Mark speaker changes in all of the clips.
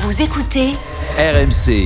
Speaker 1: Vous écoutez
Speaker 2: RMC.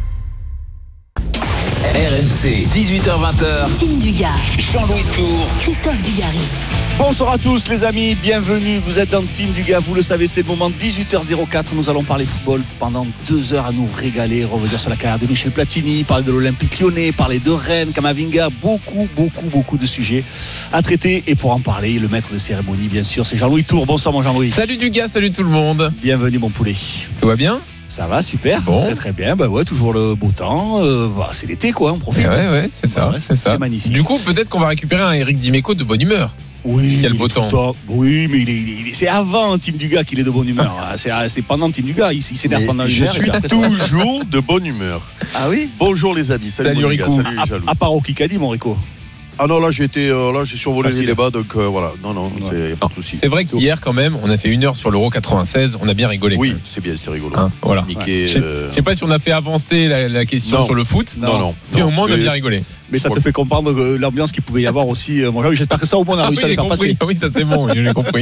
Speaker 2: RMC, 18h-20h.
Speaker 1: Tim Dugas,
Speaker 2: Jean-Louis Tour,
Speaker 1: Christophe Dugarry.
Speaker 3: Bonsoir à tous les amis, bienvenue, vous êtes dans Team Dugas, vous le savez, c'est le moment, 18h04, nous allons parler football pendant 2 heures à nous régaler, revenir sur la carrière de Michel Platini, parler de l'Olympique Lyonnais, parler de Rennes, Kamavinga, beaucoup de sujets à traiter. Et pour en parler, le maître de cérémonie, bien sûr, c'est Jean-Louis Tour. Bonsoir mon Jean-Louis.
Speaker 4: Salut Dugas, salut tout le monde.
Speaker 3: Bienvenue mon poulet.
Speaker 4: Tout va bien ?
Speaker 3: Ça va, super,
Speaker 4: bon.
Speaker 3: très bien, toujours le beau temps, c'est l'été quoi, on profite.
Speaker 4: Ouais, c'est ça,
Speaker 3: c'est magnifique.
Speaker 4: Du coup, peut-être qu'on va récupérer un Eric Dimeco de bonne humeur.
Speaker 3: Oui,
Speaker 4: il y a le beau temps.
Speaker 3: Oui, mais c'est avant Team Dugas qu'il est de bonne humeur. C'est pendant Team Dugas, il s'énerve pendant l'hiver.
Speaker 5: Je suis toujours de bonne humeur.
Speaker 3: Ah oui ?
Speaker 5: Bonjour les amis, salut
Speaker 4: Rico.
Speaker 5: Salut Jaloux.
Speaker 3: À part au Kikadi, mon Rico.
Speaker 5: Ah non, là j'ai survolé les débats, donc voilà. Non, c'est pas de souci.
Speaker 4: C'est vrai qu'hier quand même, on a fait 1 heure sur l'Euro 96, on a bien rigolé.
Speaker 5: Oui, c'est bien, c'est rigolo.
Speaker 4: Voilà.
Speaker 5: Niqué,
Speaker 4: Je sais pas si on a fait avancer la question sur le foot.
Speaker 5: Non.
Speaker 4: Mais au moins on a bien rigolé.
Speaker 3: Mais ça te fait comprendre l'ambiance qu'il pouvait y avoir aussi. J'espère que ça au moins on a réussi à le faire passer.
Speaker 4: Oui, ça c'est bon, j'ai compris.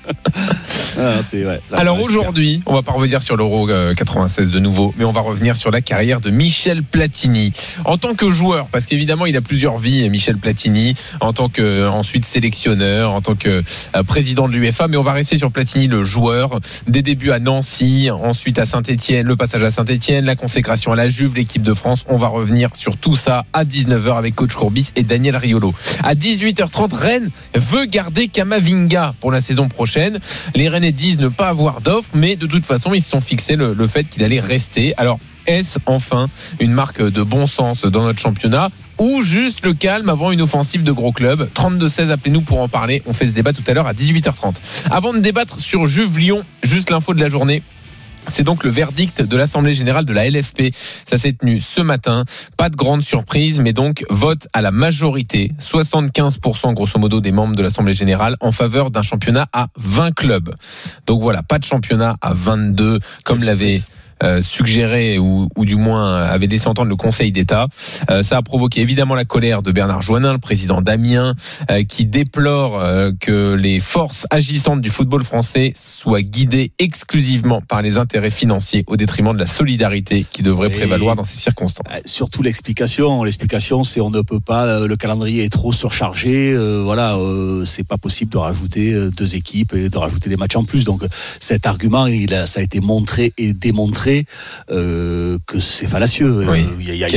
Speaker 4: Alors aujourd'hui, on va pas revenir sur l'Euro 96 de nouveau, mais on va revenir sur la carrière de Michel Platini. En tant que joueur, parce qu'évidemment il a plusieurs vies, Michel Platini, en tant que ensuite sélectionneur, en tant que président de l'UEFA, mais on va rester sur Platini le joueur, des débuts à Nancy, ensuite à Saint-Etienne, le passage à Saint-Etienne, la consécration à la Juve, l'équipe de France. On va revenir sur tout ça à 19h avec coach Courbis et Daniel Riolo. À 18h30, Rennes veut garder Kamavinga pour la saison prochaine. Les Rennais disent ne pas avoir d'offre, mais de toute façon, ils se sont fixés le fait qu'il allait rester. Alors, est-ce enfin une marque de bon sens dans notre championnat ou juste le calme avant une offensive de gros clubs ? 32-16, appelez-nous pour en parler. On fait ce débat tout à l'heure à 18h30. Avant de débattre sur Juve-Lyon, juste l'info de la journée. C'est donc le verdict de l'Assemblée Générale de la LFP. Ça s'est tenu ce matin. Pas de grande surprise, mais donc vote à la majorité. 75% grosso modo des membres de l'Assemblée Générale en faveur d'un championnat à 20 clubs. Donc voilà, pas de championnat à 22 comme l'avait suggéré ou du moins avait laissé entendre le Conseil d'État. Ça a provoqué évidemment la colère de Bernard Joannin, le président d'Amiens, qui déplore que les forces agissantes du football français soient guidées exclusivement par les intérêts financiers au détriment de la solidarité qui devrait prévaloir dans ces circonstances.
Speaker 3: Surtout l'explication c'est on ne peut pas, le calendrier est trop surchargé, c'est pas possible de rajouter 2 équipes et de rajouter des matchs en plus. Donc cet argument, ça a été montré et démontré que c'est fallacieux.
Speaker 4: Oui,
Speaker 3: il y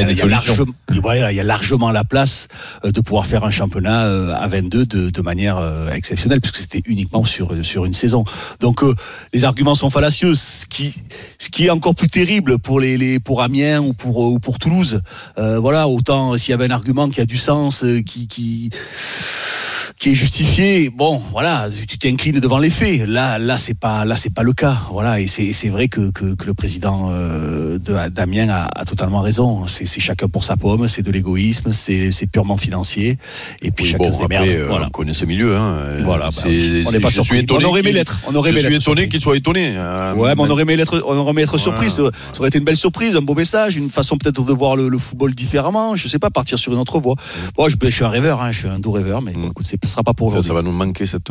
Speaker 3: a largement la place de pouvoir faire un championnat à 22 de manière exceptionnelle, puisque c'était uniquement sur une saison. Donc les arguments sont fallacieux. Ce qui est encore plus terrible pour Amiens ou pour Toulouse. Autant s'il y avait un argument qui a du sens, qui est justifié, tu t'inclines devant les faits. Là c'est pas le cas. Et c'est vrai que le président d'Amiens a totalement raison. C'est chacun pour sa pomme, c'est de l'égoïsme, c'est purement financier. Et puis chacun se démerde.
Speaker 5: On connaît ce milieu.
Speaker 3: On n'est pas surpris. On aurait aimé l'être.
Speaker 5: Je suis étonné qu'il soit étonné.
Speaker 3: Mais on aurait aimé être surpris. Ça aurait été une belle surprise, un beau message, une façon peut-être de voir le football différemment. Je sais pas, partir sur une autre voie. Moi, je suis un rêveur, je suis un doux rêveur, mais écoute, ce sera pas pour aujourd'hui.
Speaker 5: Ça va nous manquer cette.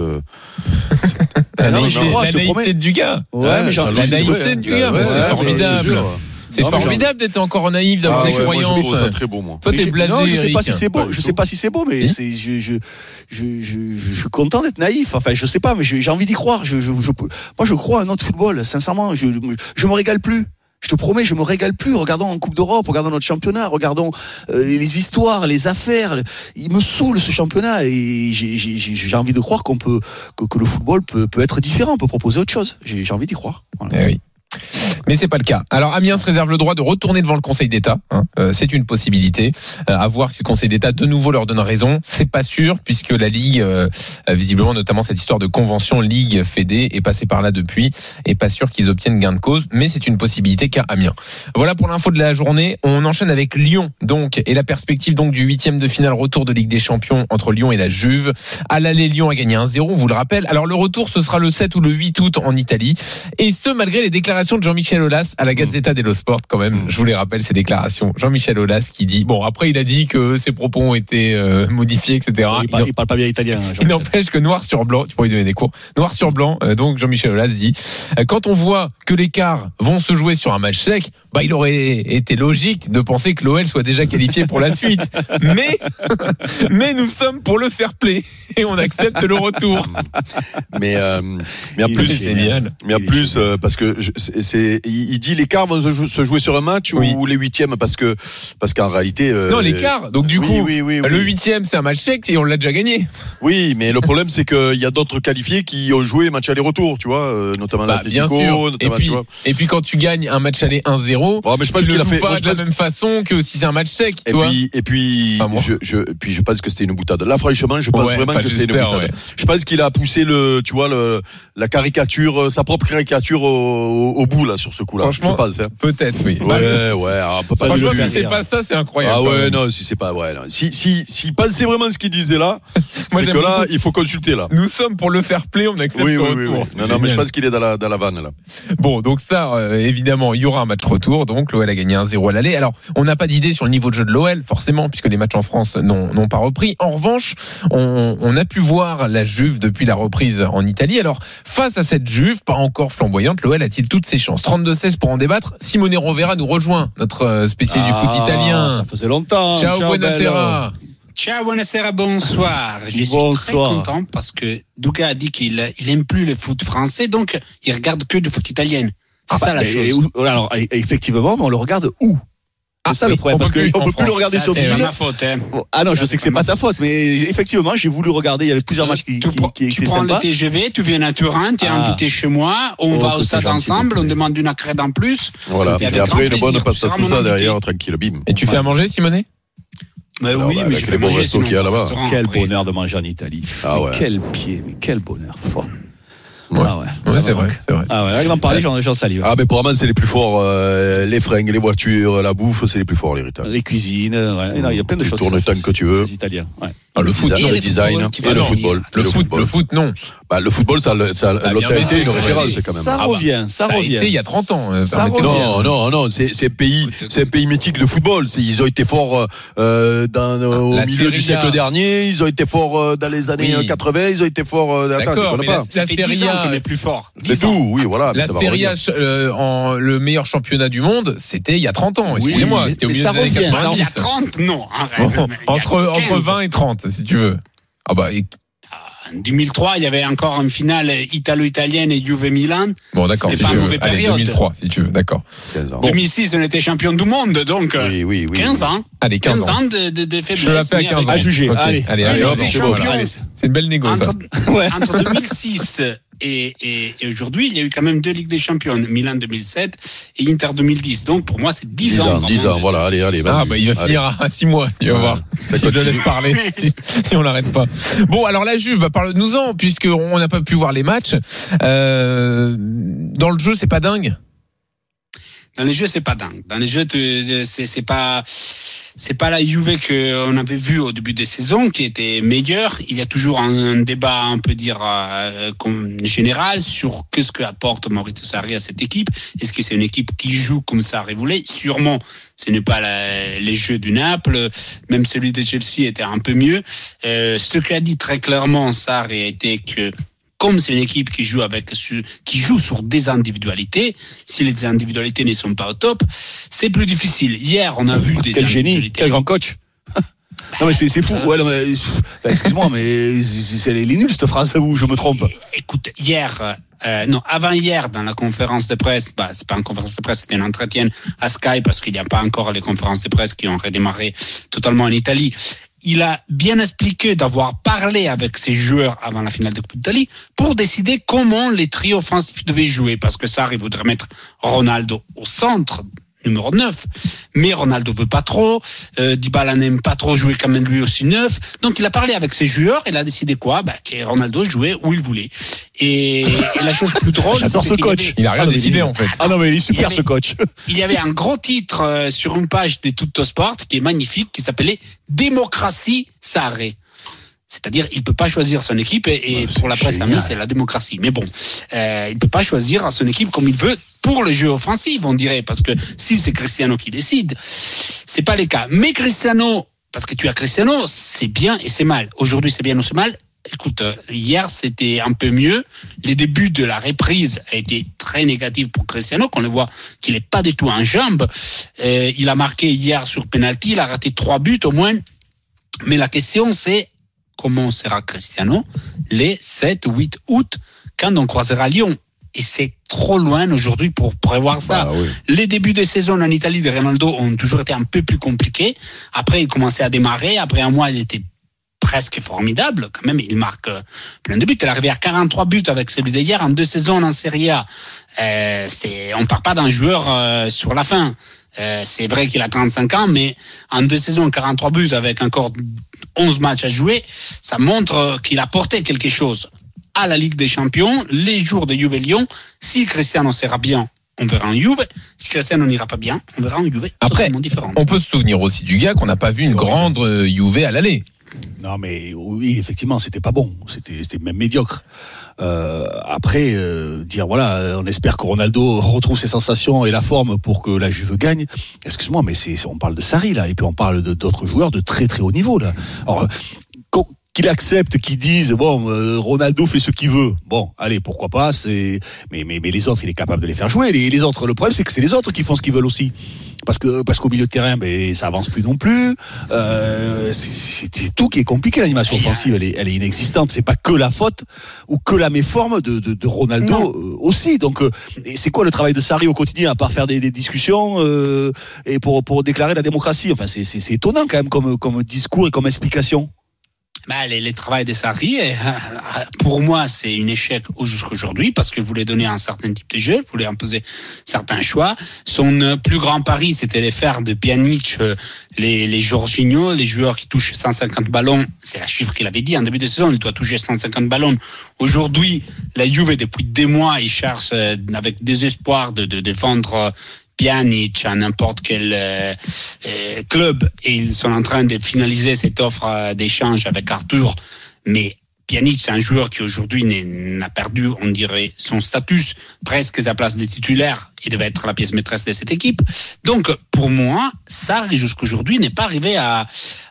Speaker 4: La naïveté du gars.
Speaker 3: La
Speaker 4: naïveté du gars, c'est formidable. C'est formidable d'être encore naïf, d'avoir des croyances.
Speaker 5: Je trouve ça très beau, moi.
Speaker 4: Toi, t'es blasé.
Speaker 3: Non, je sais pas si c'est beau. Je sais pas si c'est beau, mais je suis content d'être naïf. Enfin, je sais pas, mais j'ai envie d'y croire. Moi, je crois à notre football. Sincèrement, je me régale plus. Je te promets, je me régale plus. Regardons en Coupe d'Europe, regardons notre championnat, regardons les histoires, les affaires. Il me saoule ce championnat et j'ai envie de croire que le football peut être différent, on peut proposer autre chose. J'ai envie d'y croire. Voilà.
Speaker 4: Oui. Mais c'est pas le cas. Alors Amiens se réserve le droit de retourner devant le Conseil d'État. C'est une possibilité. À voir si le Conseil d'État de nouveau leur donne raison. C'est pas sûr puisque la Ligue, visiblement notamment cette histoire de convention Ligue Fédé est passée par là depuis. Et pas sûr qu'ils obtiennent gain de cause. Mais c'est une possibilité qu'a Amiens. Voilà pour l'info de la journée. On enchaîne avec Lyon donc et la perspective donc du 8e de finale retour de Ligue des Champions entre Lyon et la Juve. À l'aller, Lyon a gagné 1-0. On vous le rappelle. Alors le retour ce sera le 7 ou le 8 août en Italie. Et ce malgré les déclarations de Jean-Michel Jean-Michel Aulas à la Gazzetta dello Sport quand même. Je vous les rappelle ces déclarations. Jean-Michel Aulas qui dit bon après il a dit que ses propos ont été modifiés etc.
Speaker 3: Il parle pas bien italien.
Speaker 4: Il n'empêche que noir sur blanc, tu pourrais lui donner des cours. Noir sur blanc, donc Jean-Michel Aulas dit quand on voit que les quarts vont se jouer sur un match sec, bah il aurait été logique de penser que l'OL soit déjà qualifié pour la suite. Mais nous sommes pour le fair play et on accepte le retour.
Speaker 5: Mais en plus,
Speaker 4: génial.
Speaker 5: Mais en plus, parce que il dit les quarts vont se jouer sur un match ou les huitièmes parce qu'en réalité.
Speaker 4: Non, les quarts. Donc du coup,
Speaker 5: oui.
Speaker 4: le huitième c'est un match sec et on l'a déjà gagné.
Speaker 5: Oui, mais le problème c'est qu'il y a d'autres qualifiés qui ont joué match aller-retour, tu vois, notamment l'Atlético.
Speaker 4: Et puis quand tu gagnes un match aller 1-0,
Speaker 5: mais je pense
Speaker 4: tu
Speaker 5: qu'il
Speaker 4: le
Speaker 5: a fait
Speaker 4: joues pas de la même façon que si c'est un match sec.
Speaker 5: Et puis, je pense que c'était une boutade. Là, franchement, je pense vraiment que c'est une boutade. Ouais. Je pense qu'il a poussé la caricature, sa propre caricature au bout là sur ce coup-là.
Speaker 4: Franchement,
Speaker 5: je pense. Hein.
Speaker 4: Peut-être, oui. Franchement, si c'est pas ça, c'est incroyable.
Speaker 5: Ah ouais, non, si c'est pas, ouais. Non. Si pensait vraiment ce qu'il disait là, c'est que là, il faut consulter là.
Speaker 4: Nous sommes pour le fair play, on accepte le retour.
Speaker 5: Oui. Non, mais je pense qu'il est dans la vanne là.
Speaker 4: Bon, donc ça, évidemment, il y aura un match retour. Donc l'OL a gagné 1-0 à l'aller. Alors, on n'a pas d'idée sur le niveau de jeu de l'OL, forcément, puisque les matchs en France n'ont pas repris. En revanche, on a pu voir la Juve depuis la reprise en Italie. Alors, face à cette Juve, pas encore flamboyante, l'OL a-t-il toutes ses chances? 32-16 pour en débattre. Simone Rovera nous rejoint, notre spécialiste du foot italien.
Speaker 3: Ça faisait longtemps.
Speaker 4: Ciao, buonasera.
Speaker 1: Ciao, buonasera, bonsoir. Je suis très content parce que Duga a dit qu'il aime plus le foot français, donc il regarde que du foot italien. C'est ça la chose.
Speaker 3: Alors, effectivement, mais on le regarde où? C'est ça le problème, parce qu'on ne peut plus le regarder sur
Speaker 1: c'est ma faute. Hein.
Speaker 3: Ah non, je sais que c'est pas ta faute, mais effectivement, j'ai voulu regarder. Il y avait plusieurs matchs qui étaient sympas.
Speaker 1: Tu prends le TGV, tu viens à Turin, tu es invité chez moi, on va au stade ensemble, on demande une accrède en plus.
Speaker 5: Voilà, et après une bonne pasta tout derrière, tranquille, bim.
Speaker 4: Et tu fais à manger, Simonet?
Speaker 1: Oui, mais je fais manger
Speaker 5: qu'il y a là-bas.
Speaker 3: Quel bonheur de manger en Italie. Quel pied, mais quel bonheur.
Speaker 4: Ouais, c'est vrai.
Speaker 3: Ah ouais, là, il va en parler, j'en salue.
Speaker 5: Ah, mais pour moi, c'est les plus forts. Les fringues, les voitures, la bouffe, c'est les plus forts, les Italiens.
Speaker 3: Les cuisines, il y a plein de choses.
Speaker 5: Tu tournes le temps que tu veux.
Speaker 3: Les Italiens, ouais.
Speaker 5: Le foot, le design et le football.
Speaker 4: Le foot, non.
Speaker 5: Le football, ça a été une référence quand même.
Speaker 3: Ça revient.
Speaker 4: Ça a été il y a 30 ans.
Speaker 5: Non, c'est un pays mythique de football. Ils ont été forts au milieu du siècle dernier. Ils ont été forts dans les années 80. Ils ont été forts.
Speaker 4: D'accord, mais la
Speaker 1: Serie A est plus fort.
Speaker 5: C'est tout, oui, voilà.
Speaker 4: La Serie A, le meilleur championnat du monde, c'était il y a 30 ans. Excusez-moi, c'était au milieu des années 90.
Speaker 1: Il y a 30, non.
Speaker 4: Entre 20 et 30, si tu veux.
Speaker 1: En 2003, il y avait encore une finale italo-italienne et Juve-Milan.
Speaker 4: Bon, d'accord.
Speaker 1: C'était pas une mauvaise période.
Speaker 4: 2003, si tu veux, d'accord.
Speaker 1: 2006, on était champion du monde, donc 15 ans.
Speaker 4: Allez, 15 ans
Speaker 1: de faiblesse.
Speaker 4: Je la fais à 15 ans.
Speaker 3: À juger.
Speaker 4: Okay. Allez, c'est une belle négo, ça.
Speaker 1: Entre 2006 et aujourd'hui, il y a eu quand même 2 Ligues des Champions, Milan 2007 et Inter 2010. Donc pour moi, c'est 10 ans.
Speaker 5: 10 ans, voilà, allez.
Speaker 4: Il va finir à 6 mois, tu vas voir. Si je le laisse parler, si on l'arrête pas. Bon, alors la Juve, parle-nous-en, puisqu'on n'a pas pu voir les matchs. Dans le jeu, c'est pas dingue.
Speaker 1: Dans les jeux, c'est pas dingue. Dans les jeux, c'est pas la Juve qu'on avait vu au début des saisons qui était meilleure. Il y a toujours un débat, on peut dire, général sur qu'est-ce que apporte Maurizio Sarri à cette équipe. Est-ce que c'est une équipe qui joue comme Sarri voulait? Sûrement, ce n'est pas les jeux du Naples. Même celui de Chelsea était un peu mieux. Ce qu'a dit très clairement Sarri était que comme c'est une équipe qui joue sur des individualités, si les individualités ne sont pas au top, c'est plus difficile. Hier, on a vu des
Speaker 3: quel génie, quel grand coach. Non mais c'est fou. Ouais, non, mais, excuse-moi, mais elle est nulle cette phrase où je me trompe.
Speaker 1: Écoute, avant-hier, dans la conférence de presse, c'est pas une conférence de presse, c'était un entretien à Sky parce qu'il n'y a pas encore les conférences de presse qui ont redémarré totalement en Italie. Il a bien expliqué d'avoir parlé avec ses joueurs avant la finale de Coupe d'Italie pour décider comment les trios offensifs devaient jouer. Parce que Sarri voudrait mettre Ronaldo au centre, numéro 9. Mais Ronaldo veut pas trop. Dybala n'aime pas trop jouer quand même lui aussi 9. Donc il a parlé avec ses joueurs. Il a décidé quoi? Que Ronaldo jouait où il voulait. Et la chose plus drôle,
Speaker 3: j'adore ce coach.
Speaker 4: Il a rien décidé en fait.
Speaker 3: Ah non mais il est super ce coach.
Speaker 1: Il y avait un gros titre sur une page de Tuttosport qui est magnifique, qui s'appelait Démocratie Sarri. C'est-à-dire, il peut pas choisir son équipe et pour la presse amie, c'est la démocratie. Mais bon, il peut pas choisir son équipe comme il veut pour le jeu offensif, on dirait, parce que si c'est Cristiano qui décide, c'est pas le cas. Mais Cristiano, parce que tu as Cristiano, c'est bien et c'est mal. Aujourd'hui, c'est bien ou c'est mal. Écoute, hier, c'était un peu mieux. Les débuts de la reprise a été très négatifs pour Cristiano, qu'on le voit qu'il est pas du tout en jambes. Il a marqué hier sur penalty, il a raté 3 buts au moins. Mais la question, c'est comment sera Cristiano les 7-8 août quand on croisera Lyon. Et c'est trop loin aujourd'hui pour prévoir ça.
Speaker 5: Oui.
Speaker 1: Les débuts de saison en Italie de Ronaldo ont toujours été un peu plus compliqués. Après, il commençait à démarrer. Après un mois, il était presque formidable. Quand même, il marque plein de buts. Il est arrivé à 43 buts avec celui d'hier en 2 saisons en Serie A. On ne part pas d'un joueur sur la fin. C'est vrai qu'il a 35 ans, mais en 2 saisons, 43 buts avec encore 11 matchs à jouer, ça montre qu'il a porté quelque chose à la Ligue des Champions, les jours de Juve Lyon. Si Cristiano sera bien, on verra en Juve. Si Cristiano n'ira pas bien, on verra en Juve.
Speaker 4: Après,
Speaker 1: totalement différent.
Speaker 4: On peut se souvenir aussi du gars qu'on n'a pas vu une grande Juve à l'aller.
Speaker 3: Non, mais oui, effectivement, c'était pas bon. C'était même médiocre. Après, dire voilà, on espère que Ronaldo retrouve ses sensations et la forme pour que la Juve gagne. Excuse-moi, mais on parle de Sarri là, et puis on parle d'autres joueurs de très très haut niveau là. Alors, qu'il accepte, qu'il dise bon, Ronaldo fait ce qu'il veut. Bon, allez, pourquoi pas. Mais les autres, il est capable de les faire jouer. Les autres, le problème, c'est que c'est les autres qui font ce qu'ils veulent aussi. Parce qu'au milieu de terrain, ça avance plus non plus. C'est tout qui est compliqué. L'animation offensive, elle est inexistante. C'est pas que la faute ou que la méforme de Ronaldo aussi. Donc, c'est quoi le travail de Sarri au quotidien à part faire des discussions et pour déclarer la démocratie. Enfin, c'est étonnant quand même comme discours et comme explication.
Speaker 1: Le travail de Sarri, pour moi, c'est un échec jusqu'aujourd'hui parce qu'il voulait donner un certain type de jeu, il voulait imposer certains choix. Son plus grand pari, c'était de faire de Pjanic les Jorginho, les joueurs qui touchent 150 ballons. C'est la chiffre qu'il avait dit en début de saison, il doit toucher 150 ballons. Aujourd'hui, la Juve, depuis des mois, il cherche avec désespoir de vendre Pjanic à n'importe quel club et ils sont en train de finaliser cette offre d'échange avec Arthur, mais Pjanic c'est un joueur qui aujourd'hui n'a perdu, on dirait, son statut, presque sa place de titulaire. Il devait être la pièce maîtresse de cette équipe. Donc pour moi, Sarri jusqu'aujourd'hui n'est pas arrivé à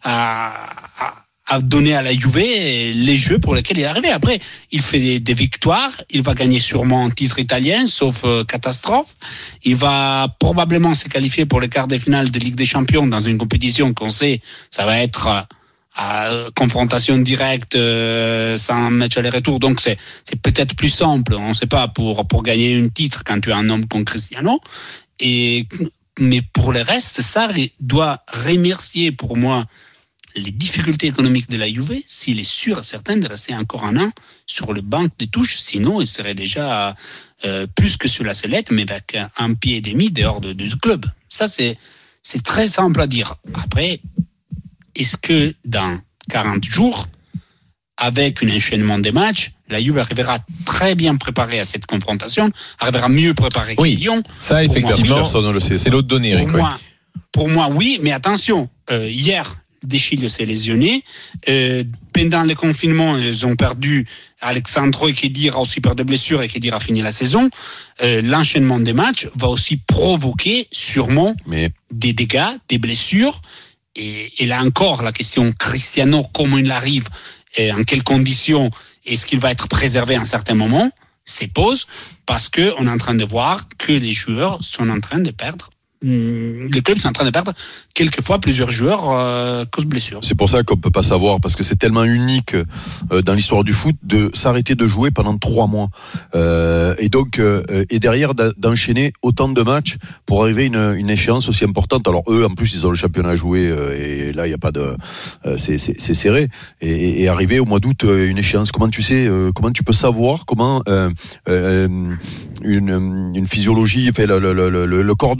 Speaker 1: donner à la Juve les jeux pour lesquels il est arrivé. Après, il fait des victoires, il va gagner sûrement un titre italien, sauf catastrophe. Il va probablement se qualifier pour les quarts de finale de Ligue des Champions dans une compétition qu'on sait, ça va être à confrontation directe, sans match aller-retour. Donc c'est peut-être plus simple, on ne sait pas, pour gagner un titre quand tu as un homme comme Cristiano. Mais pour le reste, ça doit remercier pour moi les difficultés économiques de la Juve, s'il est sûr et certain de rester encore un an sur le banc de touche, sinon il serait déjà plus que sur la sellette, mais avec un pied et demi dehors du club. Ça, c'est très simple à dire. Après, est-ce que dans 40 jours, avec un enchaînement des matchs, la Juve arrivera très bien préparée à cette confrontation, arrivera mieux préparée que Lyon?
Speaker 4: Ça, effectivement,
Speaker 5: personne ne le sait.
Speaker 4: C'est l'autre donnée, Eric.
Speaker 1: Pour moi, oui, mais attention, hier, De Sciglio s'est lésionné. Pendant le confinement, ils ont perdu Alexandro et Khedira a aussi perdu de blessures et Khedira a fini la saison. L'enchaînement des matchs va aussi provoquer sûrement des dégâts, des blessures. Et là encore, la question Cristiano, comment il arrive, et en quelles conditions, est-ce qu'il va être préservé à un certain moment, se pose parce qu'on est en train de voir que les joueurs sont en train de perdre. Les clubs sont en train de perdre quelquefois plusieurs joueurs cause blessure.
Speaker 5: C'est pour ça qu'on peut pas savoir, parce que c'est tellement unique dans l'histoire du foot de s'arrêter de jouer pendant 3 mois et donc et derrière d'enchaîner autant de matchs pour arriver à une échéance aussi importante. Alors eux en plus ils ont le championnat à jouer et là il y a pas de c'est serré et arriver au mois d'août une échéance. Comment tu sais comment tu peux savoir comment une physiologie fait le corps de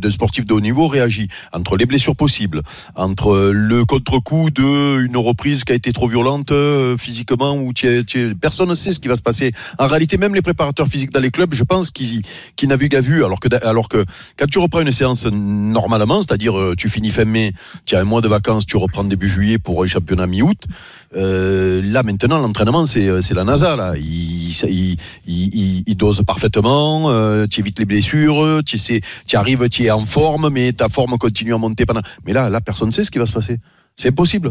Speaker 5: d'un sportif de haut niveau réagit entre les blessures possibles, entre le contre-coup d'une reprise qui a été trop violente physiquement, où personne ne sait ce qui va se passer. En réalité, même les préparateurs physiques dans les clubs, je pense qu'ils naviguent à vue, alors que quand tu reprends une séance normalement, c'est-à-dire tu finis fin mai, tu as un mois de vacances, tu reprends début juillet pour un championnat mi-août. Là maintenant l'entraînement c'est la NASA là. Il dose parfaitement, tu évites les blessures, tu arrives, tu es en forme, mais ta forme continue à monter pendant. Mais là personne ne sait ce qui va se passer. C'est impossible.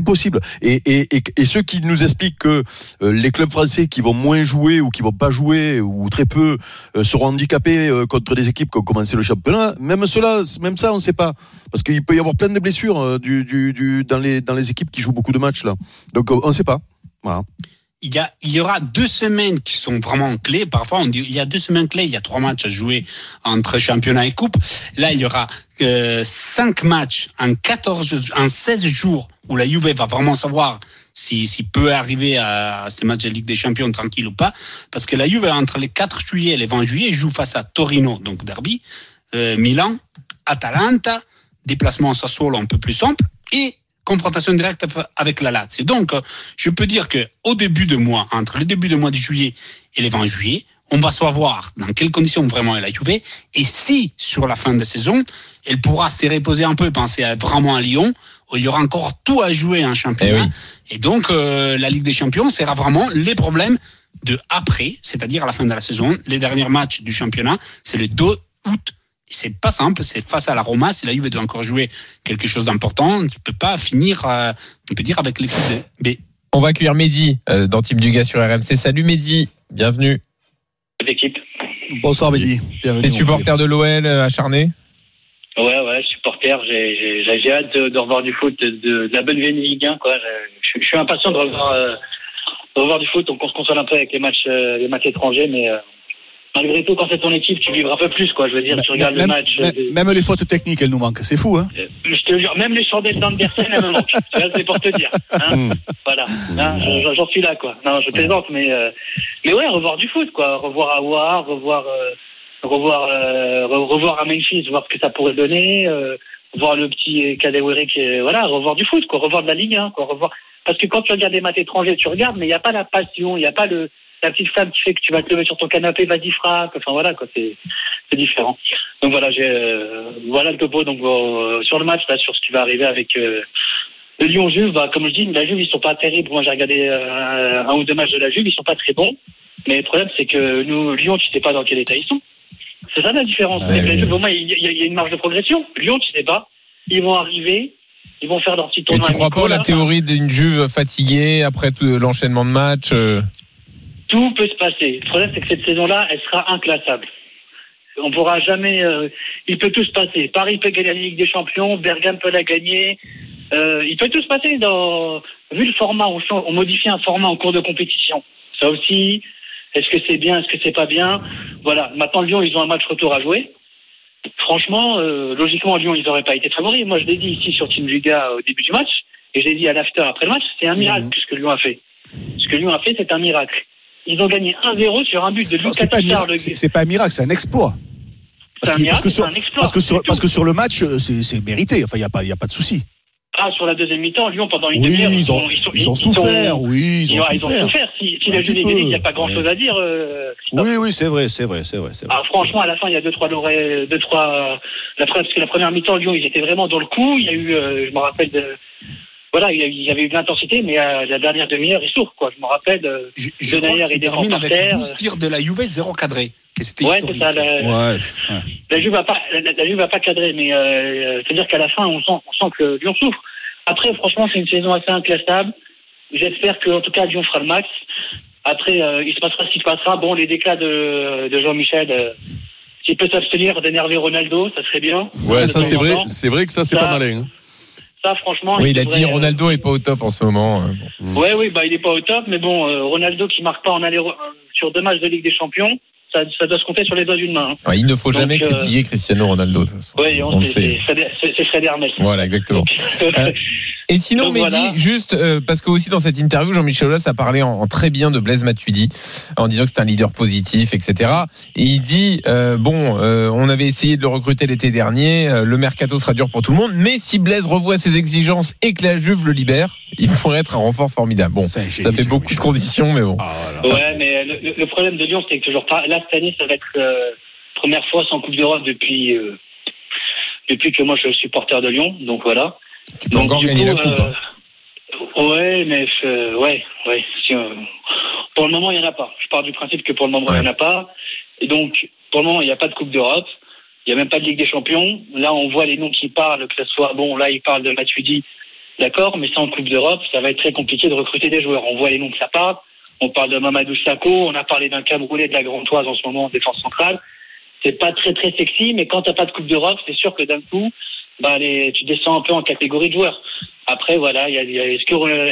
Speaker 5: Et ceux qui nous expliquent que les clubs français qui vont moins jouer ou qui vont pas jouer ou très peu seront handicapés contre des équipes qui ont commencé le championnat, même ça on sait pas, parce qu'il peut y avoir plein de blessures dans les équipes qui jouent beaucoup de matchs là. Donc on sait pas. Voilà.
Speaker 1: Il y aura 2 semaines qui sont vraiment clés. Parfois, on dit il y a 2 semaines clés, il y a 3 matchs à jouer entre championnat et coupe. Là, il y aura 5 matchs en 16 jours où la Juve va vraiment savoir s'il peut arriver à ces matchs de Ligue des Champions tranquille ou pas. Parce que la Juve, entre les 4 juillet et les 20 juillet, joue face à Torino, donc derby, Milan, Atalanta, déplacement à Sassuolo un peu plus simple, et confrontation directe avec la Lazio. Donc, je peux dire que au début de mois, entre le début de mois de juillet et les 20 juillet, on va savoir dans quelles conditions vraiment elle a Juve, et si sur la fin de saison, elle pourra se reposer un peu, penser vraiment à Lyon, où il y aura encore tout à jouer en championnat. Et donc, la Ligue des Champions sera vraiment les problèmes de après, c'est-à-dire à la fin de la saison. Les derniers matchs du championnat, c'est le 2 août. C'est pas simple, c'est face à la Roma. Si la Juve doit encore jouer quelque chose d'important, tu peux pas finir, on peut dire, avec l'équipe de B.
Speaker 4: On va accueillir Mehdi dans Team du Gars sur RMC. Salut Mehdi, bienvenue.
Speaker 6: L'équipe.
Speaker 3: Bonsoir Mehdi.
Speaker 4: T'es supporter de l'OL acharné?
Speaker 6: Ouais, supporter. J'ai hâte de revoir du foot, de la bonne vieille Ligue 1, quoi. Je suis impatient de revoir du foot. Donc on se console un peu avec les matchs étrangers, mais malgré tout, quand c'est ton équipe, tu vivras un peu plus, quoi. Je veux dire, tu regardes le match.
Speaker 3: Même les fautes techniques, elles nous manquent. C'est fou, hein.
Speaker 6: Je te jure, même les chandelles d'Andersen, elles me manquent. C'est pour te dire. Hein. Voilà. Hein, j'en suis là, quoi. Non, je plaisante, mais ouais, revoir du foot, quoi. Revoir Aouar, revoir à Memphis, voir ce que ça pourrait donner, voir le petit Kadewere revoir du foot, quoi. Revoir de la Ligue 1, quoi. Parce que quand tu regardes des matchs étrangers, tu regardes, mais il n'y a pas la passion, il n'y a pas la petite flamme qui fait que tu vas te lever sur ton canapé, vas-y frappe, enfin voilà, quoi, c'est différent. Donc voilà, voilà le topo. Donc sur le match, là, sur ce qui va arriver avec le Lyon-Juve, comme je dis, la Juve, ils sont pas terribles. Moi, j'ai regardé un ou 2 matchs de la Juve, ils sont pas très bons. Mais le problème, c'est que nous, Lyon, tu sais pas dans quel état ils sont. C'est ça la différence. C'est que la Juve, au moins, il y a une marge de progression. Lyon, tu sais pas. Ils vont arriver, ils vont faire leur petit tournoi.
Speaker 4: Et tu crois pas à la théorie d'une Juve fatiguée après tout l'enchaînement de matchs?
Speaker 6: Tout peut se passer. Le problème, c'est que cette saison-là, elle sera inclassable. On pourra jamais. Il peut tout se passer. Paris peut gagner la Ligue des Champions, Bergame peut la gagner. Il peut tout se passer. Vu le format, on modifie un format en cours de compétition. Ça aussi, est-ce que c'est bien, est-ce que c'est pas bien? Voilà. Maintenant, Lyon, ils ont un match retour à jouer. Franchement, logiquement, Lyon, ils n'auraient pas été favoris. Moi, je l'ai dit ici sur Team Liga au début du match, et je l'ai dit à l'after après le match. C'est un miracle ce que Lyon a fait. Ce que Lyon a fait, c'est un miracle. Ils ont gagné 1-0 sur un but de Lucas Tissard.
Speaker 3: C'est pas un miracle, c'est un exploit. Parce que sur le match, c'est mérité. Enfin, il y a pas de souci.
Speaker 6: Ah, sur la deuxième mi-temps, Lyon, pendant une demi-heure,
Speaker 3: ils ont souffert. Ils ont souffert.
Speaker 6: Si la Juve est gagnée, il n'y a pas grand-chose à dire.
Speaker 3: Oui, c'est vrai.
Speaker 6: Ah, franchement, à la fin, il y a 2-3 laurets, parce que la première mi-temps, Lyon, ils étaient vraiment dans le coup. Il y a eu, je me rappelle il y avait eu de l'intensité, mais la dernière demi-heure, ils souffrent, quoi. Je me rappelle.
Speaker 1: Je crois que c'est terminé avec 12 tirs de la Juve, 0 cadré.
Speaker 6: Ouais, c'est ça. La Juve va pas cadrer, mais c'est-à-dire qu'à la fin, on sent que Lyon souffre. Après, franchement, c'est une saison assez inclassable. J'espère que, en tout cas, Lyon fera le max. Après, il se passera ce qui se passera. Bon, les déclats de Jean-Michel, s'il peut s'abstenir d'énerver Ronaldo, ça serait bien.
Speaker 5: Ouais, ça c'est vrai. C'est vrai que ça c'est pas malin.
Speaker 6: Ça, franchement.
Speaker 4: Oui, il a dit Ronaldo est pas au top en ce moment.
Speaker 6: Bon. Ouais, il est pas au top, mais bon, Ronaldo qui marque pas en aller sur 2 matchs de Ligue des Champions, ça doit se compter sur les doigts d'une main.
Speaker 4: Ouais, il ne faut jamais critiquer Cristiano Ronaldo de toute façon.
Speaker 6: Oui, c'est Fred Hermel.
Speaker 4: Voilà, exactement. Et sinon,
Speaker 6: Donc,
Speaker 4: Mehdi,
Speaker 6: voilà.
Speaker 4: juste parce que aussi dans cette interview, Jean-Michel Aulas a parlé en très bien de Blaise Matuidi, en disant que c'est un leader positif, etc. Et il dit on avait essayé de le recruter l'été dernier, le mercato sera dur pour tout le monde, mais si Blaise revoit ses exigences et que la Juve le libère, il pourrait être un renfort formidable. Bon, ça fait beaucoup de conditions, mais bon.
Speaker 6: Ouais, mais le problème de Lyon, c'est que toujours pas. Là, cette année, ça va être première fois sans Coupe d'Europe depuis que moi je suis supporter de Lyon. Donc voilà.
Speaker 4: Tu peux encore gagner la coupe.
Speaker 6: Ouais, mais ouais. Si, pour le moment, il y en a pas. Je pars du principe que pour le moment, il y en a pas. Et donc, pour le moment, il n'y a pas de Coupe d'Europe. Il n'y a même pas de Ligue des Champions. Là, on voit les noms qui parlent, que ce soit là, il parle de Matuidi, d'accord, mais sans Coupe d'Europe, ça va être très compliqué de recruter des joueurs. On voit les noms que ça parle. On parle de Mamadou Sakho, on a parlé d'un Camerounais de la Grantoise en ce moment en défense centrale. C'est pas très très sexy, mais quand t'as pas de Coupe d'Europe, c'est sûr que d'un coup, tu descends un peu en catégorie de joueurs. Après, voilà, est-ce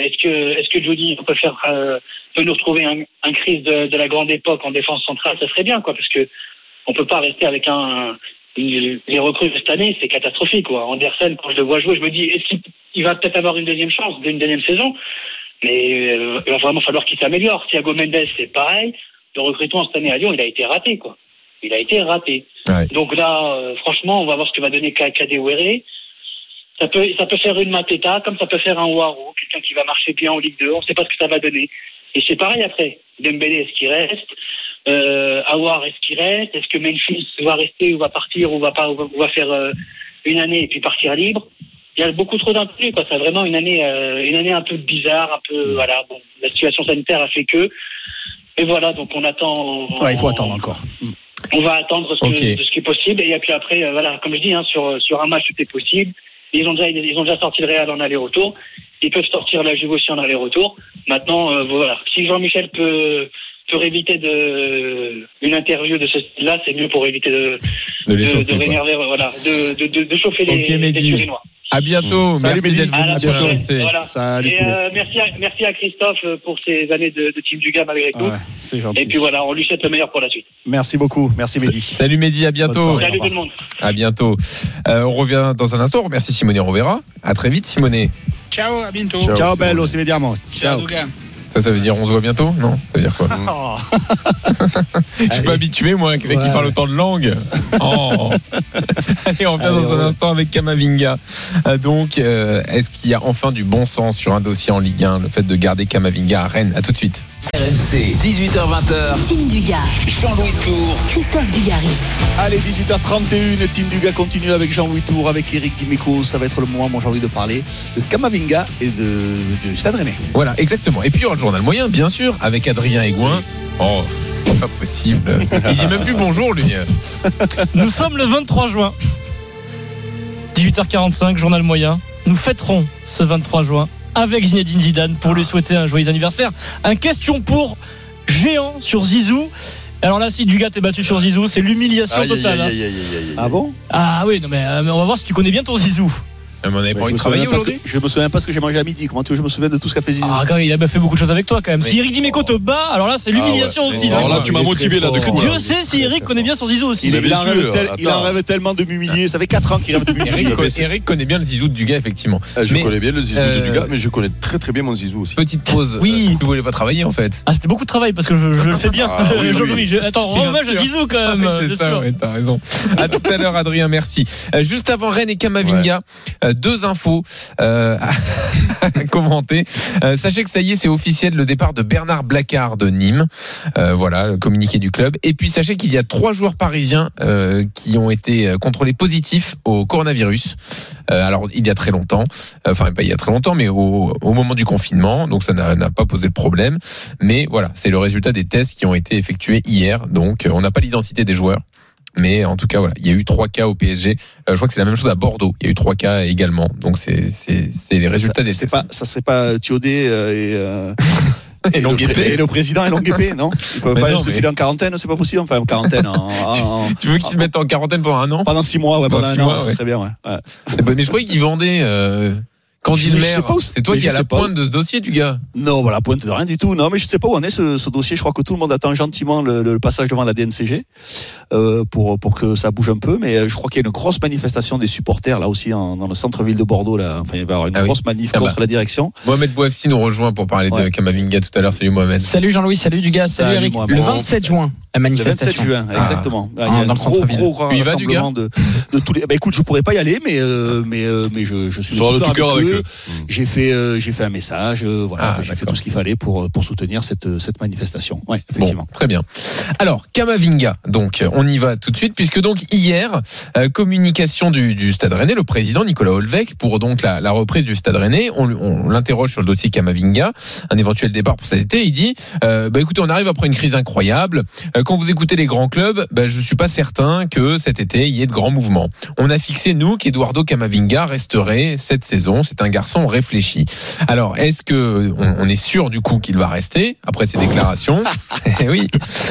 Speaker 6: que Jody peut nous retrouver un Chris de la grande époque en défense centrale, ça serait bien, quoi, parce que on peut pas rester avec les recrues de cette année, c'est catastrophique, quoi. Andersen, quand je le vois jouer, je me dis, est-ce qu'il va peut-être avoir une deuxième chance, une deuxième saison? Mais il va vraiment falloir qu'il s'améliore. Thiago Mendes, c'est pareil. Le recrutement cette année à Lyon, il a été raté, quoi. Il a été raté. Ouais. Donc là, franchement, on va voir ce que va donner Kadewere. Ça peut faire une Mateta, comme ça peut faire un Ouaro, quelqu'un qui va marcher bien en Ligue 2. On ne sait pas ce que ça va donner. Et c'est pareil après. Dembélé, est-ce qu'il reste? Aouar, est-ce qu'il reste? Est-ce que Memphis va rester ou va partir ou va faire une année et puis partir libre? Il y a beaucoup trop d'inconnus, quoi. C'est vraiment une année un peu bizarre, un peu, voilà. Bon, la situation sanitaire a fait que. Et voilà, donc on attend.
Speaker 3: Ouais, il faut attendre encore.
Speaker 6: On va attendre de ce qui est possible. Et puis après, voilà, comme je dis, sur un match, tout est possible. Ils ont déjà sorti le Real en aller-retour. Ils peuvent sortir la Juve aussi en aller-retour. Maintenant, voilà. Si Jean-Michel peut éviter une interview de ce style-là, c'est mieux pour éviter de rénerver, voilà, de chauffer les Turinois.
Speaker 4: À bientôt.
Speaker 3: Salut Mehdi.
Speaker 6: À bientôt.
Speaker 3: Voilà. Salut.
Speaker 6: Merci à Christophe pour ces années de Team Duga malgré tout.
Speaker 3: Ouais, c'est gentil.
Speaker 6: Et puis voilà, on lui souhaite le meilleur pour la suite.
Speaker 3: Merci beaucoup. Merci Mehdi.
Speaker 4: Salut Mehdi, à bientôt.
Speaker 3: Soirée,
Speaker 6: salut tout le monde.
Speaker 4: À bientôt. On revient dans un instant. On remercie Simone Rovera. À très vite, Simone.
Speaker 1: Ciao, à bientôt.
Speaker 3: Ciao bello, si vediamo.
Speaker 1: Ciao Duga.
Speaker 4: Ça veut dire on se voit bientôt? Non, ça veut dire quoi? Je suis pas habitué, moi, avec qui parle autant de langues. Oh. Allez, on revient dans un instant avec Kamavinga. Donc, est-ce qu'il y a enfin du bon sens sur un dossier en Ligue 1, le fait de garder Kamavinga à Rennes? À tout de suite.
Speaker 2: RMC, 18h-20h.
Speaker 7: Team Duga.
Speaker 2: Jean-Louis Tour.
Speaker 7: Christophe Dugarry.
Speaker 3: Allez, 18h31, Team Duga continue avec Jean-Louis Tour, avec Eric Dimeco. Ça va être le moment, moi j'ai envie de parler de Kamavinga et de Stade Rennais.
Speaker 4: Voilà, exactement. Et puis il y aura le journal moyen, bien sûr, avec Adrien Aigouin. Oh, pas possible. Il dit même plus bonjour, lui.
Speaker 8: Nous sommes le 23 juin. 18h45, journal moyen. Nous fêterons ce 23 juin avec Zinedine Zidane pour lui souhaiter un joyeux anniversaire. Un question pour géant sur Zizou. Alors là, si Dugat est battu sur Zizou, c'est l'humiliation totale.
Speaker 3: Ah bon?
Speaker 8: Ah oui, non mais on va voir si tu connais bien ton Zizou.
Speaker 4: Mais on n'avait pas envie de travailler aujourd'hui.
Speaker 3: Je me souviens pas ce que j'ai mangé à midi. Comment tu veux que je me souvienne de tout ce qu'a fait Zizou?
Speaker 8: Ah, quand même, il a fait beaucoup de choses avec toi quand même. Si Eric Dimeco te bat, alors là, c'est l'humiliation aussi.
Speaker 9: Alors là, tu m'as motivé là.
Speaker 8: Parce que Dieu sait si Eric connaît bien son Zizou aussi.
Speaker 3: Il en rêve tellement de m'humilier. Ça fait 4 ans qu'il rêve de m'humilier.
Speaker 4: Eric connaît bien le Zizou de Dugas, effectivement.
Speaker 5: Je connais bien le Zizou de Dugas, mais je connais très très bien mon Zizou aussi.
Speaker 4: Petite pause.
Speaker 8: Oui.
Speaker 4: Tu voulais pas travailler en fait.
Speaker 8: Ah, c'était beaucoup de travail parce que je le fais bien. Jean-Louis, attends, hommage à Zizou quand même.
Speaker 4: C'est ça, t'as raison. À tout à l'heure, Adrien, merci. Juste avant Rennes et Kamavinga, 2 infos à commenter. Sachez que ça y est, c'est officiel le départ de Bernard Blacard de Nîmes. Voilà, le communiqué du club. Et puis sachez qu'il y a 3 joueurs parisiens qui ont été contrôlés positifs au coronavirus. Alors il y a très longtemps, enfin pas il y a très longtemps, mais au moment du confinement. Donc ça n'a pas posé de problème. Mais voilà, c'est le résultat des tests qui ont été effectués hier. Donc on n'a pas l'identité des joueurs. Mais en tout cas, voilà, il y a eu 3 cas au PSG. Je crois que c'est la même chose à Bordeaux. Il y a eu 3 cas également. Donc c'est les résultats des tests.
Speaker 3: Ça serait pas Thiodé
Speaker 4: et Longuepé.
Speaker 3: Et le président et Longuepé, non? Ils peuvent pas se filer en quarantaine, c'est pas possible. Enfin, en quarantaine.
Speaker 4: Tu veux qu'ils se mettent en quarantaine pendant 1 an?
Speaker 3: Pendant 6 mois, pendant 1 an, ça serait bien, ouais.
Speaker 4: Mais je croyais qu'ils vendaient. Candy
Speaker 3: Je
Speaker 4: le
Speaker 3: sais
Speaker 4: maire,
Speaker 3: pas où-
Speaker 4: c'est toi
Speaker 3: mais
Speaker 4: qui
Speaker 3: je
Speaker 4: as la
Speaker 3: sais pas où-
Speaker 4: pointe de ce dossier, du gars.
Speaker 3: Non, voilà, pointe de rien du tout. Non, mais je ne sais pas où en est ce dossier. Je crois que tout le monde attend gentiment le passage devant la DNCG pour que ça bouge un peu. Mais je crois qu'il y a une grosse manifestation des supporters là aussi dans le centre-ville de Bordeaux. Là. Enfin, il va y avoir une grosse manif contre la direction.
Speaker 4: Mohamed Bouafsi nous rejoint pour parler de Kamavinga tout à l'heure. Salut Mohamed.
Speaker 8: Salut Jean-Louis, salut Dugas, salut Eric.
Speaker 3: Mohamed.
Speaker 8: Le 27 juin, la
Speaker 3: Le
Speaker 8: manifestation.
Speaker 3: 27 juin, exactement. Il y a un
Speaker 8: dans le centre-ville.
Speaker 3: gros
Speaker 4: Tu y vas,
Speaker 3: rassemblement de tous les. Bah, écoute, je pourrais pas y aller, mais je suis
Speaker 5: Sur le tout cœur avec eux.
Speaker 3: J'ai fait un message, voilà, j'ai fait
Speaker 4: d'accord.
Speaker 3: tout ce qu'il fallait pour soutenir cette manifestation. Ouais, effectivement.
Speaker 4: Bon, très bien. Alors, Kamavinga, donc, on y va tout de suite, puisque donc hier, communication du Stade Rennais, le président Nicolas Olvec, pour donc la reprise du Stade Rennais, on l'interroge sur le dossier Kamavinga, un éventuel départ pour cet été. Il dit, écoutez, on arrive après une crise incroyable. Quand vous écoutez les grands clubs, je suis pas certain que cet été il y ait de grands mouvements. On a fixé nous qu'Eduardo Camavinga resterait cette saison. C'est un garçon réfléchi. Alors, est-ce que on est sûr du coup qu'il va rester après ces déclarations? Oui.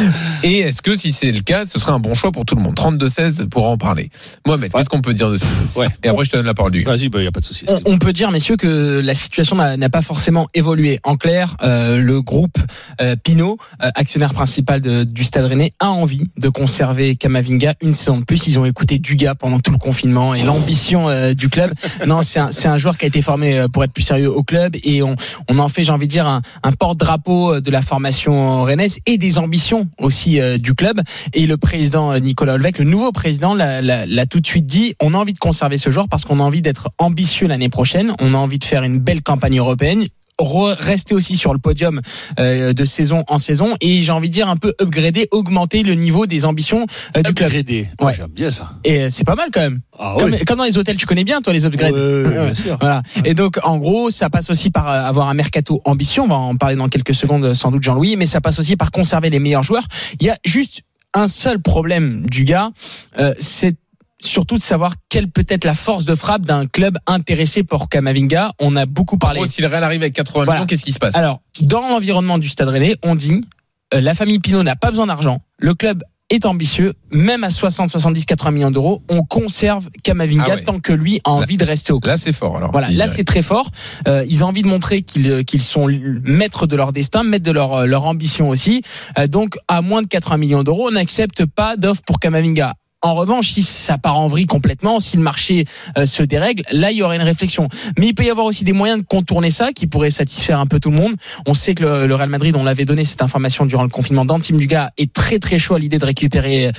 Speaker 4: Et est-ce que si c'est le cas, ce serait un bon choix pour tout le monde? 32-16 pour en parler. Mohamed, qu'est-ce qu'on peut dire dessus? Et après je te donne la parole du gars.
Speaker 3: Vas-y, il y a pas de souci.
Speaker 8: On peut dire, messieurs, que la situation n'a pas forcément évolué. En clair, le groupe Pinot, actionnaire principal du Stade Rennais, a envie de conserver Camavinga une saison de plus. Ils ont écouté Dugas pendant tout le confinement et l'ambition du club. Non, c'est un joueur qui a été formé pour être plus sérieux au club et on en fait, j'ai envie de dire, un porte-drapeau de la formation rennaise et des ambitions aussi du club. Et le président Nicolas Olvec, le nouveau président, l'a tout de suite dit, on a envie de conserver ce joueur parce qu'on a envie d'être ambitieux l'année prochaine, on a envie de faire une belle campagne européenne, rester aussi sur le podium de saison en saison et j'ai envie de dire un peu augmenter le niveau des ambitions du club.
Speaker 3: Ouais. J'aime bien ça.
Speaker 8: Et c'est pas mal quand même. Comme dans les hôtels, tu connais bien toi les upgrades.
Speaker 3: Bien sûr.
Speaker 8: Voilà. Et donc en gros, ça passe aussi par avoir un mercato ambitieux, on va en parler dans quelques secondes sans doute Jean-Louis, mais ça passe aussi par conserver les meilleurs joueurs. Il y a juste un seul problème du gars, c'est surtout de savoir quelle peut être la force de frappe d'un club intéressé pour Camavinga. On a beaucoup parlé.
Speaker 4: Si le Real arrive avec 80 millions, qu'est-ce qui se passe?
Speaker 8: Alors, dans l'environnement du Stade Rennais, on dit la famille Pinot n'a pas besoin d'argent. Le club est ambitieux, même à 60, 70, 80 millions d'euros, on conserve Camavinga tant que lui a envie de rester au club.
Speaker 4: Là, c'est fort. Alors,
Speaker 8: voilà, là, c'est très fort. Ils ont envie de montrer qu'ils sont maîtres de leur destin, maîtres de leur ambition aussi. Donc, à moins de 80 millions d'euros, on n'accepte pas d'offre pour Camavinga. En revanche, si ça part en vrille complètement, si le marché se dérègle, là, il y aurait une réflexion. Mais il peut y avoir aussi des moyens de contourner ça qui pourraient satisfaire un peu tout le monde. On sait que le Real Madrid, on l'avait donné cette information durant le confinement d'Antime Dugas, est très très chaud à l'idée de récupérer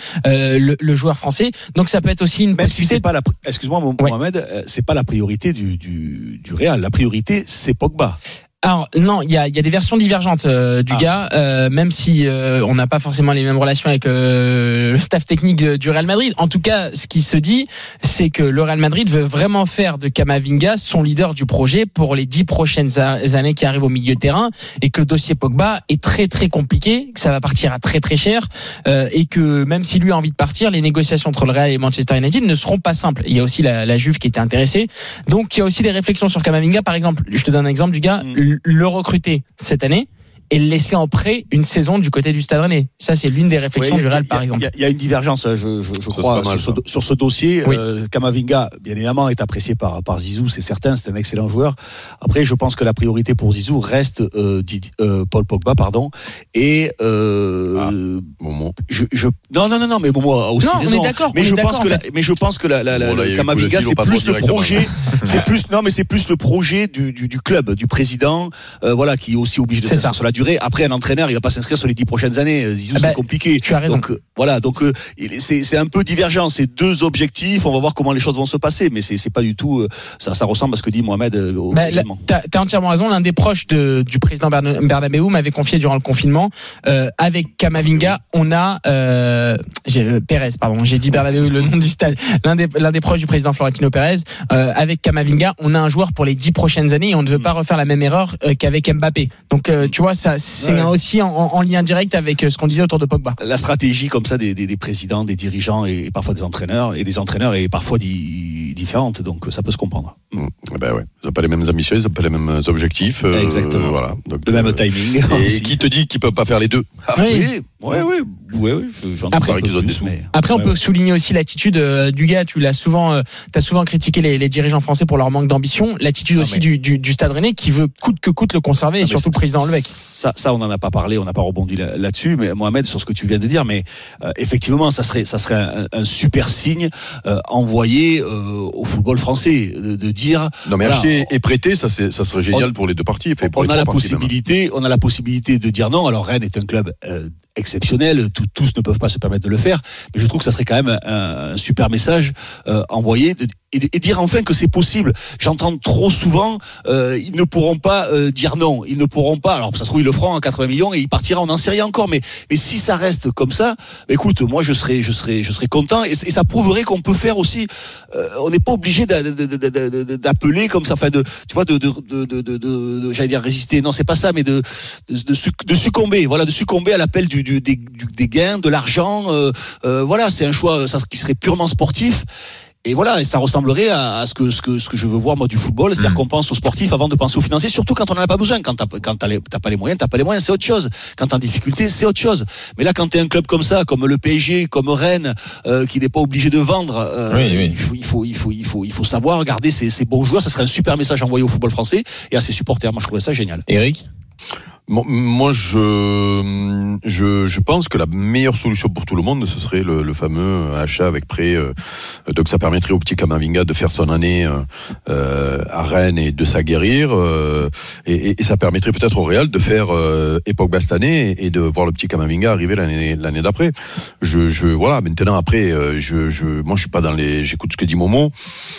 Speaker 8: le joueur français. Donc ça peut être aussi une possibilité.
Speaker 3: Si c'est pas excuse-moi Mohamed, c'est pas la priorité du Real. La priorité, c'est Pogba.
Speaker 8: Alors non, il y a des versions divergentes du gars, même si on n'a pas forcément les mêmes relations avec le staff technique du Real Madrid. En tout cas, ce qui se dit, c'est que le Real Madrid veut vraiment faire de Camavinga son leader du projet pour les 10 prochaines années qui arrivent au milieu de terrain, et que le dossier Pogba est très très compliqué, que ça va partir à très très cher, et que même si lui a envie de partir, les négociations entre le Real et Manchester United ne seront pas simples. Il y a aussi la Juve qui était intéressée, donc il y a aussi des réflexions sur Camavinga. Par exemple, je te donne un exemple du gars. Le recruter cette année et le laisser en prêt une saison du côté du Stade Rennais. Ça, c'est l'une des réflexions du Real, par exemple.
Speaker 3: Il y a une divergence, je crois, sur ce dossier. Camavinga, bien évidemment, est apprécié par Zizou, c'est certain, c'est un excellent joueur. Après, je pense que la priorité pour Zizou reste Paul Pogba, pardon. Et
Speaker 5: Momo.
Speaker 3: non, mais Momo a aussi raison.
Speaker 8: On est d'accord.
Speaker 3: Mais je pense que Camavinga, c'est plus le projet. C'est plus le projet du club, du président, voilà, qui est aussi obligé de s'inscrire sur la durée. Après, un entraîneur, il va pas s'inscrire sur les 10 prochaines années. Zizou, c'est compliqué.
Speaker 8: Tu as raison.
Speaker 3: Donc voilà, c'est un peu divergent. C'est deux objectifs. On va voir comment les choses vont se passer, mais c'est pas du tout. Ça ressemble à ce que dit Mohamed.
Speaker 8: T'as entièrement raison. L'un des proches du président Bernabéu m'avait confié durant le confinement. Avec Camavinga, on a Pérez, pardon. J'ai dit Bernabéu, le nom du stade. L'un des proches du président Florentino Pérez. Avec Camavinga, on a un joueur pour les 10 prochaines années et on ne veut pas refaire la même erreur qu'avec Mbappé. Donc tu vois, ça c'est aussi en lien direct avec ce qu'on disait autour de Pogba.
Speaker 3: La stratégie comme ça des présidents, des dirigeants et parfois des entraîneurs est parfois différente, donc ça peut se comprendre.
Speaker 5: Ben ouais, ils n'ont pas les mêmes ambitions, ils n'ont pas les mêmes objectifs.
Speaker 3: Exactement.
Speaker 5: Voilà. Donc,
Speaker 3: le même timing.
Speaker 5: Et qui te dit qu'ils ne peuvent pas faire les deux?
Speaker 3: Oui. Après,
Speaker 5: qu'ils ont des sous.
Speaker 7: Après, on peut souligner aussi l'attitude du gars. T'as souvent critiqué les dirigeants français pour leur manque d'ambition. L'attitude aussi du Stade Rennais qui veut coûte que coûte le conserver et surtout le président Levec.
Speaker 3: Ça, on n'en a pas parlé, on n'a pas rebondi là-dessus, mais Mohamed, sur ce que tu viens de dire, mais effectivement, ça serait un super signe envoyé au football français de dire.
Speaker 5: Non, mais acheter et prêter, ça serait génial pour les deux parties.
Speaker 3: On a la possibilité de dire non. Alors Rennes est un club exceptionnel, tous ne peuvent pas se permettre de le faire, mais je trouve que ça serait quand même un super message envoyé et dire enfin que c'est possible. J'entends trop souvent ils ne pourront pas dire non, ils ne pourront pas, alors ça se trouve ils le feront à 80 millions et il partira, on n'en sait rien encore, mais si ça reste comme ça, écoute, moi je serais content et ça prouverait qu'on peut faire aussi, on n'est pas obligé d'appeler comme ça, enfin tu vois, j'allais dire résister, non c'est pas ça, mais de succomber, voilà, de succomber à l'appel des gains, de l'argent, voilà, c'est un choix qui serait purement sportif. Et voilà, et ça ressemblerait à ce que je veux voir moi du football, c'est-à-dire qu'on pense aux sportifs avant de penser aux financiers, surtout quand on n'en a pas besoin. Quand t'as pas les moyens, c'est autre chose. Quand t'es en difficulté, c'est autre chose. Mais là, quand t'es un club comme ça, comme le PSG, comme Rennes, qui n'est pas obligé de vendre, il faut savoir garder ces bons joueurs. Ça serait un super message envoyé au football français et à ses supporters. Moi, je trouverais ça génial.
Speaker 4: Eric ?
Speaker 5: Moi, je pense que la meilleure solution pour tout le monde, ce serait le fameux achat avec prêt. Donc, ça permettrait au petit Camavinga de faire son année à Rennes et de s'aguerrir. Et ça permettrait peut-être au Real de faire époque Bastané et de voir le petit Camavinga arriver l'année d'après. Voilà. Maintenant, après, moi, je suis pas dans les. J'écoute ce que dit Momo.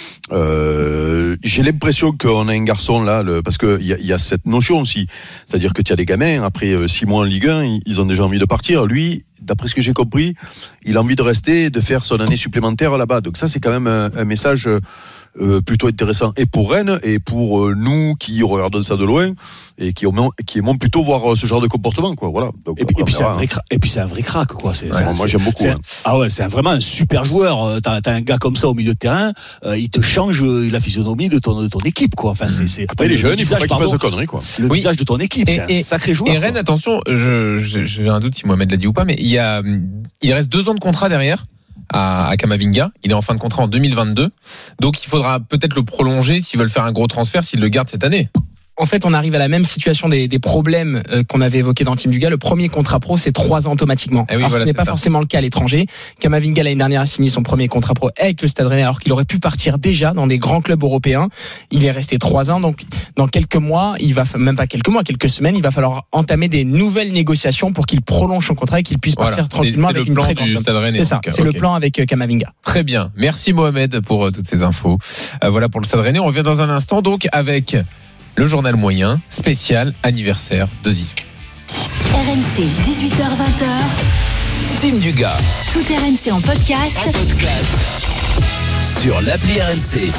Speaker 5: J'ai l'impression qu'on a un garçon là, parce que il y a cette notion aussi, c'est-à-dire que tu as des gamins après 6 mois en Ligue 1, ils ont déjà envie de partir. Lui, d'après ce que j'ai compris, il a envie de rester, de faire son année supplémentaire là-bas. Donc ça, c'est quand même un message plutôt intéressant et pour Rennes et pour nous qui regardons ça de loin et qui aimons plutôt voir ce genre de comportement, quoi. Voilà. Donc, et puis
Speaker 3: c'est un vrai crack, quoi.
Speaker 5: Moi j'aime beaucoup.
Speaker 3: Ah ouais, c'est vraiment un super joueur. T'as un gars comme ça au milieu de terrain, il te change la physionomie de ton équipe, quoi. Enfin, c'est
Speaker 5: après les jeunes, il faut pas qu'ils fassent de conneries, quoi.
Speaker 3: Le visage de ton équipe, c'est un sacré joueur.
Speaker 4: Et Rennes, quoi. Attention, j'ai un doute si Mohamed l'a dit ou pas, mais il reste 2 ans de contrat derrière. À Camavinga, il est en fin de contrat en 2022, donc il faudra peut-être le prolonger s'ils veulent faire un gros transfert, s'ils le gardent cette année.
Speaker 7: En fait, on arrive à la même situation des problèmes qu'on avait évoqués dans Team Duga. Le premier contrat pro, c'est 3 ans automatiquement.
Speaker 4: Oui,
Speaker 7: alors, ce n'est pas forcément le cas à l'étranger. Camavinga, l'année dernière, a signé son premier contrat pro avec le Stade Rennais, alors qu'il aurait pu partir déjà dans des grands clubs européens. Il est resté 3 ans, donc dans quelques mois, quelques semaines, il va falloir entamer des nouvelles négociations pour qu'il prolonge son contrat et qu'il puisse partir tranquillement avec une très grande somme. C'est ça, c'est le plan avec Camavinga.
Speaker 4: Très bien. Merci Mohamed pour toutes ces infos. Voilà pour le Stade Rennais. On revient dans un instant donc avec le journal moyen, spécial anniversaire de Zizou.
Speaker 9: RMC, 18h-20h.
Speaker 2: Team Duga.
Speaker 9: Tout RMC en podcast.
Speaker 2: Sur l'appli RMC.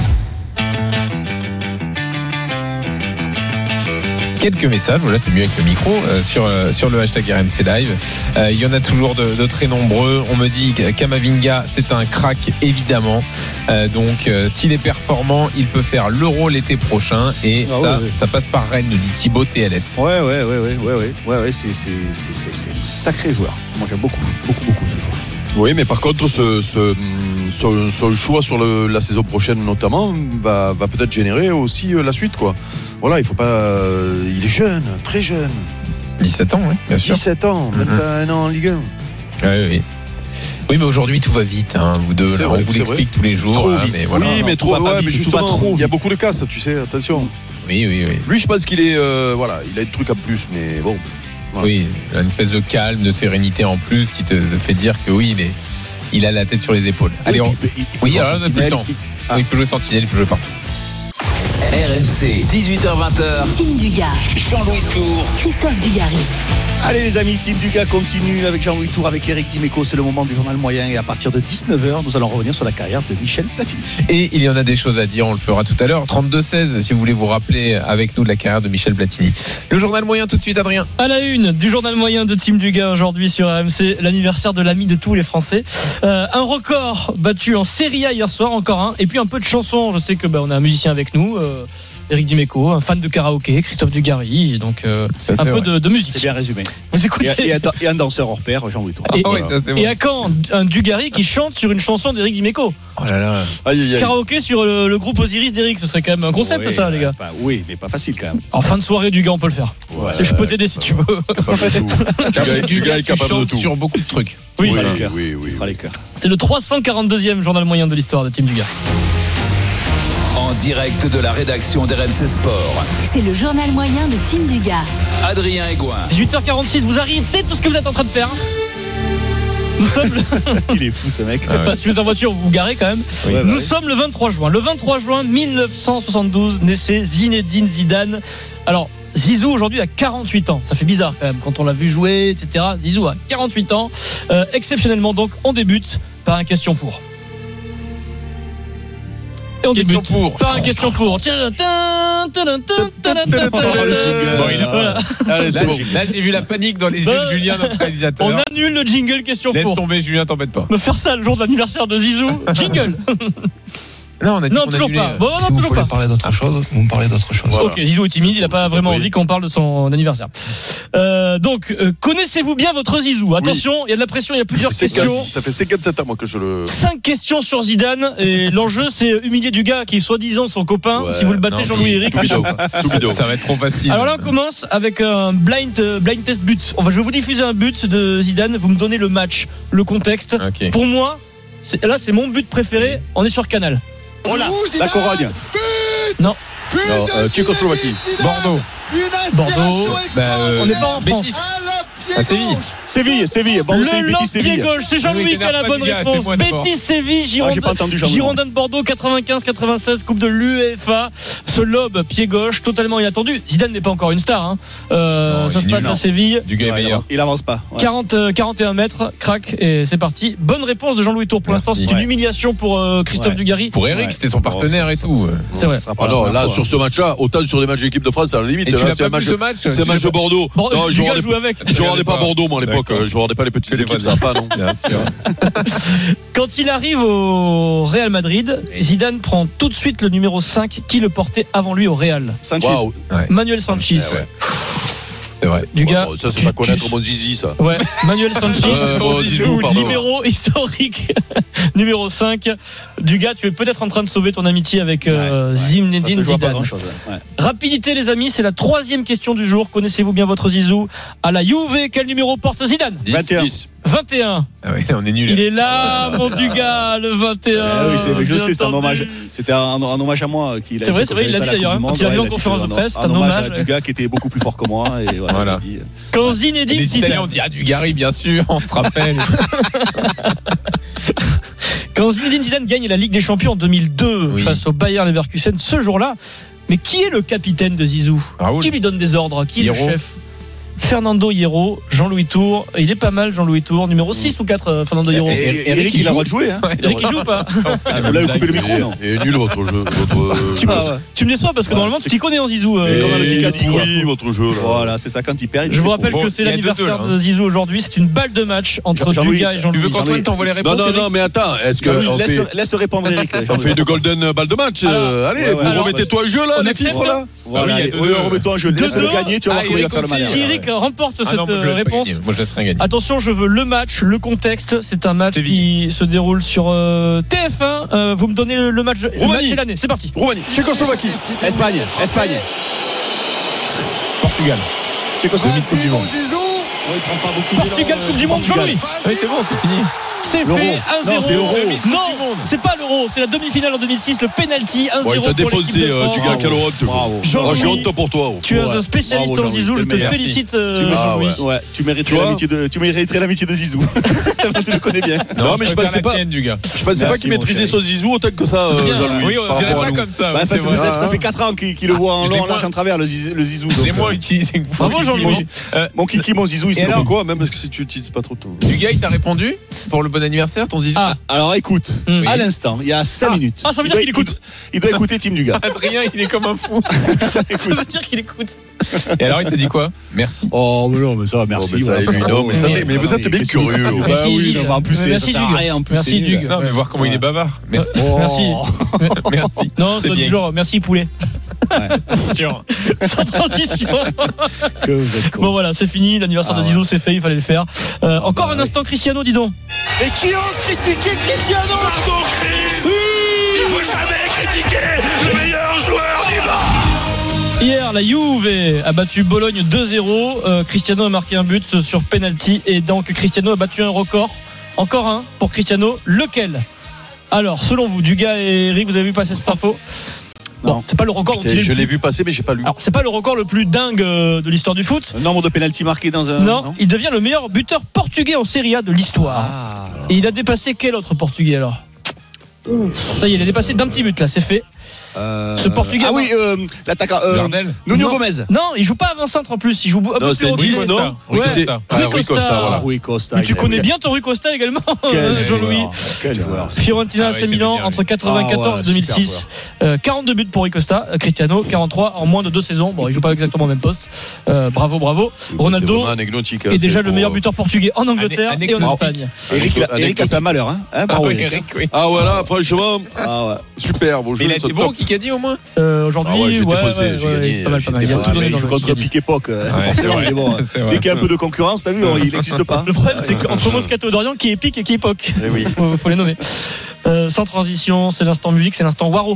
Speaker 4: Quelques messages, voilà, c'est mieux avec le micro, sur le hashtag RMC Live. Il y en a toujours de très nombreux. On me dit que Camavinga, c'est un crack, évidemment. Donc, s'il est performant, il peut faire l'Euro l'été prochain. Et ça passe par Rennes, nous dit Thibaut TLS.
Speaker 3: Ouais, c'est un sacré joueur. Moi, j'aime beaucoup ce joueur.
Speaker 5: Oui, mais par contre, son choix sur la saison prochaine notamment va peut-être générer aussi la suite, quoi. Voilà, il faut pas. Il est jeune, très jeune.
Speaker 4: 17 ans, oui, bien sûr.
Speaker 5: 17 ans, même pas un an en Ligue 1.
Speaker 4: Oui. Oui, mais aujourd'hui tout va vite, hein, vous deux. Là, on vous l'explique tous les jours.
Speaker 5: Trop
Speaker 4: hein,
Speaker 5: vite.
Speaker 4: Mais voilà.
Speaker 5: Oui, mais trop. Ouais, mais justement, il y a beaucoup de casses, tu sais. Attention.
Speaker 4: Oui.
Speaker 5: Lui, je pense qu'il est, il a des trucs en plus, mais bon.
Speaker 4: Voilà. Oui, il a une espèce de calme, de sérénité en plus qui te fait dire que oui, il a la tête sur les épaules. Allez, alors on n'a plus le temps. Il peut jouer sentinelle, il peut jouer partout.
Speaker 2: RMC, 18h-20h.
Speaker 9: Team Duga.
Speaker 2: Jean-Louis Tour.
Speaker 9: Christophe Dugarry.
Speaker 3: Allez les amis, Team Duga continue avec Jean-Louis Tour, avec Eric Dimeco. C'est le moment du journal moyen et à partir de 19h, nous allons revenir sur la carrière de Michel Platini.
Speaker 4: Et il y en a des choses à dire, on le fera tout à l'heure. 32-16 si vous voulez vous rappeler avec nous de la carrière de Michel Platini. Le journal moyen tout de suite, Adrien.
Speaker 8: À la une du journal moyen de Team Duga aujourd'hui sur RMC, l'anniversaire de l'ami de tous les Français. Un record battu en Serie A hier soir, encore un. Et puis un peu de chansons. Je sais que on a un musicien avec nous. Éric Dimeco, un fan de karaoké, Christophe Dugarry, donc
Speaker 4: Ça,
Speaker 8: un
Speaker 4: c'est
Speaker 8: peu
Speaker 4: vrai.
Speaker 8: de musique.
Speaker 3: C'est bien résumé.
Speaker 8: Vous écoutez
Speaker 3: Et un danseur hors pair, Jean-Louis Tour.
Speaker 8: Et,
Speaker 4: Ah ouais, ça, c'est
Speaker 8: et
Speaker 4: bon.
Speaker 8: à quand un Dugarry qui chante sur une chanson d'Éric Dimeco?
Speaker 4: Oh là là.
Speaker 5: Aïe, aïe, aïe.
Speaker 8: Karaoké sur le groupe Osiris d'Éric, ce serait quand même un concept,
Speaker 3: Oui,
Speaker 8: ça, les gars.
Speaker 3: Oui, mais pas facile quand même.
Speaker 8: En fin de soirée, Dugas, on peut le faire.
Speaker 5: Ouais.
Speaker 8: Je peux t'aider si tu veux.
Speaker 5: Capable de tout. Du gars est
Speaker 4: Tu
Speaker 5: capable de
Speaker 4: chantes
Speaker 5: tout.
Speaker 4: sur beaucoup de trucs.
Speaker 8: Oui,
Speaker 5: Oui,
Speaker 8: voilà.
Speaker 5: oui,
Speaker 3: Il
Speaker 5: oui.
Speaker 3: fera les cœurs.
Speaker 8: C'est le 342e journal moyen de l'histoire de Team Dugas.
Speaker 2: En direct de la rédaction d'RMC Sport.
Speaker 9: C'est le journal moyen de Team Dugas.
Speaker 2: Adrien Aigouin.
Speaker 8: 18h46, vous arrêtez tout ce que vous êtes en train de faire. Nous sommes
Speaker 3: Il est fou ce mec.
Speaker 8: si vous êtes en voiture, vous vous garez quand même.
Speaker 3: Oui, bah
Speaker 8: Nous
Speaker 3: oui.
Speaker 8: sommes le 23 juin. Le 23 juin 1972 naissait Zinedine Zidane. Alors, Zizou aujourd'hui a 48 ans. Ça fait bizarre quand même quand on l'a vu jouer, etc. Zizou a 48 ans. Exceptionnellement donc, on débute par un question pour. Et on
Speaker 4: Question
Speaker 8: débute
Speaker 4: pour.
Speaker 8: par un question pour.
Speaker 4: Bon, il a
Speaker 8: Voilà.
Speaker 5: Allez, c'est bon.
Speaker 4: Là, j'ai vu la panique dans les yeux de Julien, notre réalisateur.
Speaker 8: On annule le jingle question
Speaker 4: Laisse
Speaker 8: pour.
Speaker 4: tomber, Julien, t'embête pas.
Speaker 8: Me faire ça le jour de l'anniversaire de Zizou. Jingle.
Speaker 4: Non, on a dit
Speaker 8: Non,
Speaker 4: qu'on
Speaker 8: toujours
Speaker 4: annulait.
Speaker 8: pas. Bon, non,
Speaker 10: Si vous
Speaker 8: toujours
Speaker 10: voulez
Speaker 8: pas.
Speaker 10: parler d'autre chose, vous me parlez d'autre chose.
Speaker 5: Voilà.
Speaker 8: Ok, Zizou est timide, il n'a pas vraiment envie qu'on parle de son anniversaire. Donc, connaissez-vous bien votre Zizou? Attention, il y a de la pression, il y a plusieurs questions.
Speaker 5: Ça fait 57 ans moi que je le.
Speaker 8: 5 questions sur Zidane et l'enjeu c'est humilier du gars qui est soi-disant son copain.
Speaker 5: Ouais,
Speaker 8: Si vous le battez,
Speaker 4: non,
Speaker 8: Jean-Louis Eric.
Speaker 5: Tout vidéo. Tout vidéo.
Speaker 4: Ça va être trop facile.
Speaker 8: Alors là on commence avec un blind test but. Je vais vous diffuser un but de Zidane, vous me donnez le match, le contexte.
Speaker 4: Ok.
Speaker 8: Pour moi, là c'est mon but préféré, on est sur Canal.
Speaker 3: Oh là, la Corogne.
Speaker 8: Non,
Speaker 5: Non, Tchécoslovaquie.
Speaker 4: Bordeaux.
Speaker 8: Bordeaux. On n'est pas en France.
Speaker 4: Bétis. À Séville.
Speaker 3: Séville. Bon, c'est
Speaker 8: Le
Speaker 3: Bétis,
Speaker 8: lance-pied
Speaker 3: Séville.
Speaker 8: gauche, c'est Jean-Louis qui a la
Speaker 4: t'énerve pas,
Speaker 8: bonne
Speaker 4: du gars,
Speaker 8: réponse.
Speaker 4: fais-moi d'abord.
Speaker 8: Bétis Séville,
Speaker 3: J'ai pas entendu Jean-Louis.
Speaker 8: Girondins de Bordeaux 95-96, Coupe de l'UEFA. Ce lob pied gauche totalement inattendu. Zidane n'est pas encore une star. Hein.
Speaker 4: Non,
Speaker 8: Ça
Speaker 4: il
Speaker 8: se
Speaker 4: est
Speaker 8: passe
Speaker 4: nul,
Speaker 8: à
Speaker 4: non.
Speaker 8: Séville.
Speaker 4: Du gars est meilleur.
Speaker 3: Il avance pas. Ouais.
Speaker 8: 41 mètres, crac, et c'est parti. Bonne réponse de Jean-Louis Tour. Pour
Speaker 4: Merci.
Speaker 8: l'instant, c'est une
Speaker 3: Ouais.
Speaker 8: humiliation pour Christophe
Speaker 3: Ouais.
Speaker 8: Dugarry.
Speaker 4: Pour Eric,
Speaker 3: Ouais.
Speaker 4: c'était son partenaire et tout.
Speaker 8: C'est vrai.
Speaker 3: Ça sera pas
Speaker 5: Ah
Speaker 3: la
Speaker 5: non,
Speaker 3: première
Speaker 5: là,
Speaker 3: fois.
Speaker 5: sur ce match-là, autant sur des matchs d'équipe de France, à la limite.
Speaker 4: Et tu
Speaker 5: là,
Speaker 4: l'as
Speaker 5: c'est un
Speaker 4: pas vu
Speaker 5: match.
Speaker 4: ce match?
Speaker 5: C'est un match de Bordeaux.
Speaker 8: Bon,
Speaker 5: Non, je
Speaker 8: Dugas
Speaker 5: regardais
Speaker 8: joue avec.
Speaker 5: je regardais pas Bordeaux, moi, à l'époque.
Speaker 4: D'accord.
Speaker 5: Je regardais pas les petites
Speaker 4: Que les
Speaker 5: équipes,
Speaker 4: voisins.
Speaker 5: ça va pas, non.
Speaker 4: Bien sûr.
Speaker 8: Quand il arrive au Real Madrid, Zidane prend tout de suite le numéro 5 qui le portait avant lui au Real.
Speaker 3: Sanchez.
Speaker 5: Waouh.
Speaker 8: Manuel Sanchez.
Speaker 5: ouais.
Speaker 4: C'est vrai.
Speaker 8: Dugas.
Speaker 5: Bon, ça, c'est pas connaître mon zizi, ça.
Speaker 8: Ouais, Manuel Sanchez.
Speaker 5: Bon, Zizou, pardon.
Speaker 8: Numéro historique numéro 5. Dugas, tu es peut-être en train de sauver ton amitié avec
Speaker 3: Ça
Speaker 8: Zinedine
Speaker 3: se joue à pas
Speaker 8: Zidane.
Speaker 3: grand chose. Ouais.
Speaker 8: Rapidité les amis, c'est la 3e question du jour. Connaissez-vous bien votre Zizou? À la Juve, quel numéro porte Zidane?
Speaker 3: 21.
Speaker 5: 10.
Speaker 8: 21.
Speaker 4: Ah oui, on est nul.
Speaker 8: Il est là, mon Dugas, le 21.
Speaker 3: Ah oui, je sais, c'est un
Speaker 8: Bien
Speaker 3: hommage.
Speaker 8: entendu.
Speaker 3: C'était un hommage à moi qu'il a
Speaker 8: C'est vrai,
Speaker 3: dit
Speaker 8: c'est
Speaker 3: quand
Speaker 8: vrai, il l'a
Speaker 3: j'avais
Speaker 8: dit
Speaker 3: fait la
Speaker 8: d'ailleurs,
Speaker 3: Coupe
Speaker 8: quand
Speaker 3: du
Speaker 8: il a
Speaker 3: Monde.
Speaker 8: vu en
Speaker 3: Ouais,
Speaker 8: conférence
Speaker 3: il a
Speaker 8: de
Speaker 3: dit
Speaker 8: presse,
Speaker 3: un
Speaker 8: c'est un
Speaker 3: hommage
Speaker 8: hommage.
Speaker 3: à Dugas qui était beaucoup plus fort que moi. Et voilà.
Speaker 4: Voilà.
Speaker 3: il a dit,
Speaker 8: Quand Zinedine
Speaker 4: Les Italiens,
Speaker 8: Zidane.
Speaker 4: on dit ah Dugarry, bien sûr, on se rappelle.
Speaker 8: Quand Zinedine Zidane gagne la Ligue des Champions en 2002
Speaker 4: Oui.
Speaker 8: face au Bayer Leverkusen, ce jour-là, mais qui est le capitaine de Zizou?
Speaker 4: Raoul.
Speaker 8: Qui lui donne des ordres? Qui est le
Speaker 4: Hierro.
Speaker 8: chef? Fernando Hierro, Jean-Louis Tour. Il est pas mal, Jean-Louis Tour. Numéro 6 ou 4, Fernando Hierro.
Speaker 3: Et
Speaker 4: Eric,
Speaker 3: Eric,
Speaker 4: il
Speaker 3: il a le
Speaker 4: joue
Speaker 3: droit de jouer. Hein.
Speaker 8: Eric, il joue ou pas?
Speaker 3: Ah, vous l'avez coupé le micro, non?
Speaker 5: Et nul votre jeu.
Speaker 8: Tu me-
Speaker 3: Ah ouais.
Speaker 8: Tu me déçois parce que
Speaker 3: Ouais,
Speaker 8: normalement, tu t'y connais en Zizou.
Speaker 3: C'est comme dans le Kikadi, quoi.
Speaker 5: Oui, votre jeu, là.
Speaker 3: Voilà, c'est ça quand il perd. il
Speaker 8: Je vous
Speaker 3: sait
Speaker 8: rappelle
Speaker 4: Bon,
Speaker 8: que c'est
Speaker 4: il y a
Speaker 8: l'anniversaire
Speaker 4: 2-2, là,
Speaker 8: de Zizou aujourd'hui. C'est une balle de match entre
Speaker 3: Jean-Louis,
Speaker 8: Dugas et
Speaker 4: Tu
Speaker 8: Jean-Louis.
Speaker 4: veux qu'Antoine t'envoie les réponses?
Speaker 5: Non,
Speaker 4: Eric
Speaker 5: mais attends, est-ce
Speaker 3: Jean-Louis,
Speaker 5: qu'on fait.
Speaker 3: laisse répondre Eric.
Speaker 5: On fait une golden balle de match.
Speaker 8: Alors,
Speaker 5: Allez,
Speaker 3: ouais,
Speaker 5: vous
Speaker 3: alors,
Speaker 5: remettez-toi un jeu là,
Speaker 8: on
Speaker 5: les
Speaker 8: accepte,
Speaker 5: fifres là.
Speaker 3: Voilà,
Speaker 4: Ah oui, il y a
Speaker 3: allez,
Speaker 4: 2-2.
Speaker 3: remets-toi un jeu. Laisse-le
Speaker 8: Deux-deux.
Speaker 3: gagner, tu vas voir comment il va faire le
Speaker 4: Eric
Speaker 3: malheur.
Speaker 8: Si Eric remporte
Speaker 4: Ah
Speaker 8: cette
Speaker 4: non, moi, je laisse pas
Speaker 8: réponse,
Speaker 4: gagner. Moi je laisserai gagner.
Speaker 8: attention, je veux le match, le contexte. C'est un match
Speaker 4: Séville.
Speaker 8: qui se déroule sur TF1. Vous me donnez le match et l'année. C'est parti.
Speaker 5: Roumanie, Tchécoslovaquie.
Speaker 3: Espagne.
Speaker 4: Portugal.
Speaker 3: Tchécoslovaquie.
Speaker 4: Coupe du monde.
Speaker 8: Portugal, Coupe du Monde, Jean-Louis.
Speaker 4: Oui, c'est bon, c'est fini.
Speaker 8: C'est
Speaker 3: L'Euro.
Speaker 8: fait 1-0.
Speaker 3: Non, c'est l'Euro.
Speaker 8: Non, c'est pas l'Euro. C'est la demi-finale en 2006. Le penalty 1-0
Speaker 5: Bon, il t'a
Speaker 8: pour l'équipe
Speaker 5: défoncé,
Speaker 8: de France.
Speaker 5: du gars, quelle honte.
Speaker 3: Bravo.
Speaker 8: Jean-Louis.
Speaker 5: J'ai honte pour toi.
Speaker 8: Tu es
Speaker 3: Ouais.
Speaker 8: un spécialiste
Speaker 3: Bravo,
Speaker 8: en Zizou. Je
Speaker 3: Jean-Louis,
Speaker 8: te
Speaker 3: t'es le meilleur.
Speaker 8: félicite,
Speaker 5: Ah,
Speaker 8: Jean-Louis.
Speaker 5: ouais.
Speaker 3: Ouais, tu mériterais l'amitié de Zizou. Tu le connais bien.
Speaker 5: Non, mais je pensais pas.
Speaker 4: du gars.
Speaker 5: Je pensais pas
Speaker 3: Merci,
Speaker 5: qu'il
Speaker 3: mon
Speaker 5: maîtrisait
Speaker 3: chéri.
Speaker 5: son zizou autant que ça,
Speaker 8: C'est bien.
Speaker 5: Jean-Louis.
Speaker 4: Oui, on
Speaker 5: par
Speaker 4: dirait
Speaker 5: rapport à
Speaker 4: pas
Speaker 5: nous.
Speaker 4: comme ça.
Speaker 3: Bah,
Speaker 4: c'est
Speaker 3: parce que
Speaker 4: vrai.
Speaker 3: ça fait 4 ans qu'il le voit en
Speaker 4: Je l'ai
Speaker 3: long, en
Speaker 4: moins-
Speaker 3: large, en travers, le Zizou.
Speaker 4: Je l'ai
Speaker 3: donc,
Speaker 4: moins utilisé que vous.
Speaker 8: Bravo, Jean-Louis.
Speaker 3: Mon kiki, mon Zizou, il
Speaker 4: Et
Speaker 3: se
Speaker 4: alors
Speaker 3: le
Speaker 5: Pourquoi, même si tu n'utilises pas trop tôt.
Speaker 4: Du gars, il t'a répondu pour le bon anniversaire, ton zizou.
Speaker 8: Ah,
Speaker 3: Alors écoute,
Speaker 8: Oui.
Speaker 3: à l'instant, il y a 5 minutes.
Speaker 8: Ah, ça veut dire qu'il écoute.
Speaker 3: Il doit écouter Team Dugas.
Speaker 4: Adrien, il est comme un fou.
Speaker 8: ça veut dire qu'il écoute.
Speaker 4: Et alors, il t'a dit quoi? Merci.
Speaker 3: Oh, mais non, mais ça va, merci.
Speaker 5: Bon, mais ça,
Speaker 3: voilà.
Speaker 5: lui, non, mais ça, mais vous êtes bien
Speaker 3: Qu'est-ce
Speaker 5: curieux.
Speaker 3: que-
Speaker 5: Bah
Speaker 3: Bah
Speaker 8: oui,
Speaker 3: oui,
Speaker 8: Dugas.
Speaker 3: non, mais en plus, ça
Speaker 8: Merci,
Speaker 3: sert à
Speaker 8: Dugas.
Speaker 3: rien. En plus,
Speaker 8: Merci,
Speaker 3: c'est nul.
Speaker 8: Dugas.
Speaker 4: Non, mais voir comment il est bavard. Merci.
Speaker 3: Oh.
Speaker 8: Merci.
Speaker 4: Merci.
Speaker 8: Non,
Speaker 4: C'est
Speaker 8: c'est
Speaker 4: bien.
Speaker 8: du genre, merci poulet. Sans transition.
Speaker 3: Que vous êtes con.
Speaker 8: Bon voilà, c'est fini, l'anniversaire de Zizou, c'est fait, il fallait le faire. Encore un instant Cristiano, dis donc.
Speaker 11: Et qui ose critiquer Cristiano? Pardon, Chris. Il faut jamais critiquer le meilleur joueur du monde.
Speaker 8: Hier, la Juve a battu Bologne 2-0. Cristiano a marqué un but sur penalty et donc Cristiano a battu un record. Encore un pour Cristiano. Lequel? Alors, selon vous, Dugas et Eric, vous avez vu passer cette info? Bon, c'est pas le record.
Speaker 5: Je l'ai vu passer, mais j'ai pas lu.
Speaker 8: Alors, c'est pas le record le plus dingue de l'histoire du foot.
Speaker 3: Le nombre de pénaltys marqués dans un.
Speaker 8: Non, il devient le meilleur buteur portugais en Serie A de l'histoire. Et il a dépassé quel autre portugais alors? Ça y est, il a dépassé d'un petit but là, c'est fait. Ce portugais.
Speaker 3: Ah oui, l'attaquant. Nuno Gomez.
Speaker 8: Non, il joue pas avant-centre en plus. Il joue un peu plus recul.
Speaker 5: Rui Costa.
Speaker 3: Rui Costa.
Speaker 8: Mais tu connais bien ton Rui Costa également, Jean-Louis.
Speaker 3: Quel joueur.
Speaker 8: Fiorentina AC Milan entre 94 et 2006. 42 buts pour Rui Costa. Cristiano 43 en moins de 2 saisons. Bon, il joue pas exactement au même poste. Bravo. Ronaldo est déjà le meilleur buteur portugais en Angleterre et en Espagne.
Speaker 3: Eric a fait un malheur, hein.
Speaker 5: Ah voilà, franchement, super. Vos jeux
Speaker 4: il a été bon, qui a dit au moins
Speaker 8: aujourd'hui,
Speaker 5: j'ai gagné.
Speaker 8: Pas mal. Il a tout donné dans le
Speaker 3: contre Piquet-Poc. Forcément, il est bon. Dès qu'il y a un peu de concurrence, t'as vu, il n'existe pas.
Speaker 8: Le problème, c'est qu'entre Moscato et Dorian, qui est Pique et qui est Poc. Faut les nommer. Sans transition, c'est l'instant musique, c'est l'instant Waro.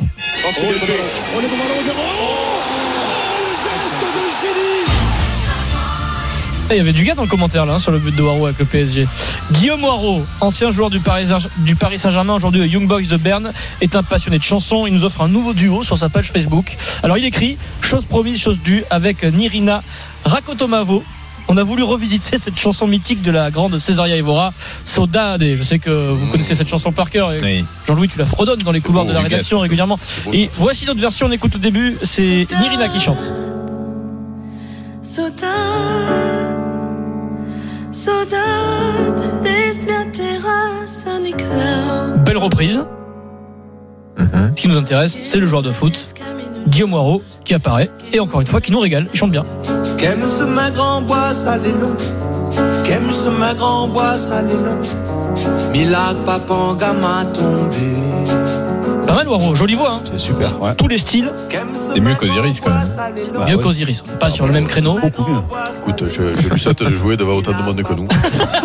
Speaker 8: Il y avait du gars dans le commentaire là sur le but de Waro avec le PSG. Guillaume Waro, ancien joueur du Paris Saint-Germain, aujourd'hui au Young Boys de Berne, est un passionné de chansons. Il nous offre un nouveau duo sur sa page Facebook. Alors il écrit chose promise, chose due avec Nirina Rakotomavo. On a voulu revisiter cette chanson mythique de la grande Césaria Evora, Saudade. Je sais que vous connaissez cette chanson par cœur. Et Jean-Louis, tu la fredonnes dans les couloirs de la rédaction régulièrement. Et voici notre version, on écoute au début, c'est Nirina qui chante. Belle reprise. Ce qui nous intéresse, c'est le joueur de foot Guillaume Waro qui apparaît et encore une fois qui nous régale, il chante bien.
Speaker 11: Qu'aime ce magre bois salélo, qu'aime ce magre bois salélo, Milad Papanga m'a tombé.
Speaker 8: Pas mal Waro, jolie voix, hein.
Speaker 3: C'est super, ouais.
Speaker 8: Tous les styles.
Speaker 4: C'est mieux qu'Osiris quand même.
Speaker 8: C'est mieux qu'Osiris, on n'est pas sur le même créneau.
Speaker 3: Beaucoup mieux.
Speaker 5: Écoute, je lui souhaite de jouer devant autant de monde que nous.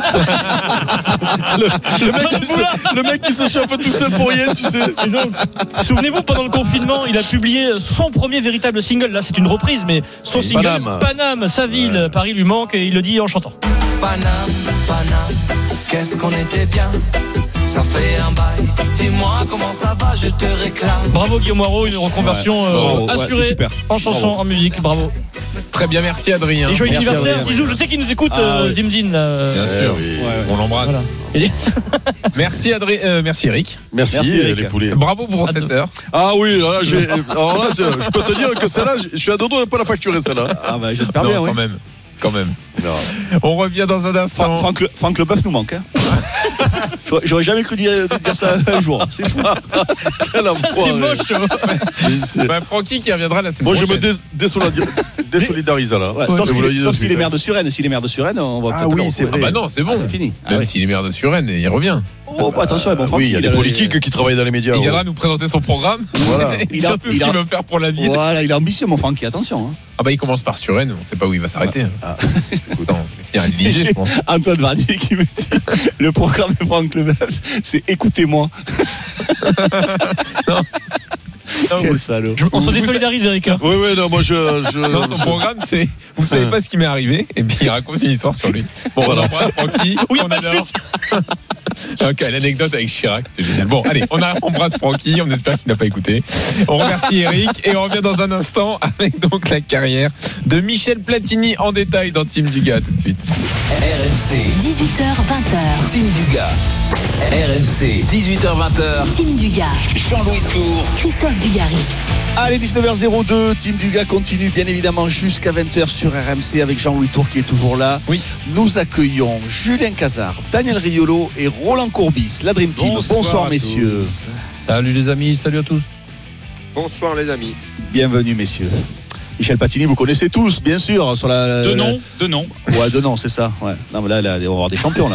Speaker 5: le mec qui se chauffe tout seul pour rien, tu sais.
Speaker 8: Et donc, souvenez-vous, pendant le confinement, il a publié son premier véritable single. Là, c'est une reprise, mais son single Paname, sa ville, Paris lui manque et il le dit en chantant.
Speaker 11: Paname, qu'est-ce qu'on était bien. Ça fait un bail, dis-moi comment ça va, je te réclame.
Speaker 8: Bravo Guillaume Waro, une reconversion assurée en chanson, en musique, bravo.
Speaker 4: Très bien, merci Adrien.
Speaker 8: Et joyeux anniversaire Zizou, je sais qu'il nous écoute, Zimdine.
Speaker 4: Bien sûr, on l'embrasse. Voilà. Merci Adrien, merci Eric.
Speaker 5: Merci les poulets.
Speaker 4: Bravo pour cette heure.
Speaker 5: Ah oui, alors là, je peux te dire que celle-là, je suis à deux doigts de ne pas la facturer celle-là.
Speaker 3: Ah bah j'espère bien, oui.
Speaker 4: Quand même. Non. On revient dans un instant.
Speaker 3: Franck Leboeuf nous manque. Hein. J'aurais jamais cru dire ça un jour. C'est fou.
Speaker 8: C'est moche.
Speaker 4: Francky qui reviendra la semaine prochaine.
Speaker 5: Moi, je me désolidarise là.
Speaker 3: Ouais, sauf s'il est maire de Suresnes. S'il est maire de Suresnes, on va
Speaker 5: peut-être. Oui, c'est vrai.
Speaker 4: Ah bah non, c'est bon.
Speaker 3: C'est fini.
Speaker 4: Même s'il est maire de Suresnes, il revient.
Speaker 3: Oh, attention, bon,
Speaker 5: oui, il y a des politiques qui travaillent dans les médias.
Speaker 4: Il viendra nous présenter son programme.
Speaker 5: Voilà.
Speaker 4: Surtout ce qu'il veut faire pour la ville.
Speaker 3: Voilà, il est ambitieux, mon Francky, attention. Hein.
Speaker 4: Ah bah il commence par Suresnes, on ne sait pas où il va s'arrêter. Écoute, on va finir à l'Élysée, je pense.
Speaker 3: Antoine Varnier qui me dit le programme de Franck Leboeuf, c'est écoutez-moi.
Speaker 4: Non.
Speaker 3: Quel salaud.
Speaker 8: On se désolidarise, Eric.
Speaker 5: Oui, non, moi
Speaker 4: Non, son programme, c'est vous savez pas ce qui m'est arrivé, et puis il raconte une histoire sur lui. Bon, on embrasse Francky, on adore. Ok, l'anecdote avec Chirac, c'était génial. Bon, allez, on embrasse Francky, on espère qu'il n'a pas écouté. On remercie Eric et on revient dans un instant avec donc la carrière de Michel Platini en détail dans Team Dugas. Tout de suite.
Speaker 2: RMC
Speaker 9: 18h20.
Speaker 2: Team Dugas. RMC 18h20.
Speaker 9: Team Dugas.
Speaker 2: Jean-Louis Tour.
Speaker 9: Christophe Dugarry.
Speaker 3: Allez, 19h02, Team Dugas continue bien évidemment jusqu'à 20h sur RMC avec Jean-Louis Tour qui est toujours là.
Speaker 4: Oui.
Speaker 3: Nous accueillons Julien Cazard, Daniel Riolo et Roland Courbis, la Dream Team. Bonsoir messieurs.
Speaker 12: Salut les amis, salut à tous.
Speaker 13: Bonsoir les amis.
Speaker 3: Bienvenue messieurs. Michel Platini, vous connaissez tous, bien sûr. Sur
Speaker 1: de nom.
Speaker 3: Ouais, de nom, c'est ça. Ouais. Non, mais là, on va avoir des champions là.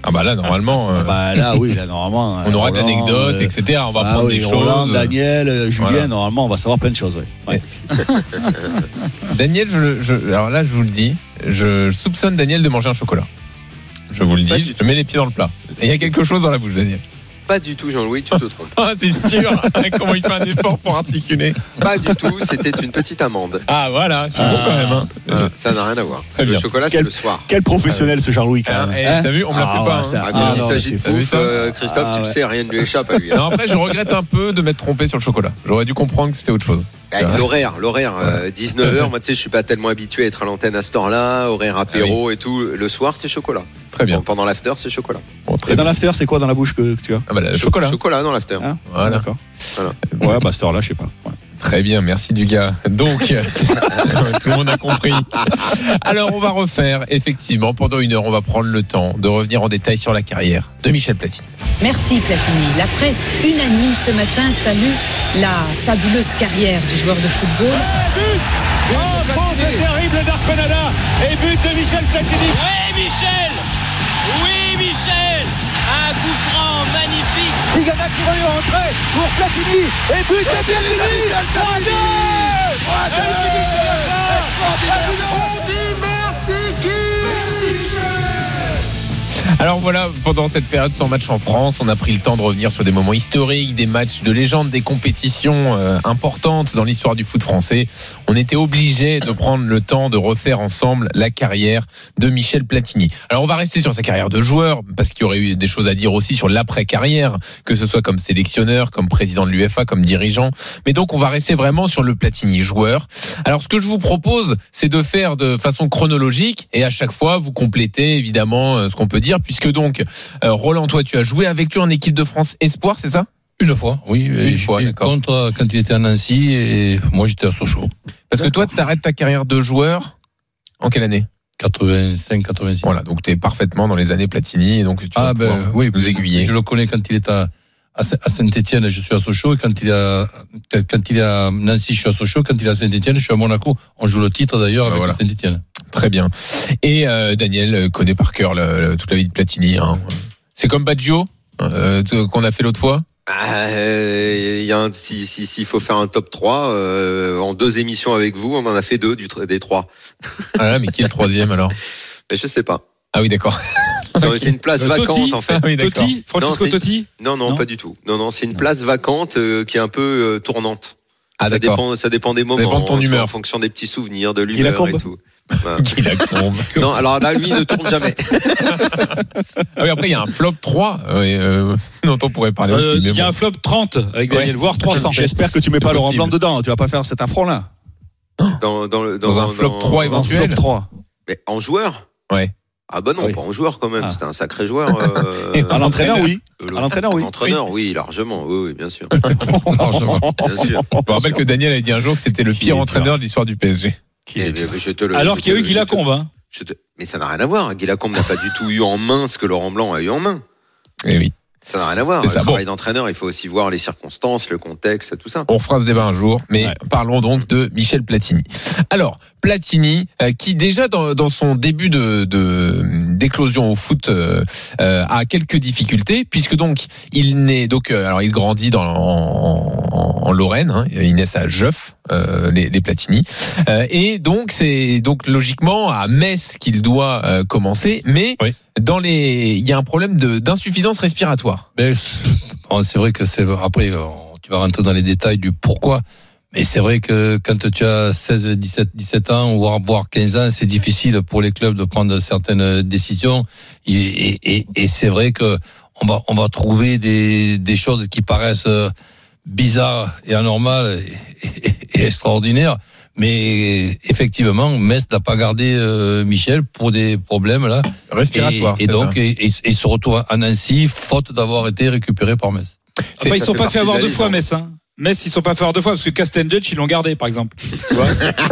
Speaker 4: Ah bah là normalement.
Speaker 3: Normalement.
Speaker 4: On aura d'anecdotes, etc. On va prendre des
Speaker 3: Roland,
Speaker 4: choses.
Speaker 3: Daniel, Julien,
Speaker 4: Voilà.
Speaker 3: normalement, on va savoir plein de choses. Ouais.
Speaker 4: Daniel, alors là, je vous le dis, je soupçonne Daniel de manger un chocolat. Je vous le dis, je mets les pieds dans le plat. Et il y a quelque chose dans la bouche, Daniel.
Speaker 13: Pas du tout, Jean-Louis, tu te trompes.
Speaker 4: Ah, c'est sûr. Comment il fait un effort pour articuler.
Speaker 13: Pas du tout, c'était une petite amande.
Speaker 4: Ah voilà, je suis bon quand même. Hein.
Speaker 13: Voilà, ça n'a rien à voir.
Speaker 4: Très
Speaker 13: le
Speaker 4: bien.
Speaker 13: chocolat, c'est le soir.
Speaker 3: Quel professionnel ce Jean-Louis quand même.
Speaker 4: T'as vu, on me la fait pas. Hein.
Speaker 13: Quand il s'agit de bouffe, Christophe, tu le sais, rien ne lui échappe à lui.
Speaker 4: Non, après, je regrette un peu de m'être trompé sur le chocolat. J'aurais dû comprendre que c'était autre chose.
Speaker 13: L'horaire, 19h, moi tu sais, je suis pas tellement habitué à être à l'antenne à cette heure-là, horaire apéro et tout. Le soir, c'est chocolat.
Speaker 4: Très bien.
Speaker 13: Pendant l'after, c'est chocolat.
Speaker 4: Bon, très
Speaker 3: Et dans
Speaker 4: bien.
Speaker 3: l'after, c'est quoi dans la bouche que tu as?
Speaker 4: Ah bah, le chocolat.
Speaker 13: Chocolat dans l'after.
Speaker 3: Hein
Speaker 4: Voilà.
Speaker 3: D'accord.
Speaker 13: Voilà.
Speaker 3: Ouais, bah, cette heure-là, je sais pas. Ouais.
Speaker 4: Très bien, merci du gars. Donc, tout le monde a compris. Alors, on va refaire, effectivement, pendant une heure, on va prendre le temps de revenir en détail sur la carrière de Michel Platini.
Speaker 14: Merci Platini. La presse unanime ce matin salue la fabuleuse carrière du joueur de football.
Speaker 15: C'est terrible d'Arconada et but de Michel Platini. Oui Michel, un coup franc magnifique. Tigana qui va rentrer pour Platini et but de Platini. 3-2.
Speaker 11: On dit merci qui?
Speaker 4: Alors voilà, pendant cette période sans match en France, on a pris le temps de revenir sur des moments historiques, des matchs de légende, des compétitions importantes dans l'histoire du foot français. On était obligé de prendre le temps de refaire ensemble la carrière de Michel Platini. Alors on va rester sur sa carrière de joueur, parce qu'il y aurait eu des choses à dire aussi sur l'après-carrière, que ce soit comme sélectionneur, comme président de l'UEFA, comme dirigeant. Mais donc on va rester vraiment sur le Platini joueur. Alors ce que je vous propose, c'est de faire de façon chronologique, et à chaque fois vous complétez évidemment ce qu'on peut dire, puisque donc Roland, toi tu as joué avec lui en équipe de France Espoir, c'est ça?
Speaker 12: Une fois, oui.
Speaker 4: Une fois, d'accord.
Speaker 12: Contre quand il était à Nancy et moi j'étais à Sochaux.
Speaker 4: Parce que toi tu arrêtes ta carrière de joueur en quelle année?
Speaker 12: 85-86.
Speaker 4: Voilà, donc tu es parfaitement dans les années Platini, et donc tu vas
Speaker 12: oui,
Speaker 4: nous aiguiller.
Speaker 12: Je le connais quand il est à Saint-Etienne, je suis à Sochaux, et quand il est à Nancy, je suis à Sochaux, quand il est à Saint-Etienne, je suis à Monaco. On joue le titre d'ailleurs avec Saint-Etienne.
Speaker 4: Très bien. Et Daniel connaît par cœur toute la vie de Platini. Hein. C'est comme Baggio qu'on a fait l'autre fois.
Speaker 13: S'il faut faire un top 3, en 2 émissions avec vous, on en a fait 2 des 3.
Speaker 4: Ah, mais qui est le troisième alors?
Speaker 13: Mais je sais pas.
Speaker 4: Ah oui, d'accord.
Speaker 13: C'est une place vacante
Speaker 1: Totti,
Speaker 13: en fait.
Speaker 4: Ah oui,
Speaker 1: Totti, Francisco Totti.
Speaker 13: Non, pas du tout. Non, c'est une place vacante qui est un peu tournante.
Speaker 4: Ah,
Speaker 13: ça
Speaker 4: d'accord.
Speaker 13: dépend des moments.
Speaker 4: Ça dépend de ton humeur.
Speaker 13: En fonction des petits souvenirs, de l'humeur et tout. Voilà.
Speaker 4: Qui la combe.
Speaker 13: Non, alors là, lui, il ne tourne jamais.
Speaker 4: Ah oui, après, il y a un flop 3 dont on pourrait parler aussi.
Speaker 16: Il y a un flop 30 avec Daniel, voire 300.
Speaker 3: J'espère que tu mets pas Laurent Blanc dedans. Tu vas pas faire cet affront-là.
Speaker 13: Dans
Speaker 4: un flop 3 éventuel.
Speaker 3: Flop 3.
Speaker 13: Mais en joueur?
Speaker 4: Ouais.
Speaker 13: Ah bah non,
Speaker 3: Oui.
Speaker 13: pas en joueur quand même.
Speaker 3: Ah.
Speaker 13: C'était un sacré joueur.
Speaker 3: À l'entraîneur, oui. À l'entraîneur, oui.
Speaker 13: L'entraîneur, oui, largement. Oui, bien sûr.
Speaker 12: Largement.
Speaker 13: Bien sûr.
Speaker 4: Je me rappelle que Daniel a dit un jour que c'était le pire entraîneur de l'histoire du PSG.
Speaker 16: Alors qu'il y a eu Guy Lacombe. Hein.
Speaker 13: Mais ça n'a rien à voir. Guy Lacombe n'a pas du tout eu en main ce que Laurent Blanc a eu en main.
Speaker 4: Eh oui.
Speaker 13: Ça n'a rien à voir.
Speaker 4: C'est
Speaker 13: Le
Speaker 4: ça.
Speaker 13: travail d'entraîneur, il faut aussi voir les circonstances, le contexte, tout ça.
Speaker 4: On refera ce débat un jour, mais parlons donc de Michel Platini. Alors, Platini, qui déjà dans son début d'éclosion au foot a quelques difficultés, puisque donc il grandit en Lorraine, hein, il naît à Jeuf, les Platini, et donc c'est donc logiquement à Metz qu'il doit commencer, mais il y a un problème d'insuffisance respiratoire.
Speaker 12: Mais c'est vrai que après tu vas rentrer dans les détails du pourquoi. Mais c'est vrai que quand tu as 16, 17 ans, voire 15 ans, c'est difficile pour les clubs de prendre certaines décisions. Et c'est vrai que on va trouver des choses qui paraissent bizarres et anormales et extraordinaires. Mais effectivement, Metz n'a pas gardé Michel pour des problèmes là
Speaker 4: respiratoires.
Speaker 12: Et donc il se retrouve à Nancy faute d'avoir été récupéré par Metz.
Speaker 16: Enfin, ils ne sont pas fait avoir 2 fois Metz. Hein. Metz, ils sont pas forts deux fois parce que Castenduch, ils l'ont gardé, par exemple. Tu vois.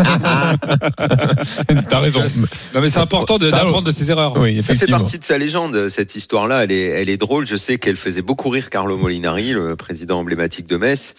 Speaker 4: T'as raison.
Speaker 16: Non, mais c'est important d'apprendre de ses erreurs.
Speaker 4: Oui,
Speaker 13: ça fait partie de sa légende, cette histoire-là. Elle est drôle. Je sais qu'elle faisait beaucoup rire Carlo Molinari, le président emblématique de Metz,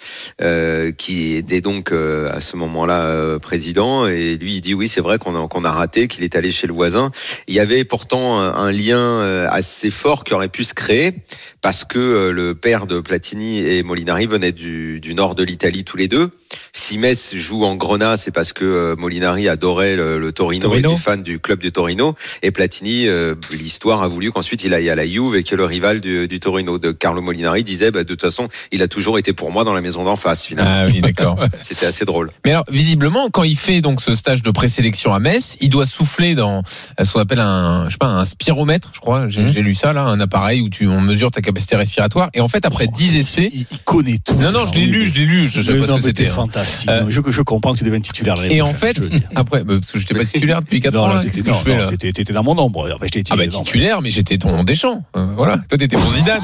Speaker 13: qui était donc à ce moment-là président. Et lui, il dit oui, c'est vrai qu'on a raté, qu'il est allé chez le voisin. Il y avait pourtant un lien assez fort qui aurait pu se créer parce que le père de Platini et Molinari venaient du nord de l'Italie tous les deux. Si Metz joue en Grenat, c'est parce que Molinari adorait le Torino, était fan du club du Torino, et Platini, l'histoire a voulu qu'ensuite il aille à la Juve et que le rival du Torino de Carlo Molinari disait de toute façon il a toujours été pour moi dans la maison d'en face finalement.
Speaker 4: Ah oui, d'accord.
Speaker 13: C'était assez drôle.
Speaker 4: Mais alors visiblement quand il fait donc ce stage de présélection à Metz, il doit souffler dans ce qu'on appelle un spiromètre, je crois, j'ai lu ça là, un appareil où on mesure ta capacité respiratoire, et en fait après 10 essais,
Speaker 3: il connaît tout.
Speaker 4: Non, je l'ai lu, je sais pas ce que c'était.
Speaker 3: Fantastique. Je comprends que tu deviens titulaire.
Speaker 4: Et en fait, après, parce que j'étais pas titulaire depuis 4 ans, là, qu'est-ce que je fais là?
Speaker 3: T'étais dans mon ombre.
Speaker 4: Titulaire, mais j'étais ton Deschamps. Voilà. Toi, t'étais mon Zidane.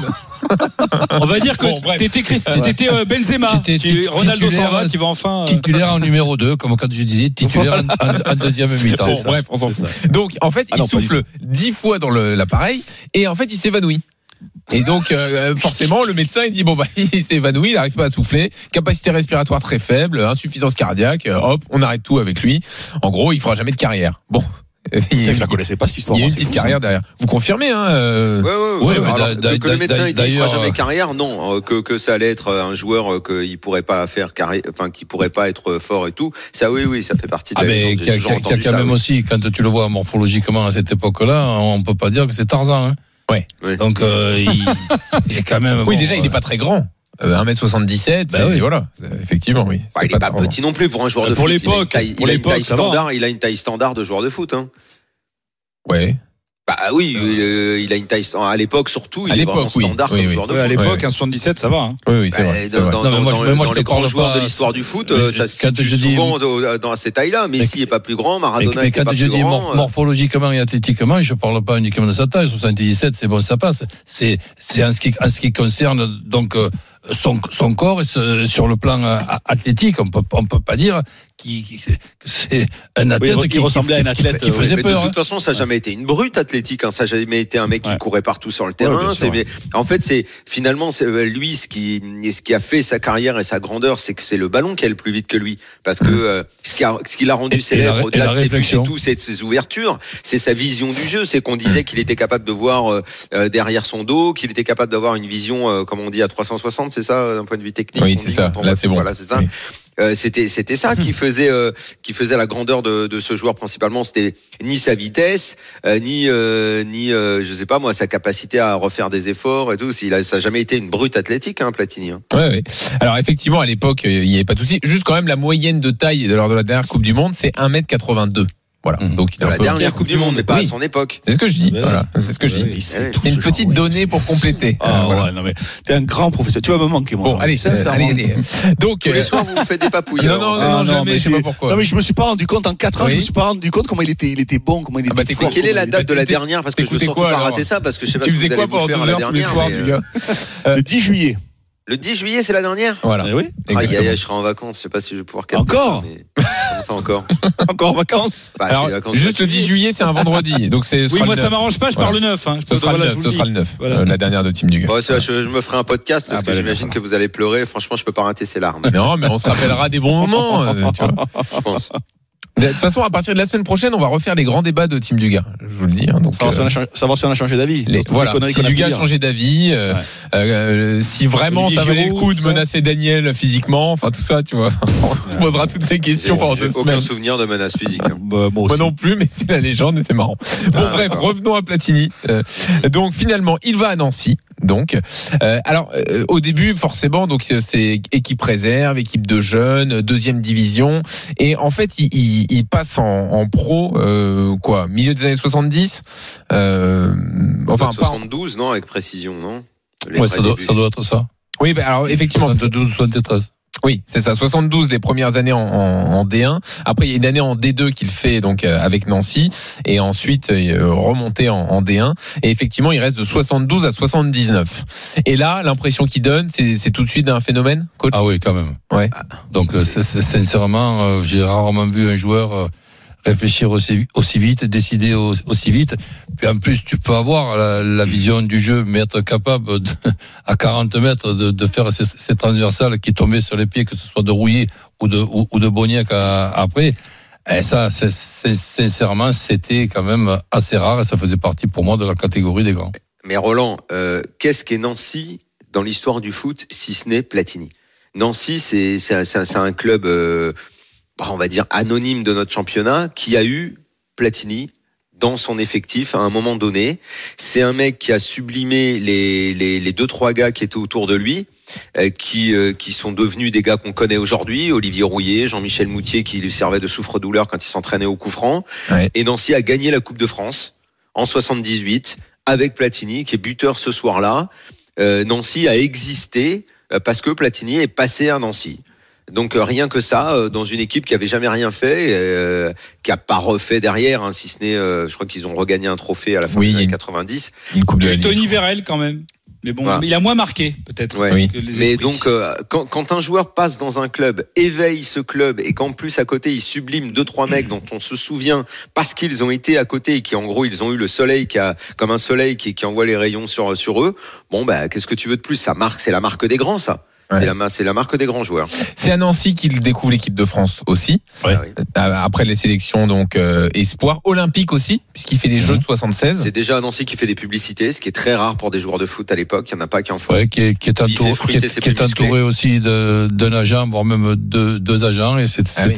Speaker 16: On va dire que t'étais Benzema. Ronaldo s'en va, qui va enfin.
Speaker 12: Titulaire en numéro 2, comme quand je disais, titulaire en deuxième mi-temps.
Speaker 4: Bon, bref, on s'en fout. Donc, en fait, il souffle 10 fois dans l'appareil, et en fait, il s'évanouit. Et donc forcément le médecin il dit il s'est évanoui, il n'arrive pas à souffler, capacité respiratoire très faible, insuffisance cardiaque, hop, on arrête tout avec lui. En gros, il fera jamais de carrière. Bon.
Speaker 3: Je la connaissais pas cette histoire.
Speaker 4: Il y a une petite carrière derrière. Vous confirmez
Speaker 13: Ouais, que le médecin il dit qu'il fera jamais carrière, non, que ça allait être un joueur qu'il pourrait pas faire carrière, enfin qui pourrait pas être fort et tout. Ça oui, ça fait partie de la légende.
Speaker 12: J'ai toujours entendu ça. Même aussi quand tu le vois morphologiquement à cette époque-là, on peut pas dire que c'est Tarzan, hein.
Speaker 4: Ouais.
Speaker 12: Donc il est quand même.
Speaker 4: Oui, déjà il est pas très grand. 1m77,
Speaker 12: oui.
Speaker 4: Voilà, effectivement, oui.
Speaker 13: Il est pas petit non plus pour un joueur de
Speaker 16: pour
Speaker 13: foot.
Speaker 16: L'époque,
Speaker 13: il a une taille standard de joueur de foot. Hein.
Speaker 4: Ouais.
Speaker 13: Oui, il a une taille à l'époque surtout, il est vraiment standard comme joueur de foot.
Speaker 16: À l'époque, 1,77, ça va. Hein.
Speaker 4: Oui, c'est vrai.
Speaker 13: Dans les grands joueurs de l'histoire du foot, ça se situe souvent dans ces tailles-là. Messi n'est pas plus grand, Maradona n'est pas plus grand.
Speaker 12: Quand je dis morphologiquement et athlétiquement, je ne parle pas uniquement de sa taille. 77, c'est bon, ça passe. C'est en ce qui concerne donc son corps et sur le plan athlétique, on peut pas dire que c'est un athlète qui ressemblait à un athlète qui faisait peur.
Speaker 13: De toute façon, ça n'a jamais été une brute athlétique. Ça n'a jamais été un mec qui courait partout sur le terrain. En fait, c'est finalement lui ce qui a fait sa carrière et sa grandeur, c'est que c'est le ballon qui est le plus vite que lui. Parce que ce qui l'a rendu célèbre au-delà de ses buts et tout, c'est de ses ouvertures, c'est sa vision du jeu. C'est qu'on disait qu'il était capable de voir derrière son dos, qu'il était capable d'avoir une vision, comme on dit, à 360. C'est ça, d'un point de vue technique.
Speaker 4: Oui, c'est ça. Là, c'est bon.
Speaker 13: Voilà, c'est ça. Oui. C'était ça qui faisait la grandeur de ce joueur principalement. C'était ni sa vitesse, ni je sais pas moi, sa capacité à refaire des efforts et tout. Ça n'a jamais été une brute athlétique, hein, Platini. Hein.
Speaker 4: Ouais. Alors effectivement, à l'époque, il n'y avait pas de souci. Juste quand même, la moyenne de taille lors de la dernière Coupe du Monde, c'est 1m82. Voilà. Donc il a
Speaker 13: la dernière Coupe du Monde, mais pas à son époque.
Speaker 4: C'est ce que je dis. Voilà. C'est ce que je dis. C'est une petite donnée pour compléter.
Speaker 3: Ouais, non mais t'es un grand professeur. Tu vas me manquer, moi.
Speaker 4: Bon, allez. Donc
Speaker 13: tous les soirs vous faites des papouilles.
Speaker 4: Non, jamais. Je sais pas pourquoi.
Speaker 3: Non mais je me suis pas rendu compte en 4 ans. Je me suis pas rendu compte comment il était bon, comment il était fort.
Speaker 13: Quelle est la date de la dernière? Parce que je veux surtout pas rater ça, parce que je sais pas ce que vous allez vous faire la dernière.
Speaker 3: Le 10 juillet.
Speaker 13: Le 10 juillet, c'est la dernière?
Speaker 4: Voilà.
Speaker 3: Oui.
Speaker 13: Je serai en vacances. Je sais pas si je vais pouvoir capter.
Speaker 3: Encore?
Speaker 13: Comment ça encore?
Speaker 3: Encore en vacances?
Speaker 4: Alors, juste le 10 juillet, c'est un vendredi. Donc c'est.
Speaker 16: Oui, moi ça m'arrange pas. Je pars le 9.
Speaker 4: Ce sera le 9. La dernière de Team Dugas.
Speaker 13: Je me ferai un podcast parce que j'imagine que vous allez pleurer. Franchement, je peux pas rater ces larmes.
Speaker 4: Non, mais on se rappellera des bons moments. Tu vois.
Speaker 13: Je pense.
Speaker 4: De toute façon, à partir de la semaine prochaine, on va refaire les grands débats de Team Dugas. Je vous le dis. Donc,
Speaker 3: savoir si on a changé d'avis.
Speaker 4: Voilà. Si Dugas a changé d'avis, si vraiment ça valait le coup de menacer Daniel physiquement, enfin tout ça, tu vois. On se posera toutes ces questions pendant 2 semaines.
Speaker 13: Aucun souvenir de menace physique.
Speaker 4: Moi non plus, mais c'est la légende et c'est marrant. Bon, bref, revenons à Platini. Donc finalement, il va à Nancy. Donc, au début, forcément, donc c'est équipe réserve, équipe de jeunes, 2e division, et en fait, il passe en pro, milieu des années 70,
Speaker 13: enfin 72, non, avec précision, non?
Speaker 12: Ouais, ça doit être ça.
Speaker 4: Oui, alors effectivement,
Speaker 12: 72, 73.
Speaker 4: Oui, c'est ça. 72 les premières années en D1. Après, il y a une année en D2 qu'il fait donc avec Nancy, et ensuite remonté en D1. Et effectivement, il reste de 72 à 79. Et là, l'impression qu'il donne, c'est tout de suite un phénomène, coach.
Speaker 12: Ah oui, quand même.
Speaker 4: Ouais.
Speaker 12: Donc, sincèrement, j'ai rarement vu un joueur réfléchir aussi vite, décider aussi vite. Puis en plus, tu peux avoir la vision du jeu, mais être capable à 40 mètres de faire ces transversales qui tombaient sur les pieds, que ce soit de Rouillet ou de Boniek après. Et ça, sincèrement, c'était quand même assez rare, et ça faisait partie pour moi de la catégorie des grands.
Speaker 13: Mais Roland, qu'est-ce qu'est Nancy dans l'histoire du foot, si ce n'est Platini? Nancy, c'est un club, on va dire anonyme de notre championnat, qui a eu Platini dans son effectif à un moment donné. C'est un mec qui a sublimé les 2-3 gars qui étaient autour de lui, qui sont devenus des gars qu'on connaît aujourd'hui. Olivier Rouillet, Jean-Michel Moutier, qui lui servait de souffre-douleur quand il s'entraînait au coup franc. Ouais. Et Nancy a gagné la Coupe de France en 78 avec Platini, qui est buteur ce soir-là. Nancy a existé parce que Platini est passé à Nancy. Donc rien que ça, dans une équipe qui avait jamais rien fait, qui a pas refait derrière, hein, si ce n'est, je crois qu'ils ont regagné un trophée à la fin des années 90.
Speaker 16: Une coupe de Tony Vérel quand même. Mais bon, il a moins marqué peut-être.
Speaker 13: Ouais. Que les mais donc, quand un joueur passe dans un club, éveille ce club, et qu'en plus à côté il sublime 2-3 mecs dont on se souvient parce qu'ils ont été à côté, et qui en gros ils ont eu le soleil comme un soleil qui envoie les rayons sur eux. Bon qu'est-ce que tu veux de plus? Ça marque, c'est la marque des grands, ça. Ouais. C'est la marque des grands joueurs.
Speaker 4: C'est à Nancy qu'il découvre l'équipe de France aussi. Ouais. Après les sélections donc espoir, olympique aussi, puisqu'il fait des Jeux de 76.
Speaker 13: C'est déjà à Nancy qu'il fait des publicités, ce qui est très rare pour des joueurs de foot à l'époque. Il y en a pas qui en font.
Speaker 12: Ouais, qui est entouré aussi d'un agent, voire même deux agents, et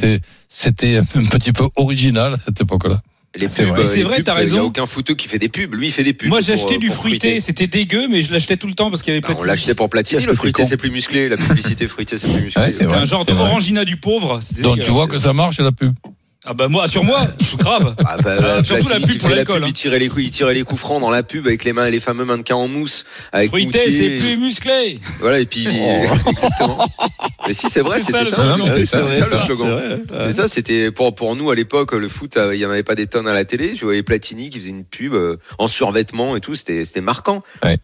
Speaker 12: c'était un petit peu original à cette époque-là.
Speaker 13: C'est vrai, t'as raison. Il n'y a aucun footeux qui fait des pubs. Lui, il fait des pubs.
Speaker 16: Moi, j'achetais du fruité. C'était dégueu, mais je l'achetais tout le temps parce qu'il y avait Platini.
Speaker 13: On l'achetait pour Platini. Le fruité, c'est plus musclé. La publicité fruité, c'est plus musclé.
Speaker 16: Ouais, c'était un genre d'orangina du pauvre.
Speaker 12: Donc, tu vois que ça marche, la pub.
Speaker 16: Ah sur moi, grave.
Speaker 13: Surtout la pub pour l'alcool. Il tirait les coups francs dans la pub avec les fameux mannequins en mousse.
Speaker 16: Fruité, c'est plus musclé.
Speaker 13: Voilà, et puis exactement. Mais si, c'est vrai, c'était ça. C'est ça le slogan. C'est ça, c'était pour nous à l'époque, le foot, il y en avait pas des tonnes à la télé. Je voyais Platini qui faisait une pub en survêtement et tout, c'était marquant.
Speaker 4: Ouais.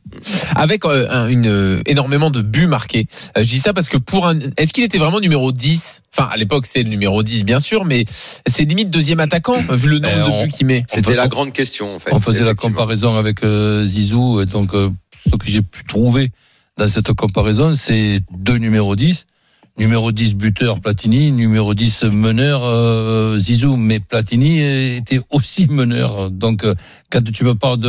Speaker 4: Avec énormément de buts marqués. Je dis ça parce que est-ce qu'il était vraiment numéro 10? Enfin, à l'époque, c'est le numéro 10, bien sûr, mais c'est limite deuxième attaquant, vu le nombre de buts qu'il met.
Speaker 13: C'était la grande question, en fait.
Speaker 12: On faisait la comparaison avec Zizou, et donc, ce que j'ai pu trouver dans cette comparaison, c'est deux numéros 10. Numéro 10 buteur Platini, numéro 10 meneur Zizou, mais Platini était aussi meneur. Donc quand tu me parles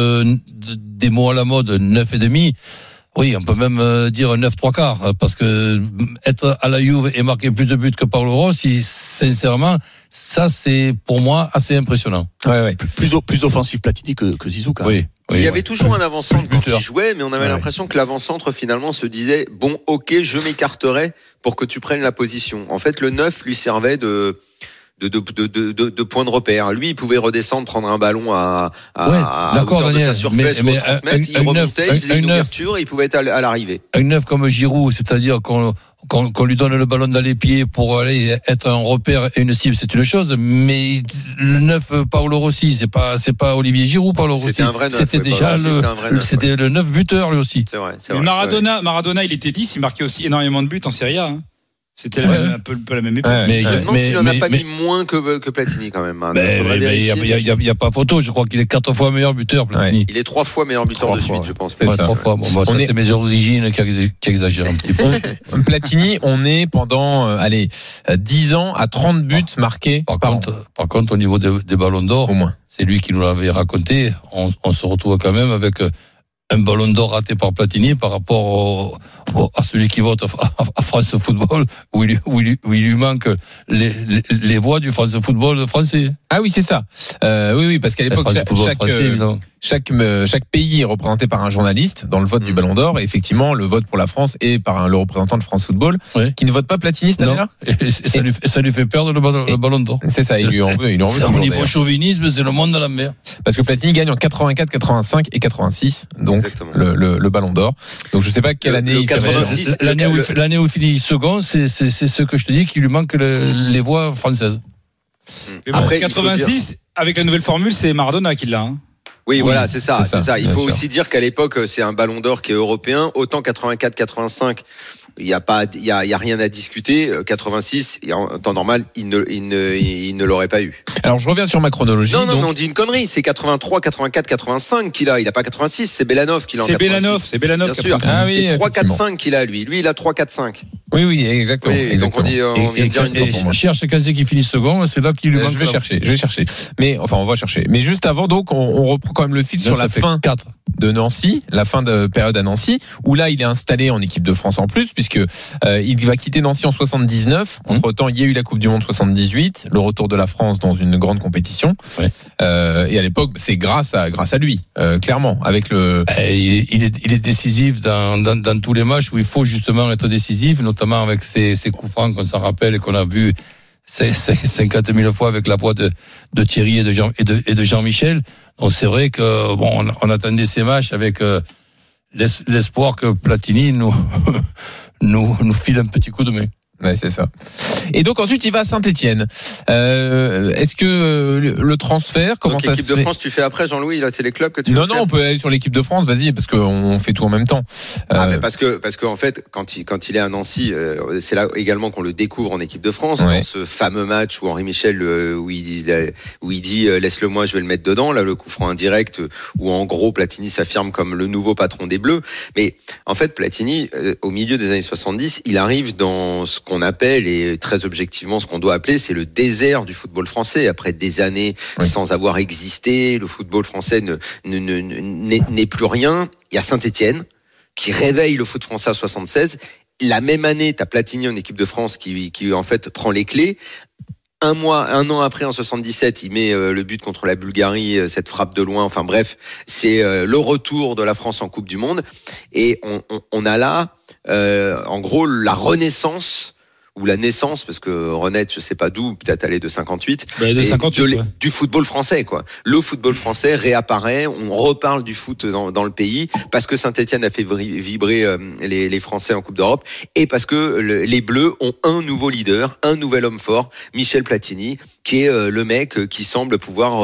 Speaker 12: des mots à la mode 9,5, oui, on peut même dire 9 3/4, parce que être à la Juve et marquer plus de buts que Paolo Rossi, sincèrement, ça c'est pour moi assez impressionnant.
Speaker 3: Ouais. Plus offensif Platini que Zizou quand même.
Speaker 12: Oui.
Speaker 13: Il y avait toujours un avant-centre quand il jouait, mais on avait l'impression que l'avant-centre finalement se disait bon, ok, je m'écarterai pour que tu prennes la position. En fait, le 9 lui servait de point de repère. Lui, il pouvait redescendre, prendre un ballon à hauteur de sa surface ou 30 mètres, il remontait, il faisait une ouverture et il pouvait être à l'arrivée.
Speaker 12: Un 9 comme Giroud, c'est-à-dire qu'on lui donne le ballon dans les pieds pour aller être un repère et une cible, c'est une chose, mais le 9 Paolo Rossi, c'est pas Olivier Giroud, Paolo Rossi.
Speaker 13: C'était un vrai 9.
Speaker 12: C'était déjà c'était le 9 buteur, lui aussi.
Speaker 13: C'est vrai.
Speaker 16: Mais Maradona, il était 10, il marquait aussi énormément de buts en Serie A, hein. C'était un peu la même époque.
Speaker 13: Je me demande s'il n'en a pas mis moins que Platini quand même.
Speaker 12: Il n'y a pas photo, je crois qu'il est 4 fois meilleur buteur, Platini.
Speaker 13: Il est 3 fois meilleur buteur de suite, je pense.
Speaker 12: 3 fois. Bon, ça, c'est mes origines qui exagèrent un petit peu.
Speaker 4: Platini, on est pendant 10 ans à 30 buts marqués.
Speaker 12: Par contre, au niveau des ballons d'or, au moins, c'est lui qui nous l'avait raconté. On se retrouve quand même avec un ballon d'or raté par Platini par rapport à celui qui vote à France Football, où il lui manque les voix du France Football français.
Speaker 4: Ah oui, c'est ça. Oui, parce qu'à l'époque, chaque pays est représenté par un journaliste dans le vote du Ballon d'Or. Et effectivement, le vote pour la France est par le représentant de France Football, qui ne vote pas Platini cette année-là.
Speaker 12: Et ça lui fait perdre le Ballon d'Or.
Speaker 4: C'est ça, il lui en veut.
Speaker 12: Au niveau chauvinisme, c'est le monde de la mer.
Speaker 4: Parce que Platini gagne en 84, 85 et 86, donc le Ballon d'Or. Donc je sais pas quelle année il
Speaker 12: 86, l'année où il finit second, c'est ce que je te dis qu'il lui manque les voix françaises.
Speaker 16: Mais bon, après 86, avec la nouvelle formule, c'est Maradona qui l'a. Hein.
Speaker 13: Oui, voilà, c'est ça. Il faut aussi dire qu'à l'époque, c'est un Ballon d'Or qui est européen. Autant 84, 85, il y a rien à discuter. 86, en temps normal, il ne l'aurait pas eu.
Speaker 4: Alors, je reviens sur ma chronologie.
Speaker 13: Non, on dit une connerie. C'est 83, 84, 85 qu'il a. Il a pas 86. C'est Belanov qu'il a en 86.
Speaker 16: C'est Belanov.
Speaker 13: Bien sûr. C'est 3, 4, 5 qu'il a, lui. Lui, il a 3, 4, 5.
Speaker 4: Oui, exactement. Oui,
Speaker 13: donc on vient de dire une bêtise.
Speaker 12: Il cherche Kazé qui finit second, c'est là qu'il lui manque.
Speaker 4: Je vais chercher. Mais, enfin, on va chercher. Mais juste avant, donc, on reprend quand même le fil sur la fin de Nancy, la fin de période à Nancy, où là, il est installé en équipe de France en plus, puisque, il va quitter Nancy en 79. Entre temps, il y a eu la Coupe du Monde 78, le retour de la France dans une grande compétition. Ouais. Et à l'époque, c'est grâce à lui, clairement, avec le.
Speaker 12: Il est décisif dans tous les matchs où il faut justement être décisif, notamment avec ses coups francs qu'on s'en rappelle et qu'on a vu 50 000 fois avec la voix de Thierry et de Jean-Michel. Donc c'est vrai que on attendait ces matchs avec l'espoir que Platini nous file un petit coup de main.
Speaker 4: Ouais, c'est ça. Et donc ensuite il va à Saint-Etienne. Est-ce que le transfert, comment ça se fait ?
Speaker 13: L'équipe de France, tu fais après, Jean-Louis, là c'est les clubs que tu veux faire ?
Speaker 4: Non, on peut aller sur l'équipe de France, vas-y, parce qu'on fait tout en même temps.
Speaker 13: Mais parce que en fait, quand il est à Nancy, c'est là également qu'on le découvre en équipe de France, dans ce fameux match où Henri Michel, où il dit laisse-le moi, je vais le mettre dedans, là le coup franc indirect, où en gros Platini s'affirme comme le nouveau patron des Bleus. Mais en fait, Platini, au milieu des années 70, il arrive dans ce qu'on appelle, et très objectivement ce qu'on doit appeler, c'est le désert du football français. Après des années sans avoir existé, le football français n'est plus rien. Il y a Saint-Etienne qui réveille le foot français à 76. La même année, t'as Platini en équipe de France qui en fait prend les clés. Un an après, en 77, il met le but contre la Bulgarie, cette frappe de loin. Enfin bref, c'est le retour de la France en Coupe du Monde. Et on a là, en gros, la renaissance ou la naissance, parce que renaître, je sais pas d'où, peut-être aller de 58, du football français, quoi. Le football français réapparaît, on reparle du foot dans le pays, parce que Saint-Etienne a fait vibrer les Français en Coupe d'Europe, et parce que les Bleus ont un nouveau leader, un nouvel homme fort, Michel Platini, qui est le mec qui semble pouvoir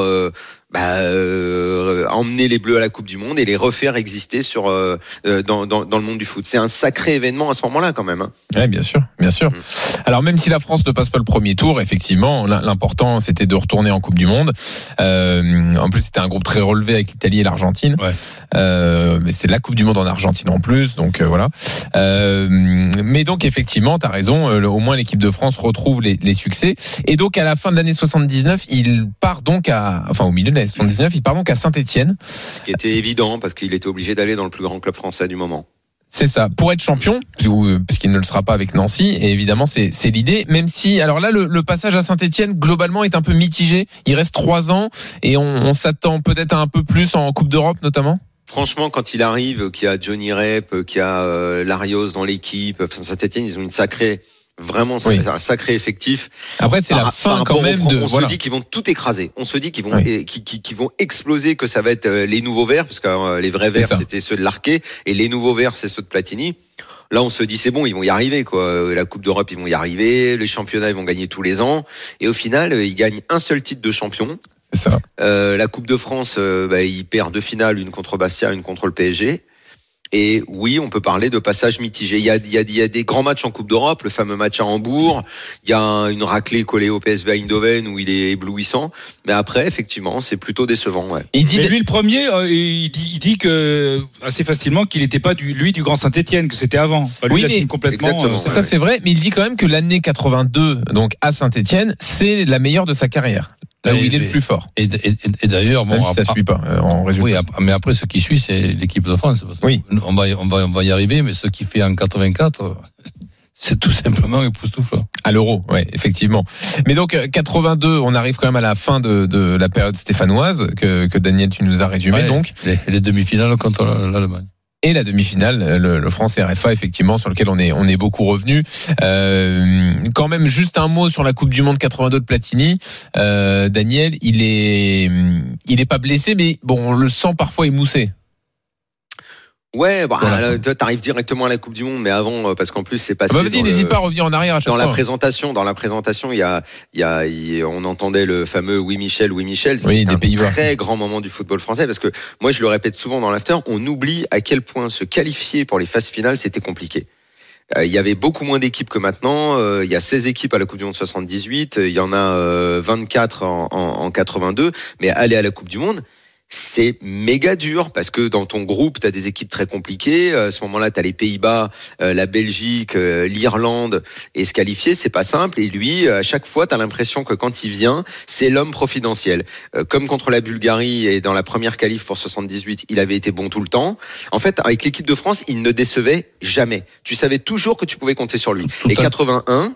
Speaker 13: emmener les Bleus à la Coupe du Monde et les refaire exister dans le monde du foot. C'est un sacré événement à ce moment-là, quand même. Hein.
Speaker 4: Ouais, bien sûr. Alors même si la France ne passe pas le premier tour, effectivement, l'important c'était de retourner en Coupe du Monde. En plus, c'était un groupe très relevé avec l'Italie et l'Argentine. Mais c'est la Coupe du Monde en Argentine en plus, donc voilà. Mais donc effectivement, t'as raison. Au moins l'équipe de France retrouve les succès. Et donc à la fin de l'année 79, il part donc au milieu de l'année 79, il part donc à Saint-Etienne.
Speaker 13: Ce qui était évident parce qu'il était obligé d'aller dans le plus grand club français du moment.
Speaker 4: C'est ça, pour être champion, puisqu'il ne le sera pas avec Nancy, et évidemment c'est l'idée, même si, alors là le passage à Saint-Etienne globalement est un peu mitigé, il reste 3 ans, et on s'attend peut-être à un peu plus en Coupe d'Europe notamment.
Speaker 13: Franchement, quand il arrive, qu'il y a Johnny Rep, qu'il y a Larios dans l'équipe, Saint-Etienne, ils ont c'est un sacré effectif.
Speaker 4: Après, c'est la fin quand même
Speaker 13: on se dit qu'ils vont tout écraser. On se dit qu'ils vont exploser, que ça va être les nouveaux verts, parce que les vrais verts, c'était ceux de Larquet, et les nouveaux verts, c'est ceux de Platini. Là, on se dit, c'est bon, ils vont y arriver, quoi. La Coupe d'Europe, ils vont y arriver. Les championnats, ils vont gagner tous les ans. Et au final, ils gagnent un seul titre de champion.
Speaker 4: C'est ça.
Speaker 13: La Coupe de France, ils perdent 2 finales, une contre Bastia, une contre le PSG. Et oui, on peut parler de passage mitigé. Il y a des grands matchs en Coupe d'Europe, le fameux match à Hambourg. Il y a une raclée collée au PSV Eindhoven où il est éblouissant. Mais après, effectivement, c'est plutôt décevant. Ouais.
Speaker 16: Mais lui, le premier, il dit que assez facilement qu'il n'était pas du grand Saint-Etienne, que c'était avant. Enfin, lui, il assume complètement.
Speaker 4: Ça, c'est vrai. Mais il dit quand même que l'année 82, donc à Saint-Etienne, c'est la meilleure de sa carrière. Là où il est le plus fort.
Speaker 12: Et d'ailleurs,
Speaker 4: même si ça suit pas en résultat.
Speaker 12: Oui, mais après, ce qui suit, c'est l'équipe de France.
Speaker 4: Oui.
Speaker 12: On va y arriver, mais ce qui fait en 84, c'est tout simplement vraiment époustouflant.
Speaker 4: À l'Euro, ouais, effectivement. Mais donc 82, on arrive quand même à la fin de la période stéphanoise que Daniel, tu nous as résumé. Donc
Speaker 12: les demi-finales contre l'Allemagne.
Speaker 4: Et la demi-finale, le France RFA, effectivement, sur lequel on est beaucoup revenu. Quand même, juste un mot sur la Coupe du Monde 82 de Platini. Daniel, il est pas blessé, mais bon, on le sent parfois émoussé.
Speaker 13: Ouais, toi t'arrives directement à la Coupe du Monde, mais avant, parce qu'en plus c'est passé.
Speaker 4: Vas-y, n'hésite pas à revenir en arrière à chaque
Speaker 13: fois.
Speaker 4: Dans
Speaker 13: la présentation, on entendait le fameux Oui Michel.
Speaker 4: C'est un
Speaker 13: très grand moment du football français, parce que moi je le répète souvent dans l'after, on oublie à quel point se qualifier pour les phases finales c'était compliqué. Il y avait beaucoup moins d'équipes que maintenant. Il y a 16 équipes à la Coupe du Monde 78. Il y en a 24 en 82. Mais aller à la Coupe du Monde, c'est méga dur parce que dans ton groupe, tu as des équipes très compliquées. À ce moment-là, tu as les Pays-Bas, la Belgique, l'Irlande. Et se qualifier, c'est pas simple. Et lui, à chaque fois, tu as l'impression que quand il vient, c'est l'homme providentiel. Comme contre la Bulgarie et dans la première qualif pour 78, il avait été bon tout le temps. En fait, avec l'équipe de France, il ne décevait jamais. Tu savais toujours que tu pouvais compter sur lui. Et 81,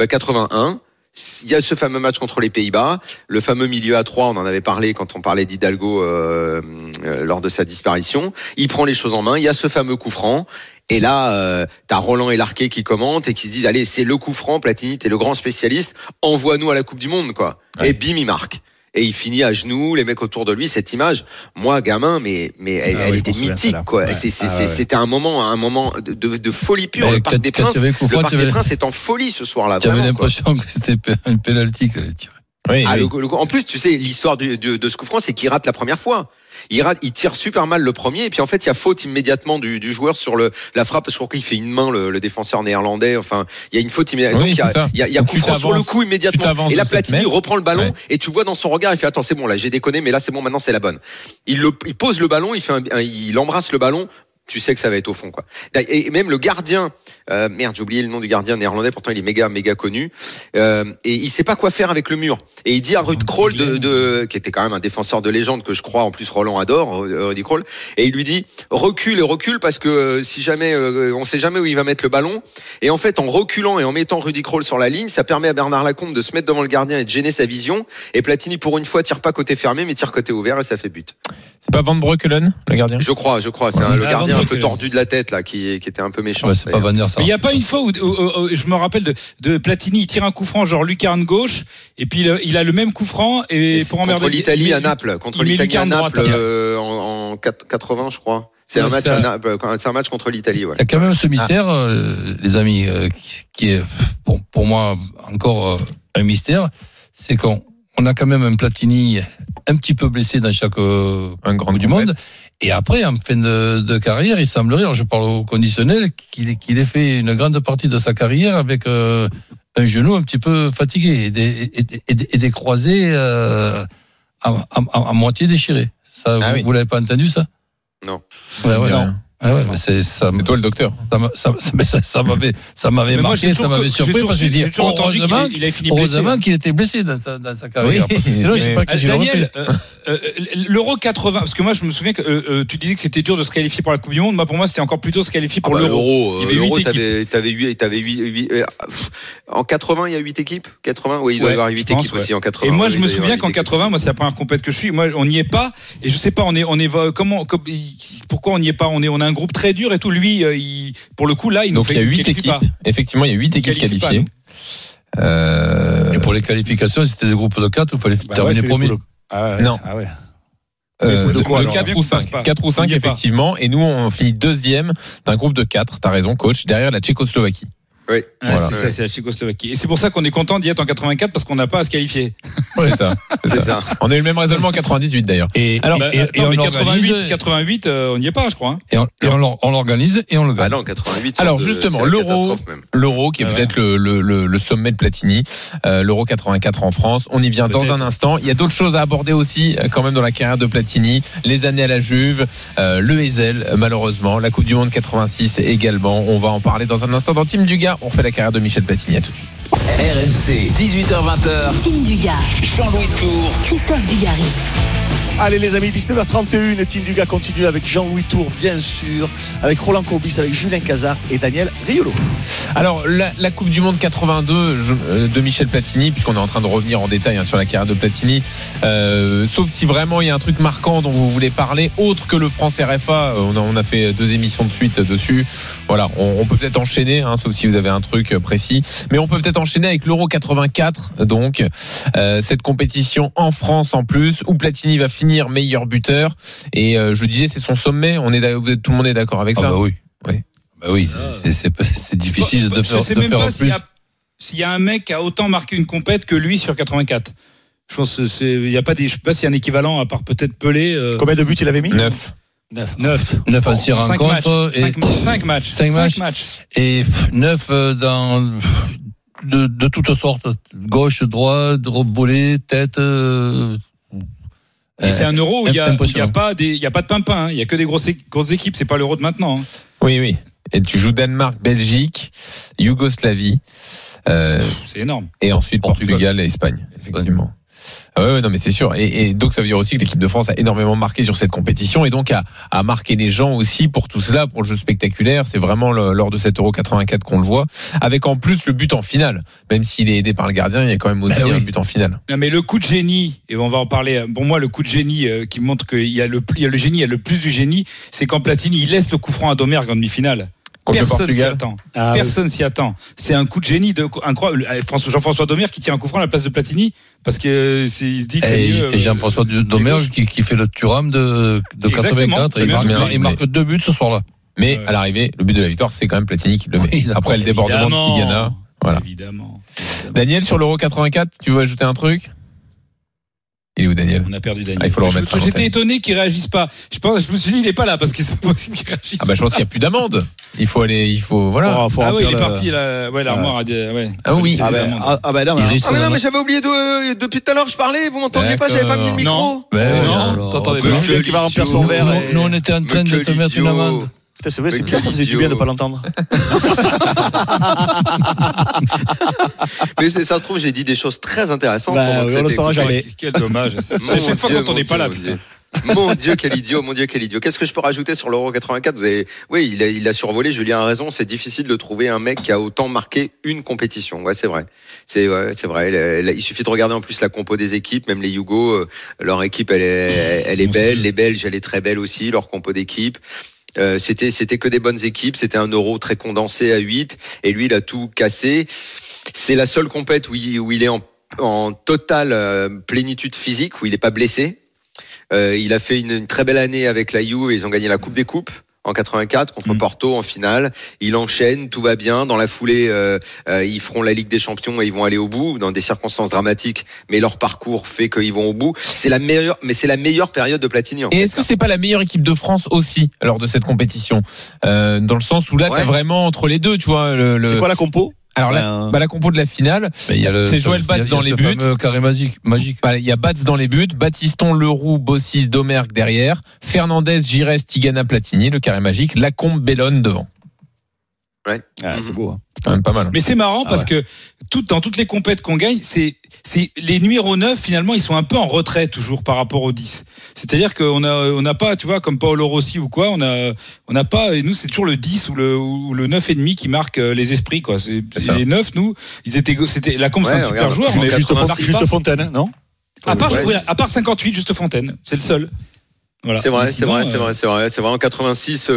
Speaker 13: il y a ce fameux match contre les Pays-Bas, le fameux milieu à 3, on en avait parlé quand on parlait d'Hidalgo lors de sa disparition. Il prend les choses en main, il y a ce fameux coup franc. Et là, t'as Roland et Larquet qui commentent et qui se disent, allez, c'est le coup franc, Platini, t'es le grand spécialiste, envoie-nous à la Coupe du Monde, quoi. Ouais. Et bim, il marque. Et il finit à genoux, les mecs autour de lui, cette image, moi, gamin, mais elle était mythique, quoi. Ouais. C'était un moment de folie pure. Le Parc des Princes est en folie ce soir-là.
Speaker 12: J'avais l'impression que c'était une pénalty qu'elle allait tirer.
Speaker 13: Oui, en plus, tu sais, l'histoire de ce coup franc, c'est qu'il rate la première fois. Il tire super mal le premier, et puis en fait, il y a faute immédiatement du joueur sur la frappe. Je crois qu'il fait une main, le défenseur néerlandais. Enfin, il y a une faute immédiatement.
Speaker 4: Oui,
Speaker 13: donc il y a coup franc sur le coup immédiatement. Et là, Platini reprend le ballon, et tu vois dans son regard, il fait attends, c'est bon, là, j'ai déconné, mais là, c'est bon, maintenant, c'est la bonne. Il pose le ballon, il embrasse le ballon. Tu sais que ça va être au fond, quoi. Et même le gardien, j'ai oublié le nom du gardien néerlandais, pourtant il est méga connu, et il sait pas quoi faire avec le mur. Et il dit à Ruud Krol, qui était quand même un défenseur de légende que je crois, en plus Roland adore, Ruud Krol, et il lui dit recule parce que si jamais, on sait jamais où il va mettre le ballon. Et en fait, en reculant et en mettant Ruud Krol sur la ligne, ça permet à Bernard Lacombe de se mettre devant le gardien et de gêner sa vision. Et Platini, pour une fois, tire pas côté fermé, mais tire côté ouvert, et ça fait but.
Speaker 4: C'est pas Van Breukelen, le gardien?
Speaker 13: Je crois, c'est le gardien un peu tordu de la tête là, qui était un peu méchant.
Speaker 12: Ouais, c'est pas Van der Sar.
Speaker 16: Mais il n'y a pas une fois où je me rappelle de Platini, il tire un coup franc genre lucarne gauche, et puis il a le même coup franc et pour emmerder
Speaker 13: contre l'Italie à Naples, en 80, je crois. C'est un match contre l'Italie. Ouais.
Speaker 12: Il y a quand même ce mystère, les amis, qui est pour moi encore un mystère, c'est qu'on a quand même un Platini un petit peu blessé dans chaque un grand du monde. Et après, en fin de carrière, il semblerait, alors je parle au conditionnel, qu'il ait fait une grande partie de sa carrière avec un genou un petit peu fatigué et des croisés à moitié déchirés. Ça, vous l'avez pas entendu, ça?
Speaker 13: Non.
Speaker 12: Ouais, non. Ah ouais, mais c'est ça.
Speaker 4: Mais toi le docteur.
Speaker 12: Ça m'avait marqué, ça m'avait surpris parce que j'ai dit heureusement qu'il était blessé dans sa carrière.
Speaker 4: Oui,
Speaker 12: sinon, je sais pas qui
Speaker 16: Daniel, l'Euro 80, parce que moi je me souviens que tu disais que c'était dur de se qualifier pour la Coupe du Monde. Moi, pour moi, c'était encore plus dur de se qualifier pour l'Euro.
Speaker 13: Il y avait 8 équipes. En 80, il y a 8 équipes. 80, oui, il doit y avoir 8 équipes aussi en 80.
Speaker 16: Et moi, je me souviens qu'en 80, moi, c'est la première compète que je suis. Moi, on n'y est pas. Et je sais pas, pourquoi on n'y est pas? On a un groupe très dur et tout. Lui, pour le coup, là, il nous fait.
Speaker 4: Donc il y a 8 équipes. Effectivement, il y a 8 équipes qualifiées.
Speaker 12: Et pour les qualifications, c'était des groupes de 4 ou il fallait terminer premier?
Speaker 4: Non. 4 ou 5 effectivement. Et nous, on finit deuxième d'un groupe de 4. T'as raison, coach, derrière la Tchécoslovaquie.
Speaker 13: Oui,
Speaker 16: c'est ça, c'est la Tchécoslovaquie. Et c'est pour ça qu'on est content d'y être en 84 parce qu'on n'a pas à se qualifier.
Speaker 4: Oui, c'est ça. On a eu le même raisonnement en 98 d'ailleurs.
Speaker 16: Mais 88, on n'y est pas, je crois.
Speaker 12: Et on l'organise et on le gagne.
Speaker 13: Ah non, 88.
Speaker 4: Alors justement, l'Euro qui est peut-être le sommet de Platini, l'Euro 84 en France. On y vient dans un instant. Il y a d'autres choses à aborder aussi quand même dans la carrière de Platini. Les années à la Juve, le Ezel malheureusement, la Coupe du Monde 86 également. On va en parler dans un instant dans Team Dugas. On fait la carrière de Michel Platini, à tout de suite.
Speaker 2: RMC, 18h-20h.
Speaker 9: Team Dugas.
Speaker 2: Jean-Louis Tour.
Speaker 9: Christophe Dugarry.
Speaker 3: Allez les amis, 19h31, Team Dugas continue avec Jean-Louis Tour, bien sûr, avec Roland Courbis, avec Julien Cazard et Daniel Riolo.
Speaker 4: Alors la Coupe du Monde 82 de Michel Platini, puisqu'on est en train de revenir en détail sur la carrière de Platini, sauf si vraiment il y a un truc marquant dont vous voulez parler, autre que le France RFA, on a fait 2 émissions de suite dessus. Voilà, on peut peut-être enchaîner, sauf si vous avez un truc précis, mais on peut peut-être enchaîner avec l'Euro 84, donc cette compétition en France en plus, où Platini va finir meilleur buteur, et je disais c'est son sommet. Tout le monde est d'accord avec ça?
Speaker 12: Bah oui. Oui. Bah oui, c'est difficile de faire.
Speaker 16: Je sais même pas s'il y a un mec qui a autant marqué une compète que lui sur 84. Je pense que il y a pas des, je sais pas s'il y a un équivalent à part peut-être Pelé.
Speaker 3: Combien de buts il avait mis?
Speaker 4: 9
Speaker 12: en 6 rencontres.
Speaker 16: 5 matchs.
Speaker 12: Et 9 de toutes sortes. Gauche, droite, volée, tête.
Speaker 16: Et c'est un Euro où il y a pas de pimpin, il y a que des grosses équipes, c'est pas l'Euro de maintenant.
Speaker 4: Oui. Et tu joues Danemark, Belgique, Yougoslavie.
Speaker 16: C'est énorme.
Speaker 4: Et ensuite Portugal et Espagne, effectivement. Ouais, non, mais c'est sûr. Et donc, ça veut dire aussi que l'équipe de France a énormément marqué sur cette compétition et donc a marqué les gens aussi pour tout cela, pour le jeu spectaculaire. C'est vraiment lors de cet Euro 84 qu'on le voit. Avec en plus le but en finale. Même s'il est aidé par le gardien, il y a quand même aussi un but en finale.
Speaker 16: Non, mais le coup de génie, et on va en parler. Pour moi, le coup de génie qui montre qu'il y a le génie, il y a le plus du génie, c'est quand Platini, il laisse le coup franc à Domergue en demi-finale. Personne s'y attend. Personne s'y attend. C'est un coup de génie incroyable. Jean-François Domergue qui tire un coup franc à la place de Platini parce que il se dit que c'est mieux.
Speaker 12: Et Jean-François Domergue qui fait le Thuram de 84. Il marque 2 buts ce soir-là.
Speaker 4: Mais à l'arrivée, le but de la victoire, c'est quand même Platini qui le met. Après le débordement de Tigana. Voilà.
Speaker 16: Évidemment.
Speaker 4: Daniel, sur l'Euro 84, tu veux ajouter un truc? Il est où, Daniel?
Speaker 16: On a perdu Daniel.
Speaker 4: Il faut le remettre.
Speaker 16: J'étais étonné qu'il réagisse pas. Je me suis dit, il est pas là parce que c'est pas possible qu'il réagisse.
Speaker 4: Je pense qu'il n'y a plus d'amende. Voilà.
Speaker 16: Il est parti là. Ouais, l'armoire a dit. Ouais.
Speaker 4: Ah oui.
Speaker 5: Non, mais j'avais oublié depuis tout à l'heure, je parlais, vous m'entendiez pas, j'avais pas mis le micro.
Speaker 16: Non, t'entendais pas.
Speaker 3: Qui va remplir son verre.
Speaker 12: Nous, on était en train de te mettre une amende.
Speaker 3: Putain, c'est vrai, c'est bizarre, ça faisait du bien de ne pas l'entendre.
Speaker 13: Mais ça se trouve, j'ai dit des choses très intéressantes.
Speaker 3: On le saura jamais.
Speaker 16: Quel dommage. C'est chaque fois quand on n'est pas là.
Speaker 13: Mon Dieu, quel idiot. Qu'est-ce que je peux rajouter sur l'Euro 84? Oui, il a survolé. Julien a raison. C'est difficile de trouver un mec qui a autant marqué une compétition. Ouais, c'est vrai. C'est vrai. Il suffit de regarder en plus la compo des équipes. Même les Yougos, leur équipe, elle est belle. Les Belges, elle est très belle aussi. Leur compo d'équipe. C'était que des bonnes équipes. C'était un Euro très condensé à 8. Et lui, il a tout cassé. C'est la seule compète où il est en totale plénitude physique, où il n'est pas blessé. Il a fait une très belle année avec la Juve et ils ont gagné la Coupe des Coupes en 84 contre Porto en finale. Il enchaîne, tout va bien. Dans la foulée, ils feront la Ligue des Champions et ils vont aller au bout dans des circonstances dramatiques. Mais leur parcours fait qu'ils vont au bout. C'est la meilleure période de Platini.
Speaker 4: Et est-ce que c'est pas la meilleure équipe de France aussi lors de cette compétition, dans le sens où là, t'as vraiment entre les deux, tu vois.
Speaker 3: C'est quoi la compo?
Speaker 4: Alors la compo de la finale, c'est Joël Batz dans les buts.
Speaker 12: Carré magique.
Speaker 4: Il y a Batz dans les buts, Baptiston, Leroux, Bossis, Domergue derrière, Fernandez, Giresse, Tigana, Platini, le carré magique, Lacombe, Bellone devant.
Speaker 13: Ouais.
Speaker 3: C'est beau.
Speaker 4: C'est quand même pas mal.
Speaker 16: Mais c'est marrant parce que dans toutes les compètes qu'on gagne, c'est les numéros 9 finalement ils sont un peu en retrait toujours par rapport aux 10. C'est-à-dire qu'on n'a pas, tu vois, comme Paolo Rossi ou quoi, on n'a pas, et nous c'est toujours le 10 ou le 9 et demi qui marque les esprits quoi. Les 9 nous, c'était Lacombe, c'est un super joueur, mais
Speaker 3: juste Fontaine, non?
Speaker 16: À part 58, juste Fontaine, c'est le seul. Voilà.
Speaker 13: C'est vrai. En 86,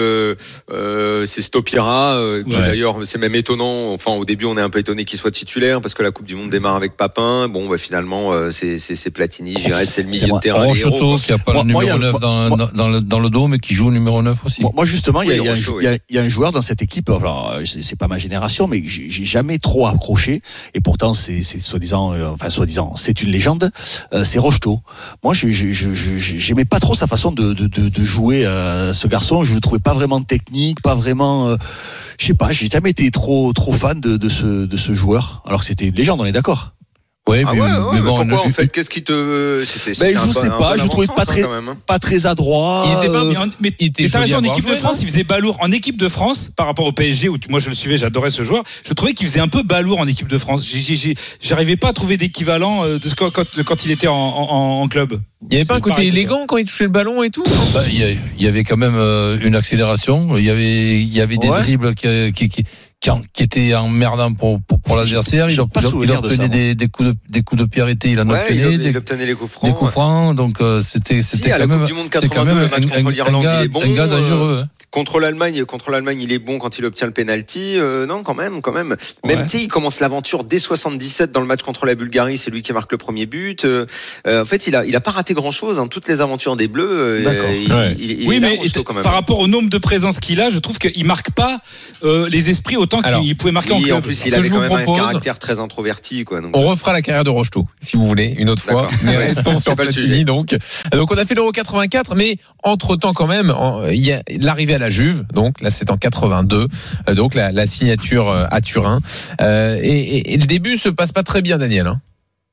Speaker 13: c'est Stopira. D'ailleurs, c'est même étonnant. Enfin, au début, on est un peu étonné qu'il soit titulaire parce que la Coupe du Monde démarre avec Papin. Bon, finalement, c'est Platini. Giresse, c'est le milieu de terrain.
Speaker 12: Rocheteau qui a pas le numéro 9 dans le dos, mais qui joue le numéro 9 aussi.
Speaker 3: Moi, justement, il y a un joueur dans cette équipe. Alors, c'est pas ma génération, mais j'ai jamais trop accroché. Et pourtant, c'est soi-disant, c'est une légende. C'est Rocheteau. Moi, j'aimais pas trop sa façon de jouer ce garçon. Je le trouvais pas vraiment technique, pas vraiment je sais pas, j'ai jamais été trop fan de ce joueur, alors que c'était une légende, on est d'accord.
Speaker 12: Oui,
Speaker 13: ah
Speaker 12: mais,
Speaker 13: ouais,
Speaker 12: mais bon,
Speaker 13: pourquoi en fait? Qu'est-ce qui te.
Speaker 3: Je sais pas, je trouvais pas très adroit.
Speaker 16: Il était pas, mais t'as raison, en équipe de France, il faisait balourd. En équipe de France, par rapport au PSG, où moi je le suivais, j'adorais ce joueur, je trouvais qu'il faisait un peu balourd en équipe de France. J'arrivais pas à trouver d'équivalent de ce quand il était en club.
Speaker 4: Il n'y avait pas un côté élégant quand il touchait le ballon et tout?
Speaker 12: Il y avait quand même une accélération. Il y avait des dribbles qui était emmerdant pour l'adversaire. Il obtenait des coups de pied arrêtés, il
Speaker 13: obtenait les coups
Speaker 12: francs. Donc c'était
Speaker 13: à la Coupe du Monde 82, le match contre l'Irlande, il est bon.
Speaker 12: Un gars dangereux.
Speaker 13: Contre l'Allemagne, il est bon quand il obtient le penalty. Non, quand même. Même il commence l'aventure dès 77 dans le match contre la Bulgarie. C'est lui qui marque le premier but. En fait, il a pas raté grand chose. Toutes les aventures des Bleus.
Speaker 16: D'accord.
Speaker 13: Oui, mais
Speaker 16: quand même. Par rapport au nombre de présences qu'il a, je trouve qu'il marque pas les esprits autant qu'il pouvait marquer en club.
Speaker 13: En plus, il avait quand même un caractère très introverti, quoi. Donc,
Speaker 4: on refera la carrière de Rocheteau, si vous voulez, une autre fois. Mais restons sur Platini, donc on a fait l'Euro 84, mais entre-temps, quand même, il y a l'arrivée à la Juve, donc là c'est en 82, donc la signature à Turin, et le début se passe pas très bien, Daniel, hein.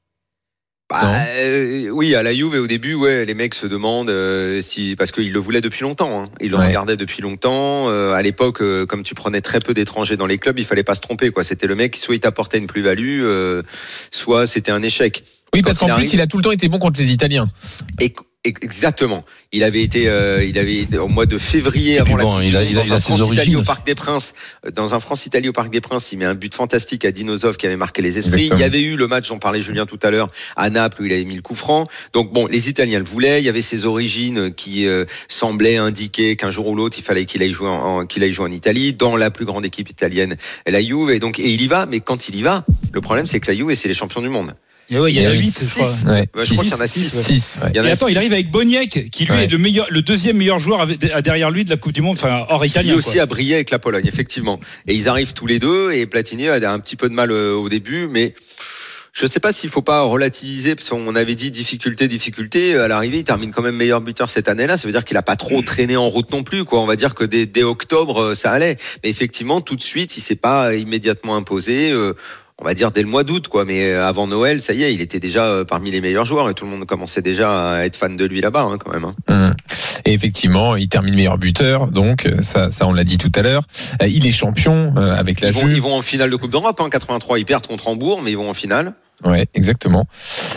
Speaker 13: Oui, à la Juve au début, les mecs se demandent parce qu'ils le voulaient depuis longtemps. Hein. Ils le regardaient depuis longtemps. À l'époque, comme tu prenais très peu d'étrangers dans les clubs, il fallait pas se tromper, quoi. C'était le mec soit il t'apportait une plus-value, soit c'était un échec.
Speaker 4: Oui, parce qu'en plus, il a tout le temps été bon contre les Italiens.
Speaker 13: Exactement. Il avait été au mois de février avant la Coupe du Monde, dans un France-Italie au Parc des Princes. Dans un France-Italie au Parc des Princes, il met un but fantastique à Dinosov qui avait marqué les esprits. Exactement. Il y avait eu le match dont parlait Julien tout à l'heure à Naples où il avait mis le coup franc. Donc bon, les Italiens le voulaient. Il y avait ses origines qui semblaient indiquer qu'un jour ou l'autre il fallait qu'il aille jouer en Italie dans la plus grande équipe italienne, la Juve. Et il y va. Mais quand il y va, le problème c'est que la Juve c'est les champions du monde.
Speaker 16: Il y en a 8, je crois.
Speaker 13: Je crois qu'il y en a 6.
Speaker 16: Et attends, il arrive avec Boniek, qui lui est le deuxième meilleur joueur derrière lui de la Coupe du Monde, enfin hors italien.
Speaker 13: Lui aussi a brillé avec la Pologne, effectivement. Et ils arrivent tous les deux, et Platini a un petit peu de mal au début, mais je ne sais pas s'il ne faut pas relativiser, parce qu'on avait dit difficulté. À l'arrivée, il termine quand même meilleur buteur cette année-là. Ça veut dire qu'il n'a pas trop traîné en route non plus, quoi. On va dire que dès octobre, ça allait. Mais effectivement, tout de suite, il ne s'est pas immédiatement imposé. On va dire dès le mois d'août, quoi. Mais avant Noël, ça y est, il était déjà parmi les meilleurs joueurs et tout le monde commençait déjà à être fan de lui là-bas, quand même.
Speaker 4: Et effectivement, il termine meilleur buteur, donc ça on l'a dit tout à l'heure. Il est champion avec la Juve.
Speaker 13: Ils vont en finale de Coupe d'Europe, 83. Ils perdent contre Hambourg, mais ils vont en finale.
Speaker 4: Ouais, exactement.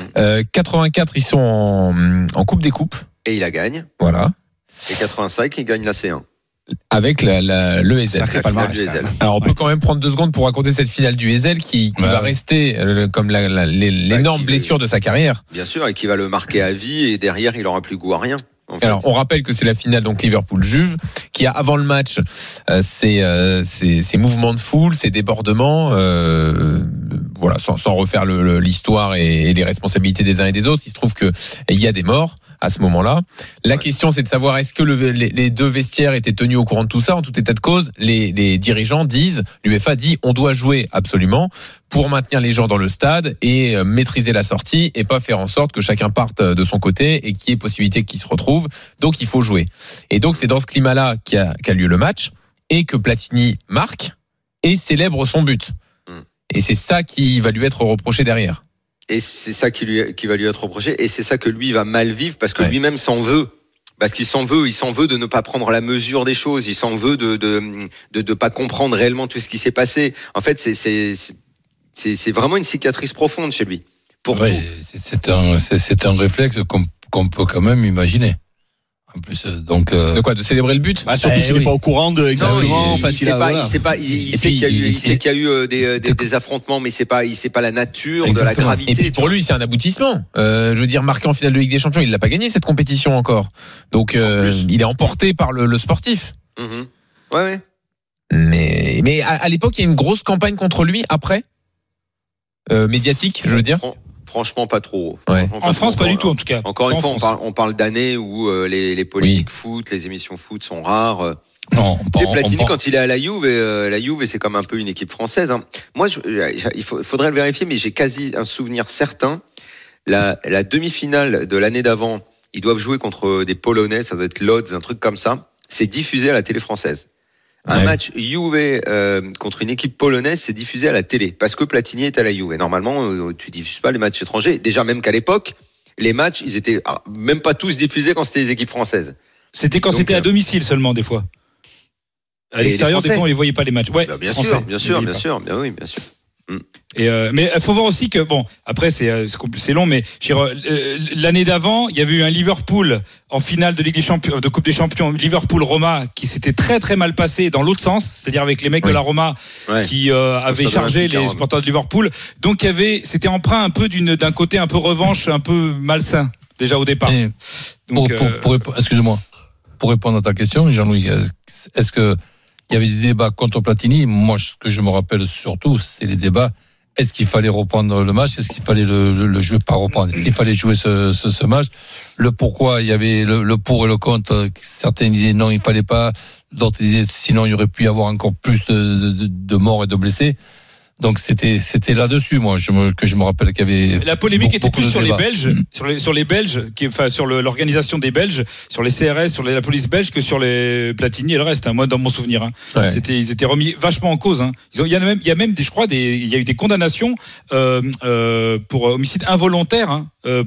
Speaker 4: 84, ils sont en Coupe des Coupes.
Speaker 13: Et il la gagne.
Speaker 4: Voilà.
Speaker 13: Et 85, ils gagnent la C1.
Speaker 4: Avec l'ESL. Alors on peut quand même prendre 2 secondes pour raconter cette finale du ESL qui va rester comme l'énorme blessure de sa carrière.
Speaker 13: Bien sûr, et qui va le marquer à vie, et derrière il aura plus goût à rien. En fait.
Speaker 4: Alors on rappelle que c'est la finale donc Liverpool-Juve qui a avant le match ces mouvements de foule, ces débordements, voilà, sans refaire l'histoire et les responsabilités des uns et des autres. Il se trouve que il y a des morts à ce moment-là. La question, c'est de savoir est-ce que les deux vestiaires étaient tenus au courant de tout ça. En tout état de cause, les dirigeants disent, l'UEFA dit, on doit jouer absolument pour maintenir les gens dans le stade et maîtriser la sortie et pas faire en sorte que chacun parte de son côté et qu'il y ait possibilité qu'ils se retrouvent. Donc, il faut jouer. Et donc, c'est dans ce climat-là qu'a lieu le match et que Platini marque et célèbre son but. Et c'est ça qui va lui être reproché derrière.
Speaker 13: Et c'est ça qui va lui être reproché, et c'est ça que lui va mal vivre parce que lui-même s'en veut. Parce qu'il s'en veut de ne pas prendre la mesure des choses, il s'en veut de pas comprendre réellement tout ce qui s'est passé. En fait, c'est vraiment une cicatrice profonde chez lui. Pour tout.
Speaker 12: C'est un réflexe qu'on peut quand même imaginer. En plus, donc
Speaker 4: de quoi, de célébrer le but,
Speaker 3: surtout s'il n'est pas au courant de exactement.
Speaker 13: Il sait qu'il y a eu des affrontements, mais il sait pas la nature. Exactement. De la gravité.
Speaker 4: Et puis pour lui, c'est un aboutissement. Je veux dire, marqué en finale de Ligue des Champions, il l'a pas gagné cette compétition encore. Donc il est emporté par le sportif.
Speaker 13: Ouais.
Speaker 4: Mais à l'époque, il y a une grosse campagne contre lui après, médiatique, je veux dire.
Speaker 13: Franchement, pas trop.
Speaker 16: En France, pas du tout, en tout cas.
Speaker 13: Encore une fois, on parle d'années où les polémiques foot, les émissions foot sont rares. Platini, quand il est à la Juve, c'est comme un peu une équipe française. Moi, il faudrait le vérifier, mais j'ai quasi un souvenir certain. La demi-finale de l'année d'avant, ils doivent jouer contre des Polonais, ça doit être Lodz, un truc comme ça. C'est diffusé à la télé française. Un match Juve contre une équipe polonaise, c'est diffusé à la télé parce que Platini est à la Juve. Normalement, tu diffuses pas les matchs étrangers. Déjà, même qu'à l'époque, les matchs, ils étaient même pas tous diffusés quand c'était les équipes françaises.
Speaker 16: C'était quand c'était à domicile seulement des fois. À l'extérieur, des fois, on les voyait pas les matchs. Ouais,
Speaker 13: bah, bien
Speaker 16: sûr.
Speaker 13: Bien sûr.
Speaker 16: Mais il faut voir aussi que bon, après c'est long, mais l'année d'avant, il y avait eu un Liverpool en finale de Ligue des Champions, de Coupe des Champions, Liverpool-Roma, qui s'était très très mal passé dans l'autre sens, c'est-à-dire avec les mecs de la Roma qui avaient chargé les supporters de Liverpool. Donc c'était empreint un peu d'un côté un peu revanche, un peu malsain déjà au départ. Donc,
Speaker 12: excusez-moi, pour répondre à ta question, Jean-Louis, est-ce que il y avait des débats contre Platini? Moi, ce que je me rappelle surtout, c'est les débats. Est-ce qu'il fallait reprendre le match? Est-ce qu'il fallait le jouer par reprendre? Est-ce qu'il fallait jouer ce match? Le pourquoi, il y avait le pour et le contre. Certains disaient non, il fallait pas. D'autres disaient sinon, il y aurait pu y avoir encore plus de morts et de blessés. Donc c'était là-dessus, moi, que je me rappelle qu'il y avait.
Speaker 16: La polémique était plus sur les Belges, sur les Belges, sur l'organisation des Belges, sur les CRS, sur la police belge, que sur les Platini et le reste. Moi, dans mon souvenir, ils étaient remis vachement en cause. Il y a même, je crois, il y a eu des condamnations pour homicide involontaire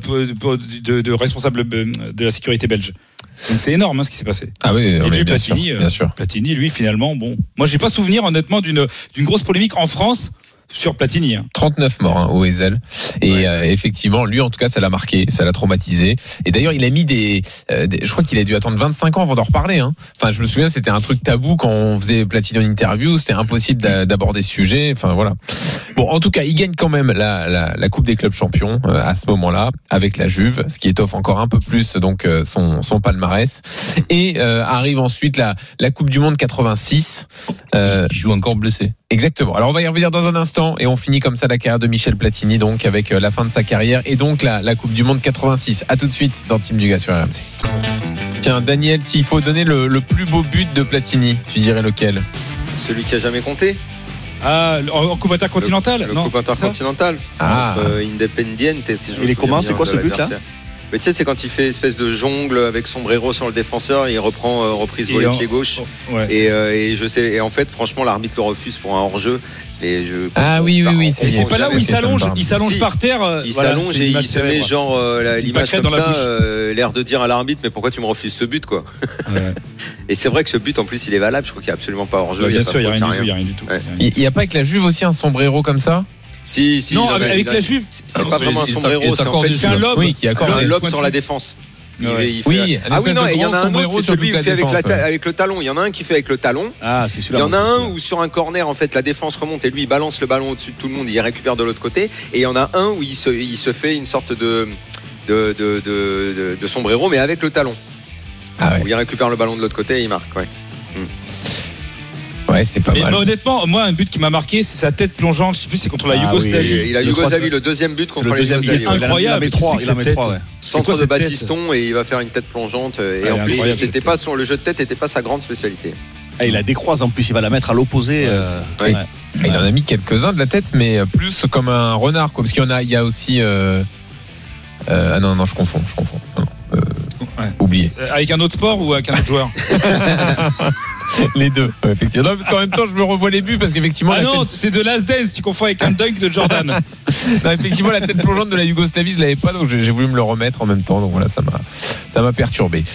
Speaker 16: de responsables de la sécurité belge. Donc c'est énorme ce qui s'est passé.
Speaker 4: Ah oui,
Speaker 16: lui,
Speaker 4: Platini, bien sûr.
Speaker 16: Platini, lui, finalement, bon, moi j'ai pas souvenir honnêtement d'une grosse polémique en France sur Platini.
Speaker 4: 39 morts au Ezel. Et effectivement, lui en tout cas, ça l'a marqué, ça l'a traumatisé. Et d'ailleurs, il a mis je crois qu'il a dû attendre 25 ans avant d'en reparler. Enfin, je me souviens, c'était un truc tabou quand on faisait Platini en interview, c'était impossible d'aborder ce sujet. Enfin voilà. Bon, en tout cas, il gagne quand même la Coupe des clubs champions à ce moment-là avec la Juve, ce qui étoffe encore un peu plus donc son palmarès. Et arrive ensuite la Coupe du Monde 86.
Speaker 12: Il joue encore blessé.
Speaker 4: Exactement. Alors on va y revenir dans un instant et on finit comme ça la carrière de Michel Platini donc avec la fin de sa carrière et donc la Coupe du Monde 86. À tout de suite dans Team Dugas sur RMC. Tiens Daniel, s'il faut donner le plus beau but de Platini, tu dirais lequel?
Speaker 13: Celui qui a jamais compté.
Speaker 16: En Coupe intercontinentale.
Speaker 13: Le Coupe intercontinentale entre Independiente.
Speaker 3: Il est comment? C'est quoi ce but là?
Speaker 13: Mais tu sais, c'est quand il fait espèce de jongle avec sombrero sur le défenseur, il reprend reprise volée pied gauche. Et je sais, et en fait, franchement, l'arbitre le refuse pour un hors-jeu.
Speaker 4: Oui.
Speaker 16: C'est pas là où il s'allonge par terre.
Speaker 13: Il s'allonge et il se met genre l'image comme ça, l'air de dire à l'arbitre, mais pourquoi tu me refuses ce but, quoi. Et c'est vrai que ce but, en plus, il est valable. Je crois qu'il n'y a absolument pas hors-jeu.
Speaker 16: Bien sûr, il n'y a rien du tout.
Speaker 4: Il n'y a pas avec la Juve aussi un sombrero comme ça?
Speaker 13: Si,
Speaker 16: non, avec la Juve,
Speaker 13: c'est pas vraiment un sombrero, c'est en fait
Speaker 16: un lob.
Speaker 13: Qui accorde un lob sur la défense.
Speaker 4: Non, il
Speaker 13: y en a un autre, c'est celui qui fait avec le talon. Il y en a un qui fait avec le talon.
Speaker 3: C'est celui-là.
Speaker 13: Il y en a un où sur un corner, en fait, la défense remonte et lui, il balance le ballon au-dessus de tout le monde, il récupère de l'autre côté. Et il y en a un où il se fait une sorte de sombrero, mais avec le talon. Où il récupère le ballon de l'autre côté et il marque.
Speaker 4: Ouais, c'est pas mal.
Speaker 16: Mais honnêtement, moi, un but qui m'a marqué, c'est sa tête plongeante. Je sais plus, c'est contre la Yougoslavie.
Speaker 13: Il a Yougoslavie, le deuxième but contre la Yougoslavie.
Speaker 16: Incroyable.
Speaker 3: Il en met 3.
Speaker 13: Centre de Battiston et il va faire une tête plongeante. Et en plus, le jeu de tête n'était pas sa grande spécialité.
Speaker 3: Il la décroise en plus, il va la mettre à l'opposé.
Speaker 4: Il en a mis quelques-uns de la tête, mais plus comme un renard, quoi. Parce qu'il y a aussi. Non, je confonds. Oublié.
Speaker 16: Avec un autre sport ou avec un autre joueur?
Speaker 4: Les deux, effectivement. Non, parce qu'en même temps, je me revois les buts parce qu'effectivement.
Speaker 16: C'est de Last Dance, tu confonds avec un dunk de Jordan.
Speaker 4: Non, effectivement, la tête plongeante de la Yougoslavie, je l'avais pas, donc j'ai voulu me le remettre en même temps. Donc voilà, ça m'a perturbé.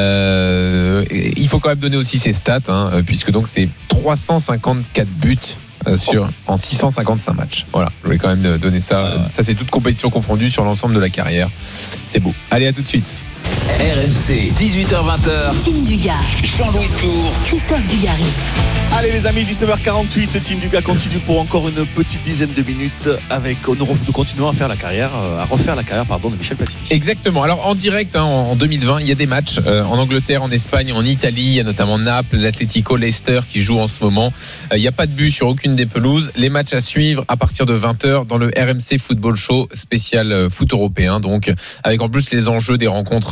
Speaker 4: Il faut quand même donner aussi ses stats, puisque donc c'est 354 buts. En 655 matchs. Voilà, je voulais quand même donner ça. Ça, c'est toute compétition confondue sur l'ensemble de la carrière. C'est beau. Allez, à tout de suite.
Speaker 2: RMC, 18h20.
Speaker 9: Team Dugas.
Speaker 2: Jean-Louis Tour.
Speaker 9: Christophe Dugarry.
Speaker 3: Allez les amis, 19h48, Team Dugas continue pour encore une petite dizaine de minutes nous continuons à refaire la carrière de Michel Platini.
Speaker 4: Exactement. Alors en direct en 2020, il y a des matchs en Angleterre, en Espagne, en Italie, il y a notamment Naples, l'Atlético, Leicester qui jouent en ce moment. Il n'y a pas de but sur aucune des pelouses. Les matchs à suivre à partir de 20h dans le RMC Football Show spécial foot européen, donc avec en plus les enjeux des rencontres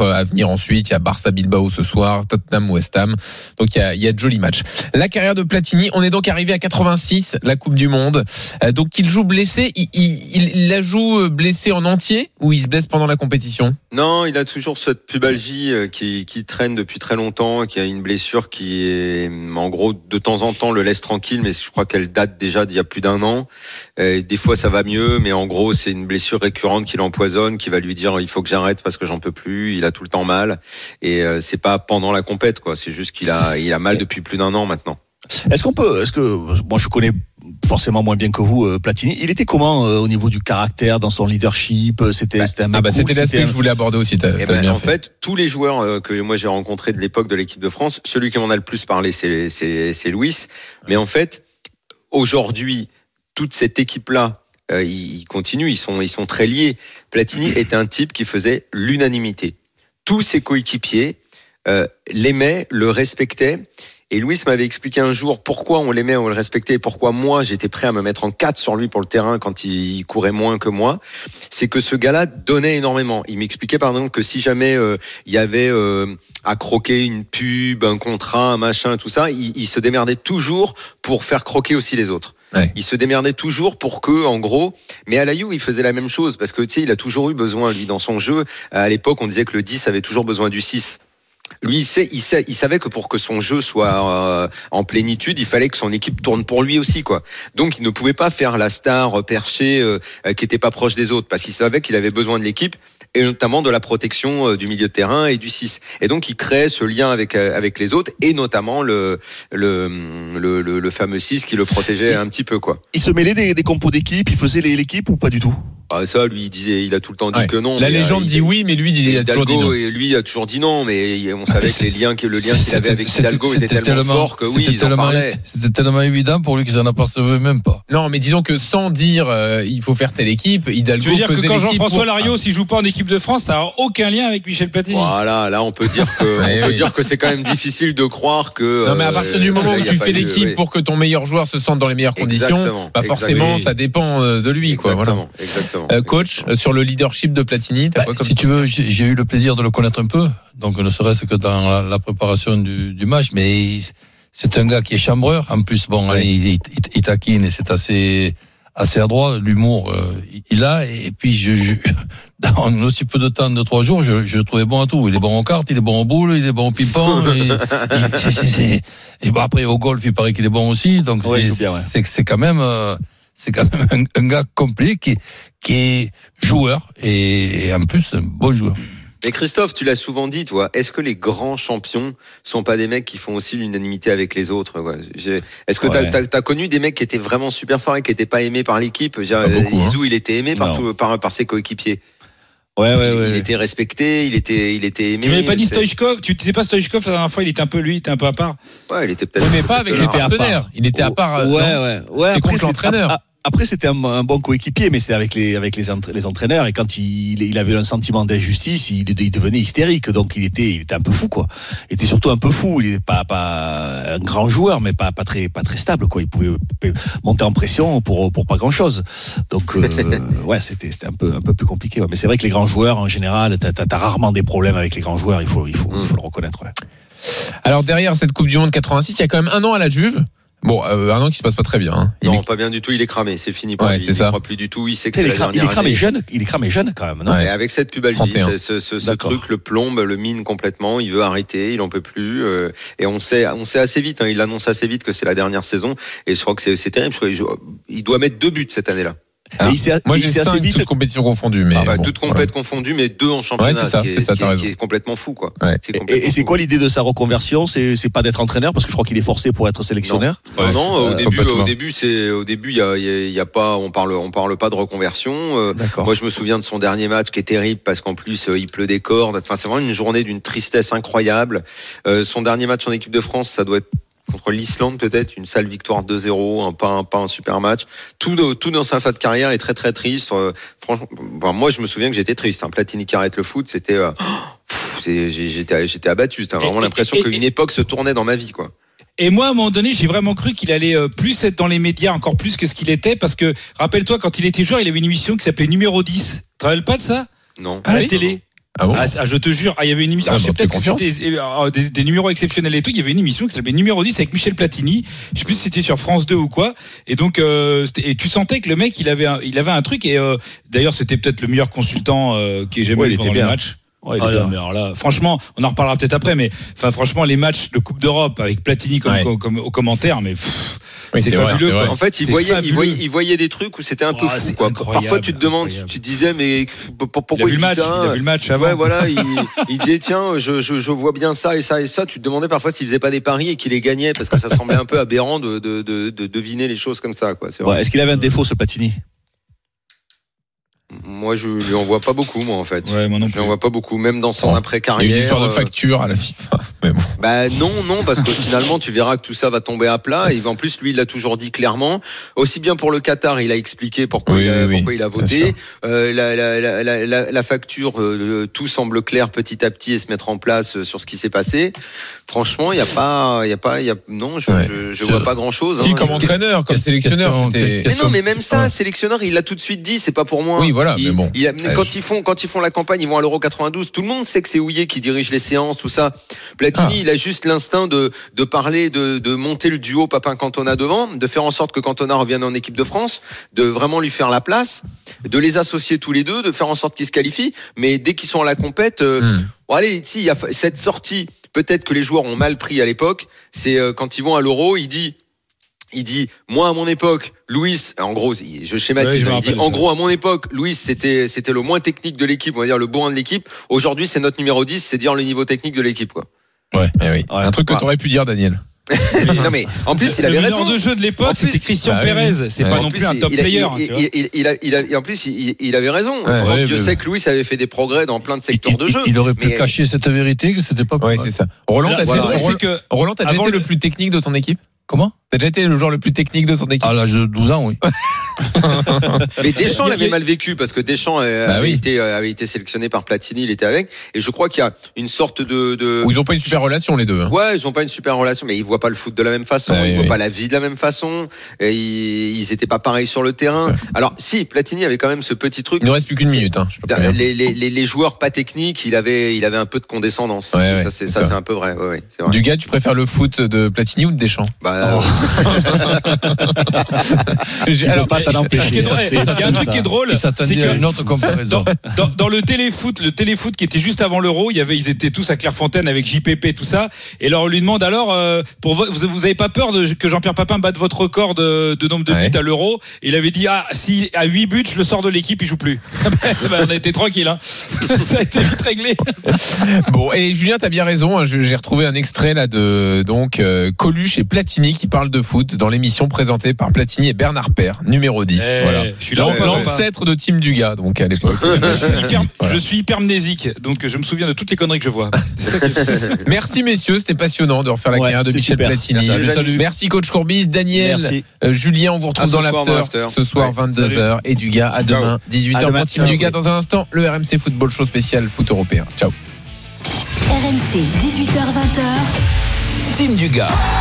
Speaker 4: à venir ensuite. Il y a Barça Bilbao ce soir, Tottenham West Ham. Donc il y a de jolis matchs. La carrière de Platini, on est donc arrivé à 86, la Coupe du Monde. Donc il joue blessé, il la joue blessé en entier ou il se blesse pendant la compétition?
Speaker 13: Non, il a toujours cette pubalgie qui traîne depuis très longtemps, qui a une blessure qui est, en gros, de temps en temps le laisse tranquille, mais je crois qu'elle date déjà d'il y a plus d'1 an. Des fois ça va mieux, mais en gros c'est une blessure récurrente qui l'empoisonne, qui va lui dire il faut que j'arrête parce que j'en peux plus, il a tout le temps mal, et c'est pas pendant la compète, quoi, c'est juste qu'il a mal depuis plus d'1 an maintenant.
Speaker 3: Est-ce que moi je connais forcément moins bien que vous Platini, il était comment au niveau du caractère, dans son leadership? C'était un mec
Speaker 4: c'était l'aspect que je voulais aborder aussi.
Speaker 13: En fait, tous les joueurs que moi j'ai rencontrés de l'époque de l'équipe de France, celui qui m'en a le plus parlé c'est Luis, mais en fait aujourd'hui toute cette équipe-là, ils continuent, ils sont très liés. Platini était un type qui faisait l'unanimité. Tous ses coéquipiers l'aimaient, le respectaient. Et Luis m'avait expliqué un jour pourquoi on l'aimait, on le respectait, et pourquoi moi j'étais prêt à me mettre en 4 sur lui pour le terrain quand il courait moins que moi. C'est que ce gars-là donnait énormément. Il m'expliquait par exemple que si jamais il y avait à croquer une pub, un contrat, un machin, tout ça, il se démerdait toujours pour faire croquer aussi les autres. Ouais. Il se démerdait toujours pour que, en gros, mais à la You, il faisait la même chose parce que tu sais, il a toujours eu besoin, lui, dans son jeu. À l'époque, on disait que le 10 avait toujours besoin du 6. Lui, il savait que pour que son jeu soit en plénitude, il fallait que son équipe tourne pour lui aussi, quoi. Donc, il ne pouvait pas faire la star perchée qui était pas proche des autres, parce qu'il savait qu'il avait besoin de l'équipe et notamment de la protection du milieu de terrain et du 6. Et donc, il créait ce lien avec les autres et notamment le fameux 6 qui le protégeait un petit peu, quoi.
Speaker 3: Il se mêlait des compos d'équipe, il faisait l'équipe ou pas du tout?
Speaker 13: Ah, ça, lui, il a tout le temps dit que non.
Speaker 4: La légende dit oui, mais lui, il a toujours dit non.
Speaker 13: Et lui, il a toujours dit non, mais on savait que le lien qu'il avait avec Hidalgo était tellement fort que oui, ils en parlaient.
Speaker 12: C'était tellement évident pour lui qu'il s'en apercevait même pas.
Speaker 4: Non, mais disons que sans dire il faut faire telle équipe, Hidalgo faisait l'équipe.
Speaker 16: Tu veux dire que quand Jean-François Larios, s'il joue pas en équipe de France, ça n'a aucun lien avec Michel Platini?
Speaker 13: Voilà, là, on peut dire que c'est quand même difficile de croire que.
Speaker 4: Non, mais à partir du moment où tu fais l'équipe pour que ton meilleur joueur se sente dans les meilleures conditions, bah forcément, ça dépend de lui, quoi.
Speaker 13: Exactement, exactement.
Speaker 4: Coach, sur le leadership de Platini,
Speaker 12: si tu veux, j'ai eu le plaisir de le connaître un peu, donc ne serait-ce que dans la préparation du match, mais c'est un gars qui est chambreur. En plus, bon, il taquine et c'est assez adroit. L'humour, il a. Et puis, dans aussi peu de temps, 2-3 jours, je le trouvais bon à tout. Il est bon aux cartes, il est bon aux boules, il est bon au ping-pong. Et bon, après, au golf, il paraît qu'il est bon aussi. Donc, c'est quand même. C'est quand même un gars complet qui est joueur et en plus un bon joueur.
Speaker 13: Mais Christophe, tu l'as souvent dit, toi, est-ce que les grands champions sont pas des mecs qui font aussi l'unanimité avec les autres, quoi? Est-ce que t'as connu des mecs qui étaient vraiment super forts et qui étaient pas aimés par l'équipe? Zizou, il était aimé par ses coéquipiers. Il était respecté, il était aimé.
Speaker 16: Tu m'avais pas dit Stoïchkov? Tu sais pas Stoïchkov, la dernière fois, il était un peu à part.
Speaker 13: Ouais, il était peut-être.
Speaker 4: Mais pas avec ses partenaires. Il était à part.
Speaker 3: Ouais.
Speaker 4: Contre l'entraîneur.
Speaker 3: Après, c'était un bon coéquipier, mais c'est avec les entraîneurs. Et quand il avait un sentiment d'injustice, il devenait hystérique. Donc, il était un peu fou, quoi. Il était surtout un peu fou. Il était pas un grand joueur, mais pas très stable, quoi. Il pouvait monter en pression pour pas grand chose. Donc, c'était un peu plus compliqué. Ouais. Mais c'est vrai que les grands joueurs, en général, t'as rarement des problèmes avec les grands joueurs. Il faut le reconnaître, ouais.
Speaker 4: Alors, derrière cette Coupe du Monde 86, il y a quand même 1 an à la Juve. Bon, 1 an qui se passe pas très bien. Hein.
Speaker 13: Non, pas bien du tout. Il est cramé. C'est fini pour lui. Il ne croit plus du tout. Il sait que c'est la dernière année.
Speaker 3: Il est cramé jeune quand même. Non,
Speaker 13: mais avec cette pubalgie, ce truc le plombe, le mine complètement. Il veut arrêter. Il en peut plus. Et on sait assez vite. Il annonce assez vite que c'est la dernière saison. Et je crois que c'est terrible. Il doit mettre 2 buts cette année-là.
Speaker 4: Moi j'ai 5 toutes compétitions confondues, mais
Speaker 13: toutes compétitions confondues, mais 2 en championnat, ce qui est complètement fou, quoi.
Speaker 3: Ouais. Et c'est quoi l'idée de sa reconversion? C'est pas d'être entraîneur, parce que je crois qu'il est forcé pour être sélectionneur.
Speaker 13: Non, au début il y a pas, on parle pas de reconversion. Moi je me souviens de son dernier match qui est terrible parce qu'en plus il pleut des cordes. Enfin c'est vraiment une journée d'une tristesse incroyable. Son dernier match en équipe de France, ça doit être contre l'Islande, peut-être une sale victoire 2-0, pas un super match. Tout dans sa fin de carrière est très très triste. Franchement, moi je me souviens que j'étais triste. Platini qui arrête le foot, c'était j'étais abattu. C'était vraiment l'impression qu'une époque se tournait dans ma vie, quoi.
Speaker 16: Et moi, à un moment donné, j'ai vraiment cru qu'il allait plus être dans les médias, encore plus que ce qu'il était, parce que rappelle-toi, quand il était joueur, il avait une émission qui s'appelait Numéro 10. Tu te rappelles pas de ça?
Speaker 13: Non.
Speaker 16: À la télé.
Speaker 4: Ah bon?
Speaker 16: Je te jure, il y avait une émission. Je sais peut-être que c'était des numéros exceptionnels et tout. Il y avait une émission qui s'appelait Numéro 10 avec Michel Platini. Je sais plus si c'était sur France 2 ou quoi. Et donc, et tu sentais que le mec, il avait un truc. Et d'ailleurs, c'était peut-être le meilleur consultant qui ait jamais eu pendant le match. Ouais, mais alors là, franchement, on en reparlera peut-être après, mais franchement, les matchs de Coupe d'Europe avec Platini comme au commentaire, mais c'est fabuleux.
Speaker 13: Quoi. En fait, il voyait des trucs où c'était un peu fou. Quoi. Parfois, tu te demandes, tu te disais, mais pourquoi il dit ça?
Speaker 16: Il a vu le match avant.
Speaker 13: Ouais, voilà, il disait, tiens, je vois bien ça et ça et ça. Tu te demandais parfois s'il faisait pas des paris et qu'il les gagnait, parce que ça semblait un peu aberrant de deviner les choses comme ça. Quoi. C'est vrai.
Speaker 3: Est-ce qu'il avait un défaut, ce Platini?
Speaker 13: Moi, je lui en vois pas beaucoup, moi, en fait.
Speaker 16: Ouais, moi non plus.
Speaker 13: Je lui en vois pas beaucoup, même dans son après-carrière.
Speaker 4: Il y a une histoire de facture à la FIFA. Mais bon.
Speaker 13: Bah non, parce que finalement, tu verras que tout ça va tomber à plat. Et en plus, lui, il l'a toujours dit clairement. Aussi bien pour le Qatar, il a expliqué pourquoi il a voté. La facture, tout semble clair petit à petit et se mettre en place sur ce qui s'est passé. Franchement, il y a pas, non, je vois pas grand-chose.
Speaker 4: Si, comme entraîneur, comme sélectionneur,
Speaker 13: mais non, mais même ça, sélectionneur, il l'a tout de suite dit. C'est pas pour moi.
Speaker 4: Oui, voilà, mais bon.
Speaker 13: Quand ils font la campagne, ils vont à l'Euro 92. Tout le monde sait que c'est Houllier qui dirige les séances, tout ça. Platini, il a juste l'instinct de parler, de monter le duo Papin-Cantona devant, de faire en sorte que Cantona revienne en équipe de France, de vraiment lui faire la place, de les associer tous les deux, de faire en sorte qu'ils se qualifient. Mais dès qu'ils sont à la compète, allez, si, il y a cette sortie, peut-être que les joueurs ont mal pris à l'époque, c'est quand ils vont à l'Euro, il dit, moi à mon époque, Luis, en gros, je schématise, il dit, en gros à mon époque, Luis c'était le moins technique de l'équipe, on va dire le bourrin de l'équipe. Aujourd'hui, c'est notre numéro 10, c'est dire le niveau technique de l'équipe, quoi.
Speaker 4: Ouais. Un truc que t'aurais pu dire, Daniel.
Speaker 13: Non mais en plus il avait raison.
Speaker 16: Le de jeu de l'époque c'était Christian Pérez, c'est pas non plus un top player.
Speaker 13: En plus il avait raison. Dieu sait que Luis avait fait des progrès dans plein de secteurs de jeu.
Speaker 12: Il aurait pu cacher cette vérité que c'était pas.
Speaker 4: Ouais, c'est ça. Roland, t'as déjà été le plus technique de ton équipe?
Speaker 12: Comment?
Speaker 4: T'as déjà été le joueur le plus technique de ton équipe?
Speaker 12: À l'âge de 12 ans, oui.
Speaker 13: Mais Deschamps l'avait mal vécu parce que Deschamps avait été sélectionné par Platini, il était avec. Et je crois qu'il y a une sorte de...
Speaker 4: Où ils ont pas une super relation, les deux. Hein.
Speaker 13: Ouais, ils ont pas une super relation, mais ils voient pas le foot de la même façon, ils voient pas la vie de la même façon. Et ils étaient pas pareils sur le terrain. Alors, si, Platini avait quand même ce petit truc.
Speaker 4: Il ne reste plus qu'une minute. Hein,
Speaker 13: les joueurs pas techniques, il avait un peu de condescendance. Ça, c'est un peu vrai. Ouais, c'est vrai.
Speaker 4: Dugas, tu préfères le foot de Platini ou de Deschamps?
Speaker 16: Il y a un truc qui est drôle, c'est que dans le téléfoot qui était juste avant l'Euro, ils étaient tous à Clairefontaine avec JPP tout ça, et alors on lui demande vous avez pas peur que Jean-Pierre Papin batte votre record de nombre de buts à l'Euro? Et il avait dit si à 8 buts je le sors de l'équipe, il joue plus. On a été tranquille, hein. Ça a été vite réglé.
Speaker 4: Bon, et Julien, t'as bien raison, j'ai retrouvé un extrait là de Coluche et Platini qui parlent de foot dans l'émission présentée par Platini et Bernard Père, numéro 10. Voilà.
Speaker 16: Je suis là,
Speaker 4: l'ancêtre de Team Dugas, donc à l'époque.
Speaker 16: Je suis hypermnésique, donc je me souviens de toutes les conneries que je vois.
Speaker 4: Merci messieurs, c'était passionnant de refaire la carrière de Michel Platini. Salut. Merci coach Courbis, Daniel, Julien, on vous retrouve dans l'after ce soir 22h et Dugas à demain 18h pour Team Dugas. Dans un instant, le RMC Football Show spécial foot européen. Ciao.
Speaker 9: RMC 18h-20h.
Speaker 2: Team Dugas.